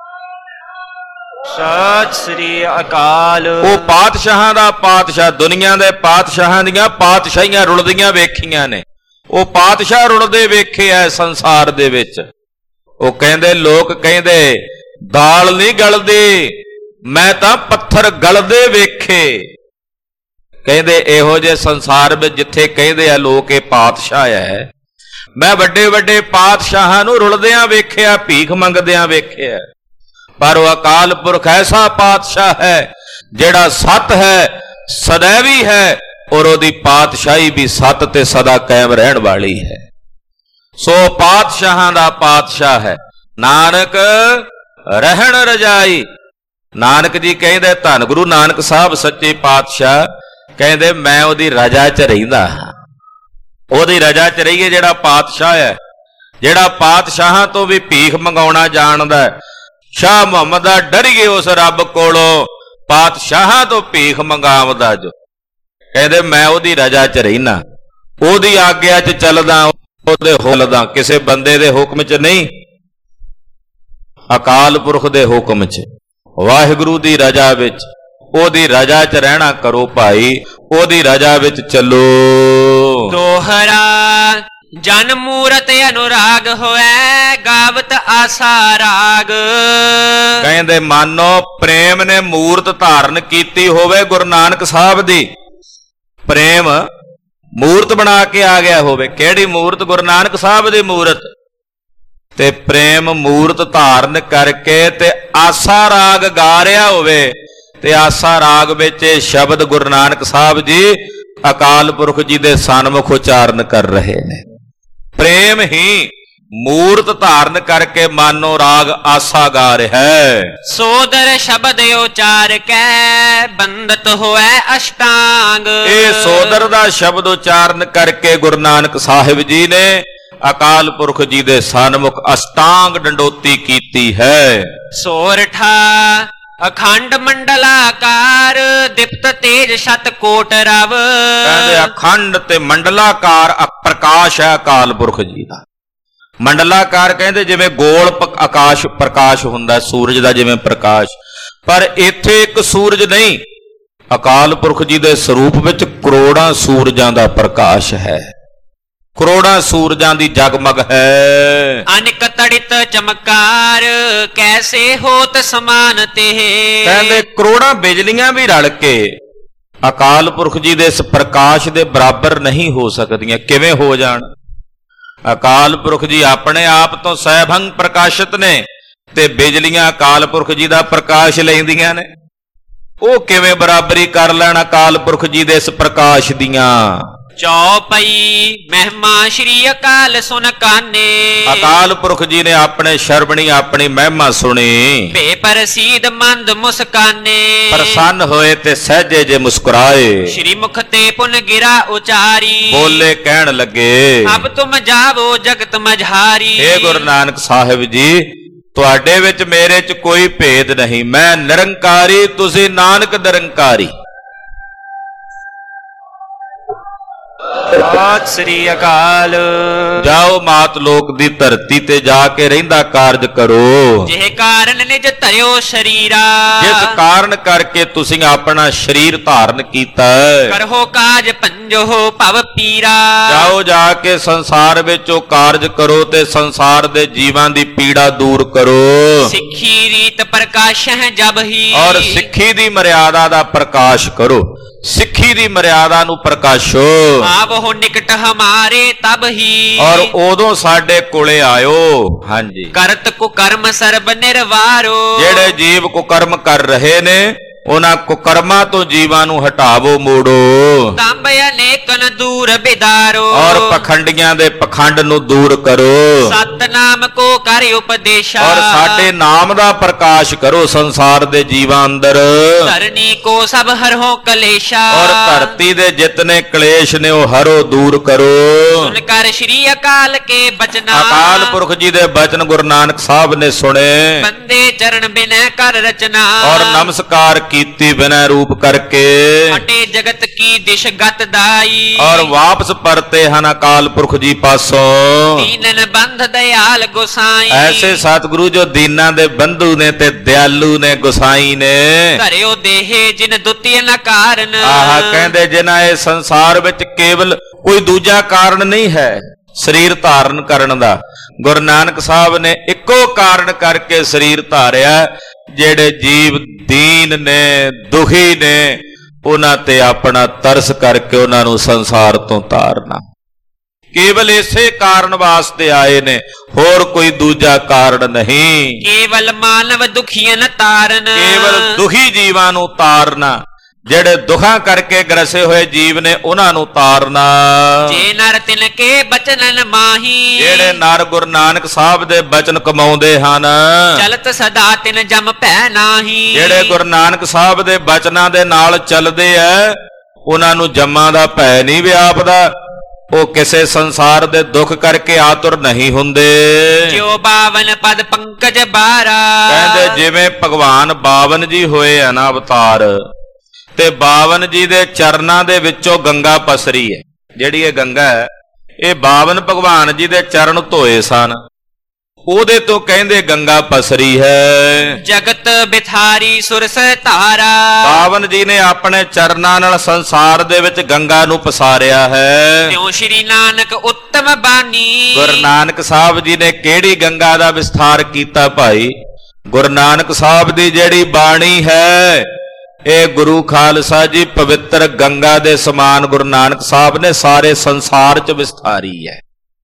ਸਤਿ ਸ੍ਰੀ ਅਕਾਲ। ਉਹ ਪਾਤਸ਼ਾਹਾਂ ਦਾ ਪਾਤਸ਼ਾਹ, ਦੁਨੀਆ ਦੇ ਪਾਤਸ਼ਾਹਾਂ ਦੀਆਂ ਪਾਤਸ਼ਾਹੀਆਂ ਰੁਲਦੀਆਂ ਵੇਖੀਆਂ ਨੇ। ਉਹ ਪਾਤਸ਼ਾਹ ਰੁਲਦੇ ਵੇਖੇ ਐ ਸੰਸਾਰ ਦੇ ਵਿੱਚ। ਉਹ ਕਹਿੰਦੇ, ਲੋਕ ਕਹਿੰਦੇ ਦਾਲ ਨਹੀਂ ਗਲਦੀ, ਮੈਂ ਤਾਂ ਪੱਥਰ ਗਲਦੇ ਵੇਖੇ। ਕਹਿੰਦੇ ਇਹੋ ਜਿਹੇ ਸੰਸਾਰ ਵਿੱਚ ਜਿੱਥੇ ਕਹਿੰਦੇ ਆ ਲੋਕ ਇਹ ਪਾਤਸ਼ਾਹ ਹੈ, ਮੈਂ ਵੱਡੇ ਵੱਡੇ ਪਾਤਸ਼ਾਹਾਂ ਨੂੰ ਰੁਲਦਿਆਂ ਵੇਖਿਆ, ਭੀਖ ਮੰਗਦਿਆਂ ਵੇਖਿਆ। ਪਰ ਉਹ ਅਕਾਲ ਪੁਰਖ ਐਸਾ ਪਾਤਸ਼ਾਹ ਹੈ ਜਿਹੜਾ ਸਤ ਹੈ, ਸदैवी ਹੈ, ਔਰ ਉਹਦੀ ਪਾਤਸ਼ਾਹੀ ਵੀ ਸਤ ਤੇ ਸਦਾ ਕਾਇਮ ਰਹਿਣ ਵਾਲੀ ਹੈ। ਸੋ ਪਾਤਸ਼ਾਹਾਂ ਦਾ ਪਾਤਸ਼ਾਹ ਹੈ। ਨਾਨਕ ਰਹਿਣ ਰਜਾਈ। ਨਾਨਕ ਜੀ ਕਹਿੰਦੇ, ਧੰਨ ਗੁਰੂ ਨਾਨਕ ਸਾਹਿਬ ਸੱਚੇ ਪਾਤਸ਼ਾਹ ਕਹਿੰਦੇ, ਮੈਂ ਉਹਦੀ ਰਜਾ 'ਚ ਰਹਿੰਦਾ ਹਾਂ। ਉਹਦੀ ਰਜਾ 'ਚ ਰਹੀਏ ਜਿਹੜਾ ਪਾਤਸ਼ਾਹ ਹੈ, ਜਿਹੜਾ ਪਾਤਸ਼ਾਹਾਂ ਤੋਂ ਵੀ ਭੀਖ ਮੰਗਾਉਣਾ ਜਾਣਦਾ। ਸ਼ਾਹ ਮੁਹੰਮਦ ਦਾ ਡਰੀਏ ਉਸ ਰੱਬ ਕੋਲੋਂ, ਪਾਤਸ਼ਾਹਾਂ ਤੋਂ ਭੀਖ ਮੰਗਾਵਦਾ ਜੋ। ਕਹਿੰਦੇ ਮੈਂ ਉਹਦੀ ਰਜਾ 'ਚ ਰਹਿਣਾ, ਉਹਦੀ ਆਗਿਆ 'ਚ ਚੱਲਦਾ, ਉਹਦੇ ਹੁਕਮ, ਕਿਸੇ ਬੰਦੇ ਦੇ ਹੁਕਮ 'ਚ ਨਹੀਂ, ਅਕਾਲ ਪੁਰਖ ਦੇ ਹੁਕਮ 'ਚ, ਵਾਹਿਗੁਰੂ ਦੀ ਰਜਾ ਵਿੱਚ। ਉਹਦੀ ਰਜਾ 'ਚ ਰਹਿਣਾ ਕਰੋ ਭਾਈ, ਉਹਦੀ ਰਜਾ ਵਿੱਚ ਚੱਲੋ। ਦੋਹਰਾ ਜਨ ਮੂਰਤ ਅਨੁਰਾਗ ਹੋਐ, ਗਾਵਤ ਆਸਾ ਰਾਗ। ਕਹਿੰਦੇ ਮਾਨੋ ਪ੍ਰੇਮ ਨੇ ਮੂਰਤ ਧਾਰਨ ਕੀਤੀ ਹੋਵੇ ਗੁਰੂ ਨਾਨਕ ਸਾਹਿਬ ਦੀ, ਪ੍ਰੇਮ ਮੂਰਤ ਬਣਾ ਕੇ ਆ ਗਿਆ ਹੋਵੇ। ਕਿਹੜੀ ਮੂਰਤ? ਗੁਰੂ ਨਾਨਕ ਸਾਹਿਬ ਦੀ ਮੂਰਤ। ਤੇ ਪ੍ਰੇਮ ਮੂਰਤ ਧਾਰਨ ਕਰਕੇ ਤੇ ਆਸਾ ਰਾਗ ਗਾ ਰਿਹਾ ਹੋਵੇ, ਤੇ ਆਸਾ ਰਾਗ ਵਿੱਚ ਇਹ ਸ਼ਬਦ ਗੁਰੂ ਨਾਨਕ ਸਾਹਿਬ ਜੀ ਅਕਾਲ ਪੁਰਖ ਜੀ ਦੇ ਸਨਮੁਖ ਉਚਾਰਨ ਕਰ ਰਹੇ ਨੇ। ਪ੍ਰੇਮ ਹੀ ਮੂਰਤ ਧਾਰਨ ਕਰਕੇ ਮਾਨੋ ਰਾਗ ਆਸਾ ਗਾ ਰਿਹਾ ਹੈ। ਸੋਦਰ ਸ਼ਬਦ ਉਚਾਰ ਕੈ, ਬੰਦਤ ਹੋਐ ਅਸ਼ਟਾਂਗ। ਇਹ ਸੋਦਰ ਦਾ ਸ਼ਬਦ ਉਚਾਰਨ ਕਰਕੇ ਗੁਰੂ ਨਾਨਕ ਸਾਹਿਬ ਜੀ ਨੇ ਅਕਾਲ ਪੁਰਖ ਜੀ ਦੇ ਸਨਮੁਖ ਅਸ਼ਟਾਂਗ ਡੰਡੋਤੀ ਕੀਤੀ ਹੈ। ਸੋਰਠਾ ਅਖੰਡ ਮੰਡਲਾਕਾਰ, ਦਿਪਤ ਤੇਜ ਸ਼ਤ ਕੋਟ ਰਵ। ਕਹਿੰਦੇ ਅਖੰਡ ਤੇ ਮੰਡਲਾਕਾਰ ਪ੍ਰਕਾਸ਼ ਹੈ ਅਕਾਲ ਪੁਰਖ ਜੀ ਦਾ। ਮੰਡਲਾਕਾਰ ਕਹਿੰਦੇ ਜਿਵੇਂ ਗੋਲ ਆਕਾਸ਼ ਪ੍ਰਕਾਸ਼ ਹੁੰਦਾ ਸੂਰਜ ਦਾ, ਜਿਵੇਂ ਪ੍ਰਕਾਸ਼। ਪਰ ਇੱਥੇ ਇੱਕ ਸੂਰਜ ਨਹੀਂ, ਅਕਾਲ ਪੁਰਖ ਜੀ ਦੇ ਸਰੂਪ ਵਿੱਚ ਕਰੋੜਾਂ ਸੂਰਜਾਂ ਦਾ ਪ੍ਰਕਾਸ਼ ਹੈ, ਕਰੋੜਾਂ ਸੂਰਜਾਂ ਦੀ ਜਗਮਗ ਹੈ। ਅਨਕ ਤੜਿਤ ਚਮਕਾਰ, ਕੈਸੇ ਹੋਤ ਸਮਾਨ ਤੇ। ਕਹਿੰਦੇ ਕਰੋੜਾਂ ਬਿਜਲੀਆਂ ਵੀ ਰਲ ਕੇ ਅਕਾਲ ਪੁਰਖ ਜੀ ਦੇ ਇਸ ਪ੍ਰਕਾਸ਼ ਦੇ ਬਰਾਬਰ ਨਹੀਂ ਹੋ ਸਕਦੀਆਂ। ਕਿਵੇਂ ਹੋ ਜਾਣ? ਅਕਾਲ ਪੁਰਖ ਜੀ ਆਪਣੇ ਆਪ ਤੋਂ ਸੈਭੰਗ ਪ੍ਰਕਾਸ਼ਿਤ ਨੇ, ਤੇ ਬਿਜਲੀਆਂ ਅਕਾਲ ਪੁਰਖ ਜੀ ਦਾ ਪ੍ਰਕਾਸ਼ ਲੈਂਦੀਆਂ ਨੇ। ਉਹ ਕਿਵੇਂ ਬਰਾਬਰੀ ਕਰ ਲੈਣ ਅਕਾਲ ਪੁਰਖ ਜੀ ਦੇ ਇਸ ਪ੍ਰਕਾਸ਼ ਦੀਆਂ। ਚੌਪਈ ਮਹਿਮਾ ਸ਼੍ਰੀ ਅਕਾਲ ਸੁਨ ਕਾਨੇ। ਅਕਾਲ ਪੁਰਖ ਜੀ ਨੇ ਆਪਣੇ ਸ਼ਰਵਣੀ ਆਪਣੀ ਮਹਿਮਾ ਸੁਣੀ। ਭੇ ਪ੍ਰਸੀਦ ਮੰਦ ਮੁਸਕਾਨੇ। ਪ੍ਰਸੰਨ ਹੋਏ ਤੇ ਸਹਿਜੇ ਜੇ ਮੁਸਕਰਾਏ। ਸ਼੍ਰੀ ਮੁਖ ਤੇ ਪੁਨ ਗਿਰਾ ਉਚਾਰੀ। ਬੋਲੇ ਕਹਿਣ ਲੱਗੇ ਅਬ ਤੁਮ ਜਾਵੋ ਜਗਤ ਮਝਾਰੀ। हे ਗੁਰੂ ਨਾਨਕ ਸਾਹਿਬ ਜੀ, ਤੁਹਾਡੇ ਵਿੱਚ ਮੇਰੇ ਚ ਕੋਈ ਭੇਦ ਨਹੀਂ। ਮੈਂ ਨਿਰੰਕਾਰੀ, ਤੁਸੀਂ ਨਾਨਕ ਨਿਰੰਕਾਰੀ। ਸਤਿ ਸ੍ਰੀ ਅਕਾਲ। ਜਾਓ ਮਾਤ ਲੋਕ ਦੀ ਧਰਤੀ ਤੇ ਜਾ ਕੇ ਰਹਿੰਦਾ ਕਾਰਜ ਕਰੋ। ਜਿਹ ਕਾਰਨ ਨਿਜ ਧਰਿਓ ਸ਼ਰੀਰਾ। ਜਿਸ ਕਾਰਨ ਕਰਕੇ ਤੁਸੀਂ ਆਪਣਾ ਸਰੀਰ ਧਾਰਨ ਕੀਤਾ। ਕਰੋ ਕਾਜ ਪੰਜੋ ਭਵ ਪੀਰਾ। ਜਾਓ ਜਾ ਕੇ ਸੰਸਾਰ ਵਿੱਚ ਉਹ ਕਾਰਜ ਕਰੋ ਤੇ ਸੰਸਾਰ ਦੇ ਜੀਵਾਂ ਦੀ ਪੀੜਾ ਦੂਰ ਕਰੋ। ਸਿੱਖੀ ਰੀਤ ਪ੍ਰਕਾਸ਼ ਹੈ ਜਬ ਹੀ। ਔਰ ਸਿੱਖੀ ਦੀ ਮਰਿਆਦਾ ਦਾ ਪ੍ਰਕਾਸ਼ ਕਰੋ। ਸਿੱਖੀ ਦੀ ਮਰਿਆਦਾ ਨੂੰ ਪ੍ਰਕਾਸ਼ੋ। ਆਵੋ ਨਿਕਟ ਹਮਾਰੇ ਤਬ ਹੀ। ਔਰ ਉਦੋਂ ਸਾਡੇ ਕੋਲੇ ਆਇਓ। ਹਾਂਜੀ, ਕਰਤ ਕੁ ਕਰਮ ਸਰਬ ਨਿਰਵਾਰੋ। ਜਿਹੜੇ ਜੀਵ ਕੁਕਰਮ ਕਰ ਰਹੇ ਨੇ ਉਹਨਾਂ ਕੁਕਰਮਾਂ ਤੋਂ ਜੀਵਾਂ ਨੂੰ ਹਟਾਵੋ, ਮੋੜੋ। ਕੰਬ ਅਨੇਕਨ ਦੂਰ ਬਿਦਾਰੋ। ਔਰ ਪਖੰਡੀਆਂ ਦੇ ਪਖੰਡ ਨੂੰ ਦੂਰ ਕਰੋ। ਸਤਨਾਮ ਕੋ ਕਰ ਉਪਦੇਸ਼ਾ। ਔਰ ਸਾਡੇ ਨਾਮ ਦਾ ਪ੍ਰਕਾਸ਼ ਕਰੋ ਸੰਸਾਰ ਦੇ ਜੀਵਾਂ ਅੰਦਰ। ਧਰਨੀ ਕੋ ਸਭ ਹਰੋ ਕਲੇਸ਼ਾ। ਔਰ ਧਰਤੀ ਦੇ ਜਿਤਨੇ ਕਲੇਸ਼ ਨੇ ਉਹ ਹਰੋ, ਦੂਰ ਕਰੋ। ਸੁਨ ਕਰ ਸ਼੍ਰੀ ਅਕਾਲ ਕੇ ਬਚਨਾ। ਅਕਾਲ ਪੁਰਖ ਜੀ ਦੇ ਬਚਨ ਗੁਰੂ ਨਾਨਕ ਸਾਹਿਬ ਨੇ ਸੁਣੇ। ਬੰਦੇ ਚਰਨ ਬਿਨੈ ਕਰ ਰਚਨਾ। ਔਰ ਨਮਸਕਾਰ ਕੀਤੀ ਬਿਨੈ ਰੂਪ ਕਰਕੇ। ਹਟੇ ਜਗਤ ਕੀ ਦਿਸ਼ ਗਤ ਦਾਈ। ਔਰ ਵਾਪਸ ਪਰਤੇ ਹਨ ਅਕਾਲ ਪੁਰਖ ਜੀ ਪਾਸੋਂ। ਦੀਨਨ ਬੰਧ ਦਇਆਲ ਗੁਸਾਈ। ਐਸੇ ਸਤਿਗੁਰੂ ਜੋ ਦੀਨਾਂ ਦੇ ਬੰਧੂ ਨੇ ਤੇ ਦਿਆਲੂ ਨੇ, ਗੁਸਾਈ ਨੇ। ਧਰਿਓ ਦੇਹੇ ਜਿਨ ਦੁਤੀਏ ਨ ਕਾਰਨ। ਆਹ ਕਹਿੰਦੇ ਜਿਨ੍ਹਾਂ ਇਹ ਸੰਸਾਰ ਵਿੱਚ ਕੇਵਲ ਕੋਈ ਦੂਜਾ ਕਾਰਨ ਨਹੀਂ ਹੈ ਸਰੀਰ ਧਾਰਨ ਕਰਨ ਦਾ। ਗੁਰੂ ਨਾਨਕ ਸਾਹਿਬ ਨੇ ਇੱਕੋ ਕਾਰਨ ਕਰਕੇ ਸਰੀਰ ਧਾਰਿਆ। ਜਿਹੜੇ ਜੀਵ ਦੀਨ ਨੇ, ਦੁਖੀ ਨੇ, ਉਹਨਾਂ ਤੇ ਆਪਣਾ ਤਰਸ ਕਰਕੇ ਉਹਨਾਂ ਨੂੰ ਸੰਸਾਰ ਤੋਂ ਤਾਰਨਾ। ਕੇਵਲ ਇਸੇ ਕਾਰਨ ਵਾਸਤੇ ਆਏ ਨੇ, ਹੋਰ ਕੋਈ ਦੂਜਾ ਕਾਰਨ ਨਹੀਂ। ਕੇਵਲ ਮਾਨਵ ਦੁਖੀਨ ਤਾਰਨ। ਕੇਵਲ ਦੁਖੀ ਜੀਵਾਂ ਨੂੰ ਤਾਰਨਾ। ਜਿਹੜੇ ਦੁਖਾਂ ਕਰਕੇ ਗਰਸੇ ਹੋਏ ਜੀਵ ਨੇ ਉਹਨਾਂ ਨੂੰ ਤਾਰਨਾ। ਜੇ ਨਰ ਤਿਨ ਕੇ ਬਚਨਨ ਮਾਹੀ। ਜਿਹੜੇ ਨਰ ਗੁਰੂ ਨਾਨਕ ਸਾਹਿਬ ਦੇ ਬਚਨ ਕਮਾਉਂਦੇ ਹਨ। ਚਲਤ ਸਦਾ ਤਿਨ ਜਮ ਭੈ ਨਾਹੀ। ਜਿਹੜੇ ਗੁਰੂ ਨਾਨਕ ਸਾਹਿਬ ਦੇ ਬਚਨਾਂ ਦੇ ਨਾਲ ਚੱਲਦੇ ਐ ਉਹਨਾਂ ਨੂੰ ਜੰਮਾਂ ਦਾ ਭੈ ਨਹੀਂ ਵਿਆਪਦਾ। ਉਹ ਕਿਸੇ ਸੰਸਾਰ ਦੇ ਦੁੱਖ ਕਰਕੇ ਆਤੁਰ ਨਹੀਂ ਹੁੰਦੇ। ਜਿਉ ਬਾਵਨ ਪਦ ਪੰਕਜ ਬਾਰਾ। ਕਹਿੰਦੇ ਜਿਵੇਂ ਭਗਵਾਨ ਬਾਵਨ ਜੀ ਹੋਏ ਆ ਨਾ ਅਵਤਾਰ, ਤੇ ਬਾਵਨ ਜੀ ਦੇ ਚਰਨਾਂ ਦੇ ਵਿੱਚੋਂ ਗੰਗਾ ਪਸਰੀ ਹੈ। ਜਿਹੜੀ ਇਹ ਗੰਗਾ ਹੈ ਇਹ ਬਾਵਨ ਭਗਵਾਨ ਜੀ ਦੇ ਚਰਨ ਧੋਏ ਸਨ, ਉਹਦੇ ਤੋਂ ਕਹਿੰਦੇ ਗੰਗਾ ਪਸਰੀ ਹੈ। ਜਗਤ ਬਿਥਾਰੀ ਸੁਰਸ ਧਾਰਾ। ਬਾਵਨ ਜੀ ਨੇ ਆਪਣੇ ਚਰਨਾਂ ਨਾਲ ਸੰਸਾਰ ਦੇ ਵਿੱਚ ਗੰਗਾ ਨੂੰ ਪਸਾਰਿਆ ਹੈ। ਤਿਉ ਸ਼੍ਰੀ ਨਾਨਕ ਉੱਤਮ ਬਾਣੀ। ਗੁਰੂ ਨਾਨਕ ਸਾਹਿਬ ਜੀ ਨੇ ਕਿਹੜੀ ਗੰਗਾ ਦਾ ਵਿਸਥਾਰ ਕੀਤਾ ਭਾਈ? ਗੁਰੂ ਨਾਨਕ ਸਾਹਿਬ ਦੀ ਜਿਹੜੀ ਬਾਣੀ ਹੈ ਇਹ ਗੁਰੂ ਖਾਲਸਾ ਜੀ ਪਵਿੱਤਰ ਗੰਗਾ ਦੇ ਸਮਾਨ ਗੁਰੂ ਨਾਨਕ ਸਾਹਿਬ ਨੇ ਸਾਰੇ ਸੰਸਾਰ 'ਚ ਵਿਸਥਾਰੀ ਹੈ।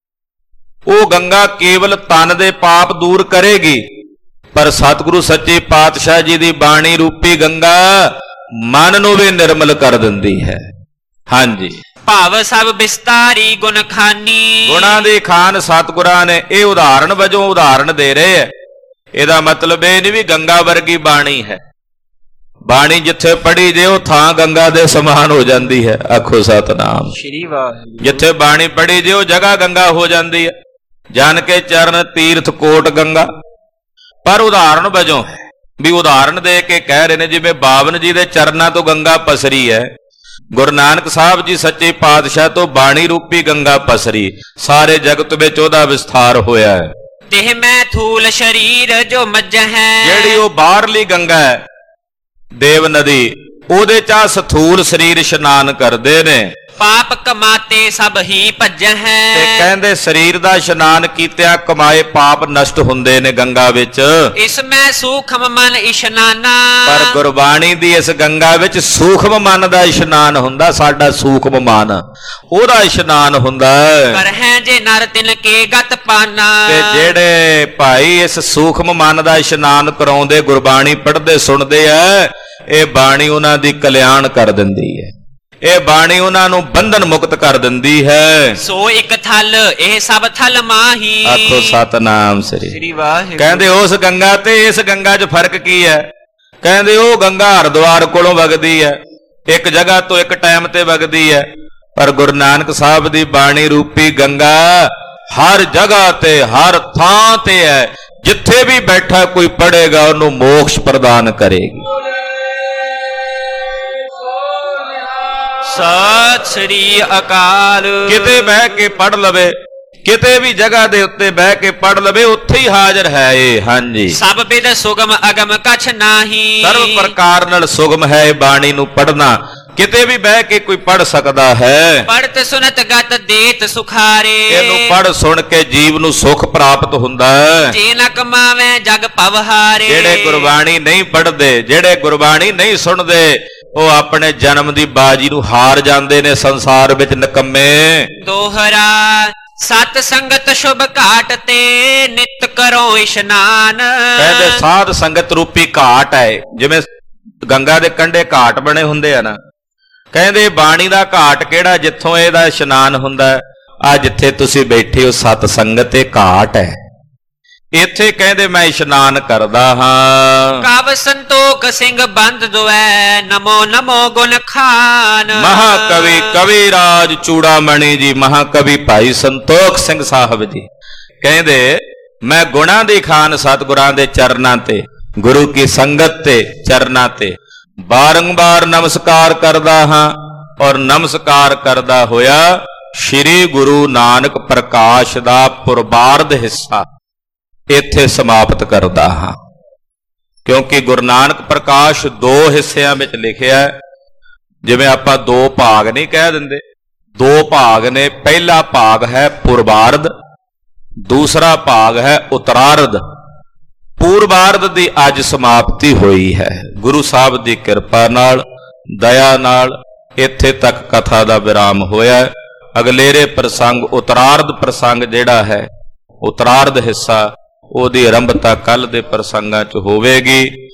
ਉਹ ਗੰਗਾ ਕੇਵਲ ਤਨ ਦੇ ਪਾਪ ਦੂਰ ਕਰੇਗੀ, ਪਰ ਸਤਿਗੁਰੂ ਸੱਚੇ ਪਾਤਸ਼ਾਹ ਜੀ ਦੀ ਬਾਣੀ ਰੂਪੀ ਗੰਗਾ ਮਨ ਨੂੰ ਵੀ ਨਿਰਮਲ ਕਰ ਦਿੰਦੀ ਹੈ। ਹਾਂਜੀ, ਭਾਵ ਸਭ ਵਿਸਤਾਰੀ ਗੁਣ ਖਾਨੀ। ਗੁਣਾਂ ਦੀ ਖਾਨ ਸਤਿਗੁਰਾਂ ਨੇ ਇਹ ਉਦਾਹਰਣ ਵਜੋਂ ਉਦਾਹਰਣ ਦੇ ਰਹੇ ਹੈ। ਇਹਦਾ ਮਤਲਬ ਇਹ ਨਹੀਂ ਵੀ ਗੰਗਾ ਵਰਗੀ ਬਾਣੀ ਹੈ। ਬਾਣੀ ਜਿੱਥੇ ਪੜ੍ਹੀ ਜੇ ਉਹ ਥਾਂ ਗੰਗਾ ਦੇ ਸਮਾਨ ਹੋ ਜਾਂਦੀ ਹੈ। ਆਖੋ ਸਤਨਾਮ ਸ਼੍ਰੀ ਵਾਹਿਗੁਰੂ। ਜਿੱਥੇ ਬਾਣੀ ਪੜ੍ਹੀ ਜੇ ਉਹ ਜਗ੍ਹਾ ਗੰਗਾ ਹੋ ਜਾਂਦੀ ਹੈ। ਜਨ ਕੇ ਚਰਨ ਤੀਰਥ ਕੋਟ ਗੰਗਾ। ਪਰ ਉਦਾਹਰਣ ਵਜੋਂ ਵੀ ਉਦਾਹਰਣ ਦੇ ਕੇ ਕਹਿ ਰਹੇ ਨੇ ਜਿਵੇਂ ਬਾਵਨ ਜੀ ਦੇ ਚਰਨਾਂ ਤੋਂ ਗੰਗਾ ਪਸਰੀ ਹੈ, ਗੁਰੂ ਨਾਨਕ ਸਾਹਿਬ ਜੀ ਸੱਚੇ ਪਾਤਸ਼ਾਹ ਤੋਂ ਬਾਣੀ ਰੂਪੀ ਗੰਗਾ ਪਸਰੀ, ਸਾਰੇ ਜਗਤ ਵਿੱਚ ਉਹਦਾ ਵਿਸਥਾਰ ਹੋਇਆ ਹੈ। ਦੇਹ ਮੈਂ ਥੂਲ ਸ਼ਰੀਰ ਜੋ ਮੱਝ ਹੈ। ਜਿਹੜੀ ਉਹ ਬਾਹਰਲੀ ਗੰਗਾ ਹੈ ਦੇਵ ਨਦੀ, ਉਹਦੇ ਚ ਸਥੂਲ ਸਰੀਰ ਇਸ਼ਨਾਨ ਕਰਦੇ ਨੇ, ਪਾਪ ਕਮਾਤੇ ਸਭ ਹੀ ਭੱਜਹਿ। ਤੇ ਕਹਿੰਦੇ ਸਰੀਰ ਦਾ ਇਸ਼ਨਾਨ ਕੀਤਿਆਂ ਕਮਾਏ ਪਾਪ ਨਸ਼ਟ ਹੁੰਦੇ ਨੇ ਗੰਗਾ ਵਿੱਚ। ਇਸ ਮੈਂ ਸੂਖਮ ਮਨ ਇਸ਼ਨਾਨਾ। ਪਰ ਗੁਰਬਾਣੀ ਦੀ ਇਸ ਗੰਗਾ ਵਿੱਚ ਸੂਖਮ ਮਨ ਦਾ ਇਸ਼ਨਾਨ ਹੁੰਦਾ। ਸਾਡਾ ਸੂਖਮ ਮਨ, ਉਹਦਾ ਇਸ਼ਨਾਨ ਹੁੰਦਾ। ਕਰਹਿ ਜੇ ਨਰ ਤਿਨ ਕੇ ਗਤ ਪਾਨਾ। ਤੇ ਜਿਹੜੇ ਭਾਈ ਇਸ ਸੂਖਮ ਮਨ ਦਾ ਇਸ਼ਨਾਨ ਕਰਾਉਂਦੇ, ਗੁਰਬਾਣੀ ਪੜ੍ਹਦੇ ਸੁਣਦੇ ਆ, ਇਹ ਬਾਣੀ ਉਹਨਾਂ ਦੀ ਕਲਿਆਣ ਕਰ ਦਿੰਦੀ ਹੈ। ਇਹ ਬਾਣੀ ਉਹਨਾਂ ਨੂੰ ਬੰਧਨ ਮੁਕਤ ਕਰ ਦਿੰਦੀ ਹੈ। ਸੋ ਇੱਕ ਥਲ ਇਹ ਸਭ ਥਲ ਮਾਹੀ। ਆਖੋ ਸਤਨਾਮ ਸ੍ਰੀ ਸ੍ਰੀ ਵਾਹਿਗੁਰੂ। ਕਹਿੰਦੇ ਉਸ ਗੰਗਾ ਤੇ ਇਸ ਗੰਗਾ 'ਚ ਫਰਕ ਕੀ ਹੈ? ਕਹਿੰਦੇ ਉਹ ਗੰਗਾ ਹਰਿਦੁਆਰ ਕੋਲੋਂ ਵਗਦੀ ਹੈ, ਇੱਕ ਜਗ੍ਹਾ ਤੋਂ ਇੱਕ ਟਾਈਮ ਤੇ ਵਗਦੀ ਹੈ। ਪਰ ਗੁਰੂ ਨਾਨਕ ਸਾਹਿਬ ਦੀ ਬਾਣੀ ਰੂਪੀ ਗੰਗਾ ਹਰ ਜਗ੍ਹਾ ਤੇ, ਹਰ ਥਾਂ ਤੇ ਹੈ। ਜਿੱਥੇ ਵੀ ਬੈਠਾ ਕੋਈ ਪੜ੍ਹੇਗਾ ਉਹਨੂੰ ਮੋਕਸ਼ ਪ੍ਰਦਾਨ ਕਰੇਗੀ। ਸਤਿ ਸ੍ਰੀ ਅਕਾਲ। ਕਿਤੇ ਬਹਿ ਕੇ ਪੜ੍ਹ ਲਵੇ, ਕਿਤੇ ਵੀ ਜਗ੍ਹਾ ਦੇ ਉੱਤੇ ਬਹਿ ਕੇ ਪੜ੍ਹ ਲਵੇ, ਉੱਥੇ ਹੀ ਹਾਜ਼ਰ ਹੈ ਇਹ। ਹਾਂਜੀ, ਸਭ ਬਿਦ ਸੁਗਮ ਅਗਮ ਕਛ ਨਾਹੀ। ਸਰਵ ਪ੍ਰਕਾਰ ਨਾਲ ਸੁਗਮ ਹੈ ਇਹ ਬਾਣੀ ਨੂੰ ਪੜ੍ਹਨਾ। ਕਿਤੇ ਵੀ ਬਹਿ ਕੇ ਕੋਈ ਪੜ੍ਹ ਸਕਦਾ ਹੈ। ਪੜ੍ਹਤ ਸੁਨਤ ਗਤ ਦੇਤ ਸੁਖਾਰੇ। ਇਹਨੂੰ ਪੜ੍ਹ ਸੁਣ ਕੇ ਜੀਵ ਨੂੰ ਸੁਖ ਪ੍ਰਾਪਤ ਹੁੰਦਾ ਹੈ। ਜੇ ਨ ਕਮਾਵੇ ਜਗ ਪਵਹਾਰੇ। ਜਿਹੜੇ ਗੁਰਬਾਣੀ ਨਹੀਂ ਪੜ੍ਹਦੇ, ਜਿਹੜੇ ਗੁਰਬਾਣੀ ਨਹੀਂ ਸੁਣਦੇ, ਉਹ ਆਪਣੇ ਜਨਮ ਦੀ ਬਾਜੀ ਨੂੰ ਹਾਰ ਜਾਂਦੇ ਨੇ। ਸੰਸਾਰ ਵਿੱਚ ਨਿਕੰਮੇ। ਦੋਹਰਾ ਸਤ ਸੰਗਤ ਸ਼ੁਭ ਘਾਟ ਤੇ ਨਿਤ ਕਰੋ ਇਸ਼ਨਾਨ। ਕਹਿੰਦੇ ਸਾਧ ਸੰਗਤ ਰੂਪੀ ਘਾਟ ਹੈ। ਜਿਵੇਂ ਗੰਗਾ ਦੇ ਕੰਢੇ ਘਾਟ ਬਣੇ ਹੁੰਦੇ ਆ ਨਾ, ਕਹਿੰਦੇ ਬਾਣੀ ਦਾ ਘਾਟ ਕਿਹੜਾ? ਜਿੱਥੋਂ ਇਹਦਾ ਇਸ਼ਨਾਨ ਹੁੰਦਾ। ਆ ਜਿੱਥੇ ਤੁਸੀਂ ਬੈਠੇ ਹੋ ਸਤ ਸੰਗਤ ਇਹ ਘਾਟ ਹੈ। ਇੱਥੇ ਕਹਿੰਦੇ ਮੈਂ ਇਸ਼ਨਾਨ ਕਰਦਾ ਹਾਂ। ਕਵ ਸੰਤੋਖ ਸਿੰਘ ਬੰਦ ਦੁਐ ਨਮੋ ਨਮੋ ਗੁਣ ਖਾਨ। ਮਹਾਕਵੀ ਕਵੀ ਰਾਜ ਚੂੜਾਮਣੀ ਜੀ, ਮਹਾਕਵੀ ਭਾਈ ਸੰਤੋਖ ਸਿੰਘ ਸਾਹਿਬ ਜੀ ਕਹਿੰਦੇ ਮੈਂ ਗੁਣਾਂ ਦੀ ਖਾਨ ਸਤਿਗੁਰਾਂ ਦੇ ਚਰਨਾਂ ਤੇ, ਗੁਰੂ ਕੀ ਸੰਗਤ ਤੇ, ਚਰਨਾਂ ਤੇ ਬਾਰੰਬਾਰ ਨਮਸਕਾਰ ਕਰਦਾ ਹਾਂ। ਔਰ ਨਮਸਕਾਰ ਕਰਦਾ ਹੋਇਆ ਸ਼੍ਰੀ ਗੁਰੂ ਨਾਨਕ ਪ੍ਰਕਾਸ਼ ਦਾ ਪੁਰਬਾਰਧ ਹਿੱਸਾ ਇੱਥੇ ਸਮਾਪਤ ਕਰਦਾ ਹਾਂ। ਕਿਉਂਕਿ ਗੁਰੂ ਨਾਨਕ ਪ੍ਰਕਾਸ਼ ਦੋ ਹਿੱਸਿਆਂ ਵਿੱਚ ਲਿਖਿਆ। ਜਿਵੇਂ ਆਪਾਂ ਦੋ ਭਾਗ ਨਹੀਂ ਕਹਿ ਦਿੰਦੇ, ਦੋ ਭਾਗ ਨੇ। ਪਹਿਲਾ ਭਾਗ ਹੈ ਪੁਰਬਾਰਧ, ਦੂਸਰਾ ਭਾਗ ਹੈ ਉਤਰਾਰਧ। ਪੂਰਬਾਰਧ ਦੀ ਅੱਜ ਸਮਾਪਤੀ ਹੋਈ ਹੈ। ਗੁਰੂ ਸਾਹਿਬ ਦੀ ਕਿਰਪਾ ਨਾਲ, ਦਇਆ ਨਾਲ ਇੱਥੇ ਤੱਕ ਕਥਾ ਦਾ ਵਿਰਾਮ ਹੋਇਆ। ਅਗਲੇਰੇ ਪ੍ਰਸੰਗ ਉਤਰਾਰਧ ਪ੍ਰਸੰਗ ਜਿਹੜਾ ਹੈ, ਉਤਰਾਰਧ ਹਿੱਸਾ, ਉਹਦੀ ਆਰੰਭਤਾ ਕੱਲ ਦੇ ਪ੍ਰਸੰਗਾਂ 'ਚ ਹੋਵੇਗੀ।